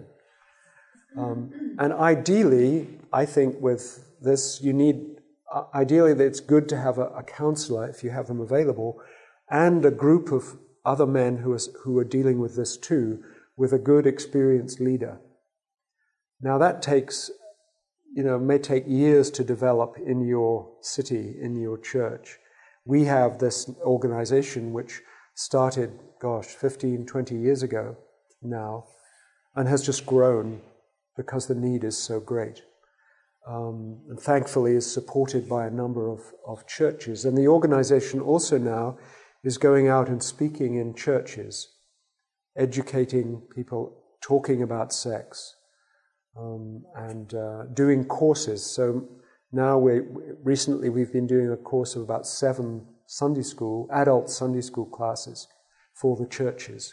Speaker 2: Um, and ideally, I think with this, you need, uh, ideally it's good to have a, a counselor, if you have them available, and a group of other men who are, who are dealing with this too, with a good, experienced leader. Now that takes, you know, may take years to develop in your city, in your church. We have this organization which started, gosh, fifteen, twenty years ago now, and has just grown because the need is so great. Um, and thankfully is supported by a number of, of churches. And the organization also now is going out and speaking in churches, educating people, talking about sex, um, and uh, doing courses. So now we recently we've been doing a course of about seven Sunday school, adult Sunday school classes for the churches.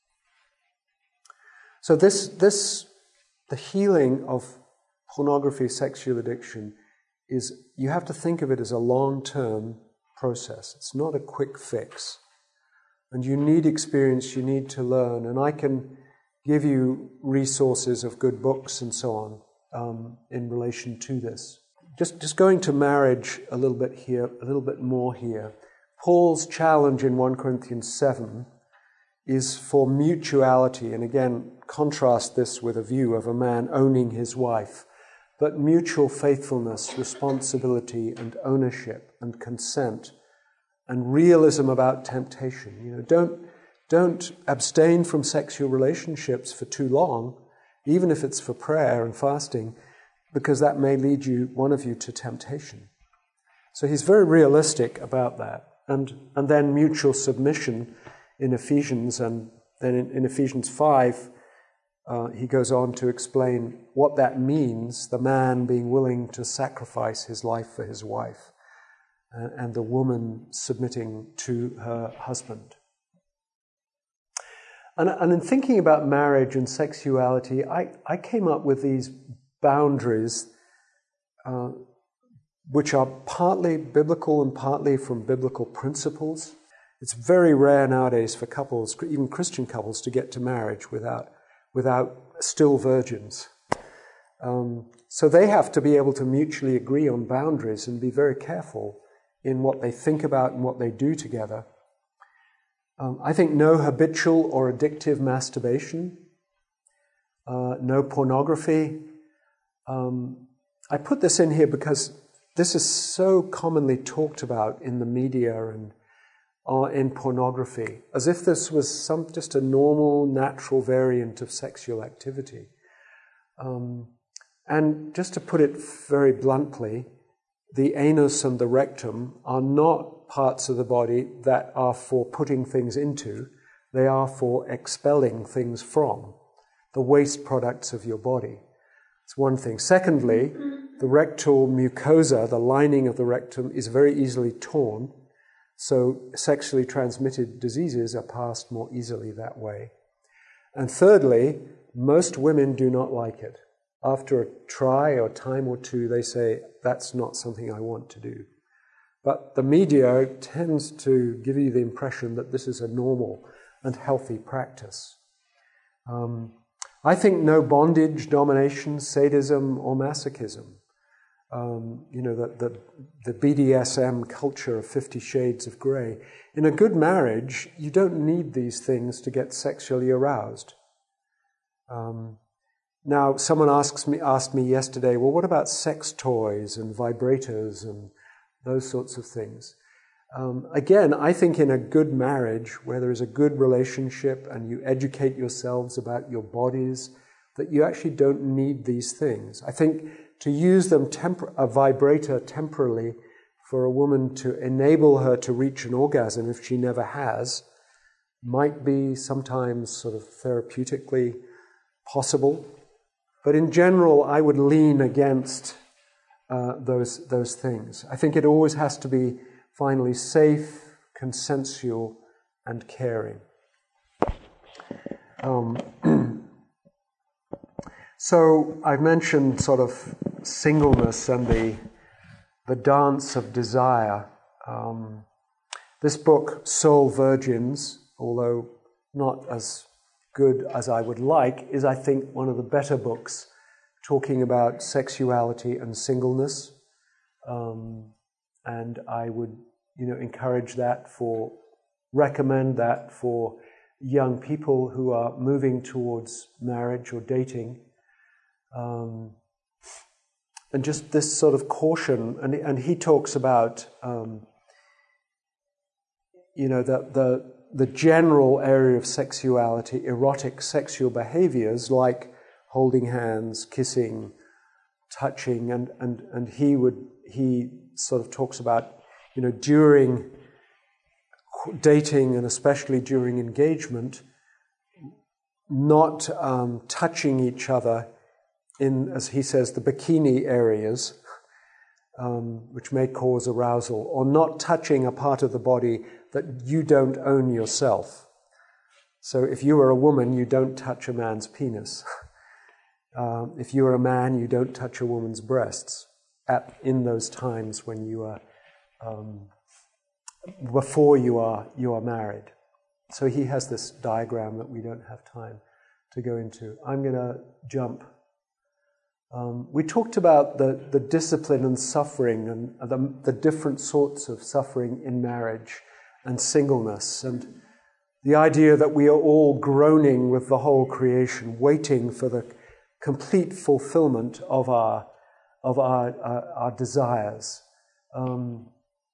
Speaker 2: So this, this, the healing of pornography, sexual addiction, is, you have to think of it as a long-term process. It's not a quick fix. And you need experience, you need to learn. And I can give you resources of good books and so on um, in relation to this. Just, just going to marriage a little bit here, a little bit more here. Paul's challenge in First Corinthians seven is for mutuality. And again, contrast this with a view of a man owning his wife. But mutual faithfulness, responsibility, and ownership, and consent, and realism about temptation. You know, don't don't abstain from sexual relationships for too long, even if it's for prayer and fasting, because that may lead you, one of you, to temptation. So he's very realistic about that, and and then mutual submission in Ephesians, and then in, in Ephesians five. Uh, he goes on to explain what that means, the man being willing to sacrifice his life for his wife, uh, and the woman submitting to her husband. And, and in thinking about marriage and sexuality, I, I came up with these boundaries, uh, which are partly biblical and partly from biblical principles. It's very rare nowadays for couples, even Christian couples, to get to marriage without without still virgins. Um, so they have to be able to mutually agree on boundaries and be very careful in what they think about and what they do together. Um, I think no habitual or addictive masturbation, uh, no pornography. Um, I put this in here because this is so commonly talked about in the media and Uh, in pornography, as if this was some just a normal, natural variant of sexual activity. Um, and just to put it very bluntly, the anus and the rectum are not parts of the body that are for putting things into, they are for expelling things from, the waste products of your body. It's one thing. Secondly, the rectal mucosa, the lining of the rectum, is very easily torn. So sexually transmitted diseases are passed more easily that way. And thirdly, most women do not like it. After a try or time or two, they say, that's not something I want to do. But the media tends to give you the impression that this is a normal and healthy practice. Um, I think no bondage, domination, sadism, or masochism. Um, you know, the, the, the B D S M culture of Fifty Shades of Grey. In a good marriage, you don't need these things to get sexually aroused. Um, now, someone asks me, asked me yesterday, well, what about sex toys and vibrators and those sorts of things? Um, again, I think in a good marriage, where there is a good relationship and you educate yourselves about your bodies, that you actually don't need these things. I think to use them, tempor- a vibrator temporarily for a woman to enable her to reach an orgasm if she never has, might be sometimes sort of therapeutically possible. But in general, I would lean against uh, those, those things. I think it always has to be finally safe, consensual, and caring. Um, so I've mentioned sort of singleness and the the dance of desire. Um, this book, Soul Virgins, although not as good as I would like, is, I think, one of the better books talking about sexuality and singleness. Um, and I would, you know, encourage that for, recommend that for young people who are moving towards marriage or dating. Um, and just this sort of caution, and, and he talks about, um, you know, the, the, the general area of sexuality, erotic sexual behaviors like holding hands, kissing, touching, and, and, and he would, he sort of talks about, you know, during dating and especially during engagement, not um, touching each other in, as he says, the bikini areas, um, which may cause arousal, or not touching a part of the body that you don't own yourself. So if you are a woman, you don't touch a man's penis. um, if you are a man, you don't touch a woman's breasts at in those times when you are um, before you are you are married. So he has this diagram that we don't have time to go into. I'm going to jump. Um, we talked about the, the discipline and suffering and the, the different sorts of suffering in marriage and singleness, and the idea that we are all groaning with the whole creation, waiting for the complete fulfillment of our of our our, our desires. Um,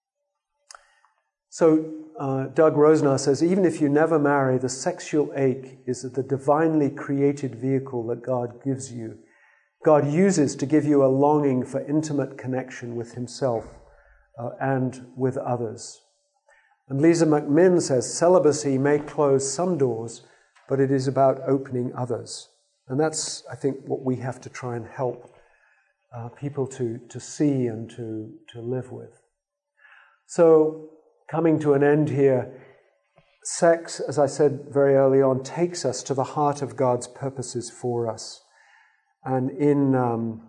Speaker 2: so uh, Doug Rosnar says, even if you never marry, the sexual ache is the divinely created vehicle that God gives you. God uses to give you a longing for intimate connection with himself uh, and with others. And Lisa McMinn says, celibacy may close some doors, but it is about opening others. And that's, I think, what we have to try and help uh, people to, to see and to, to live with. So, coming to an end here, sex, as I said very early on, takes us to the heart of God's purposes for us. And in um,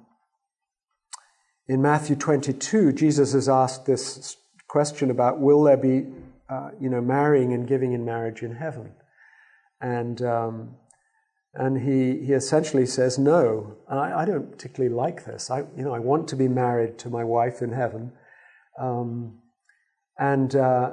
Speaker 2: in Matthew twenty-two, Jesus is asked this question about, will there be, uh, you know, marrying and giving in marriage in heaven? And um, and he he essentially says no. And I, I don't particularly like this. I you know I want to be married to my wife in heaven, um, and uh,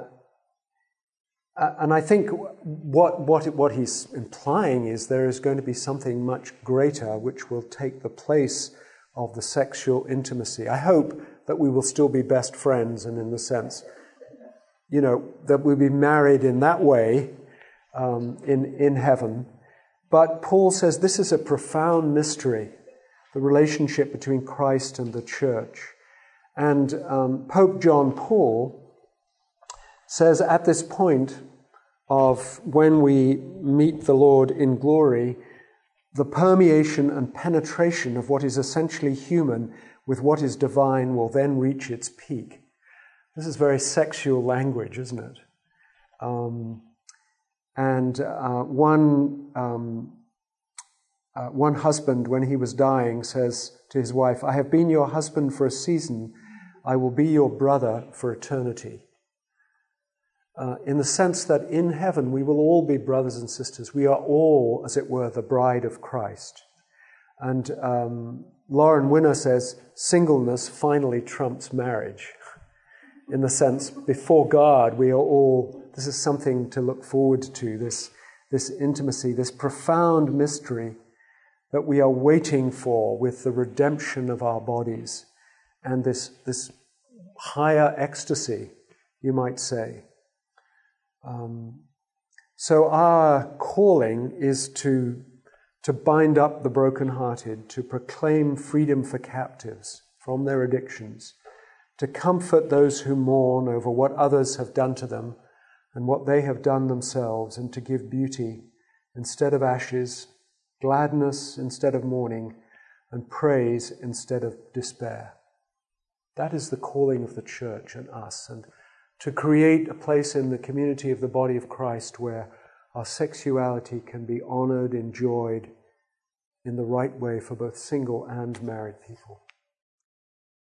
Speaker 2: and I think what what what he's implying is there is going to be something much greater which will take the place of the sexual intimacy. I hope that we will still be best friends, and in the sense, you know, that we'll be married in that way um, in in heaven. But Paul says this is a profound mystery, the relationship between Christ and the church. And um, Pope John Paul says at this point of when we meet the Lord in glory, the permeation and penetration of what is essentially human with what is divine will then reach its peak. This is very sexual language, isn't it? Um, and uh, one um, uh, one husband, when he was dying, says to his wife, "I have been your husband for a season. I will be your brother for eternity." Uh, in the sense that in heaven we will all be brothers and sisters. We are all, as it were, the bride of Christ. And um, Lauren Winner says, singleness finally trumps marriage. In the sense, before God, we are all, this is something to look forward to, this, this intimacy, this profound mystery that we are waiting for with the redemption of our bodies, and this, this higher ecstasy, you might say. Um, so our calling is to, to bind up the brokenhearted, to proclaim freedom for captives from their addictions, to comfort those who mourn over what others have done to them and what they have done themselves, and to give beauty instead of ashes, gladness instead of mourning, and praise instead of despair. That is the calling of the church and us, and to create a place in the community of the body of Christ where our sexuality can be honored, enjoyed in the right way for both single and married people.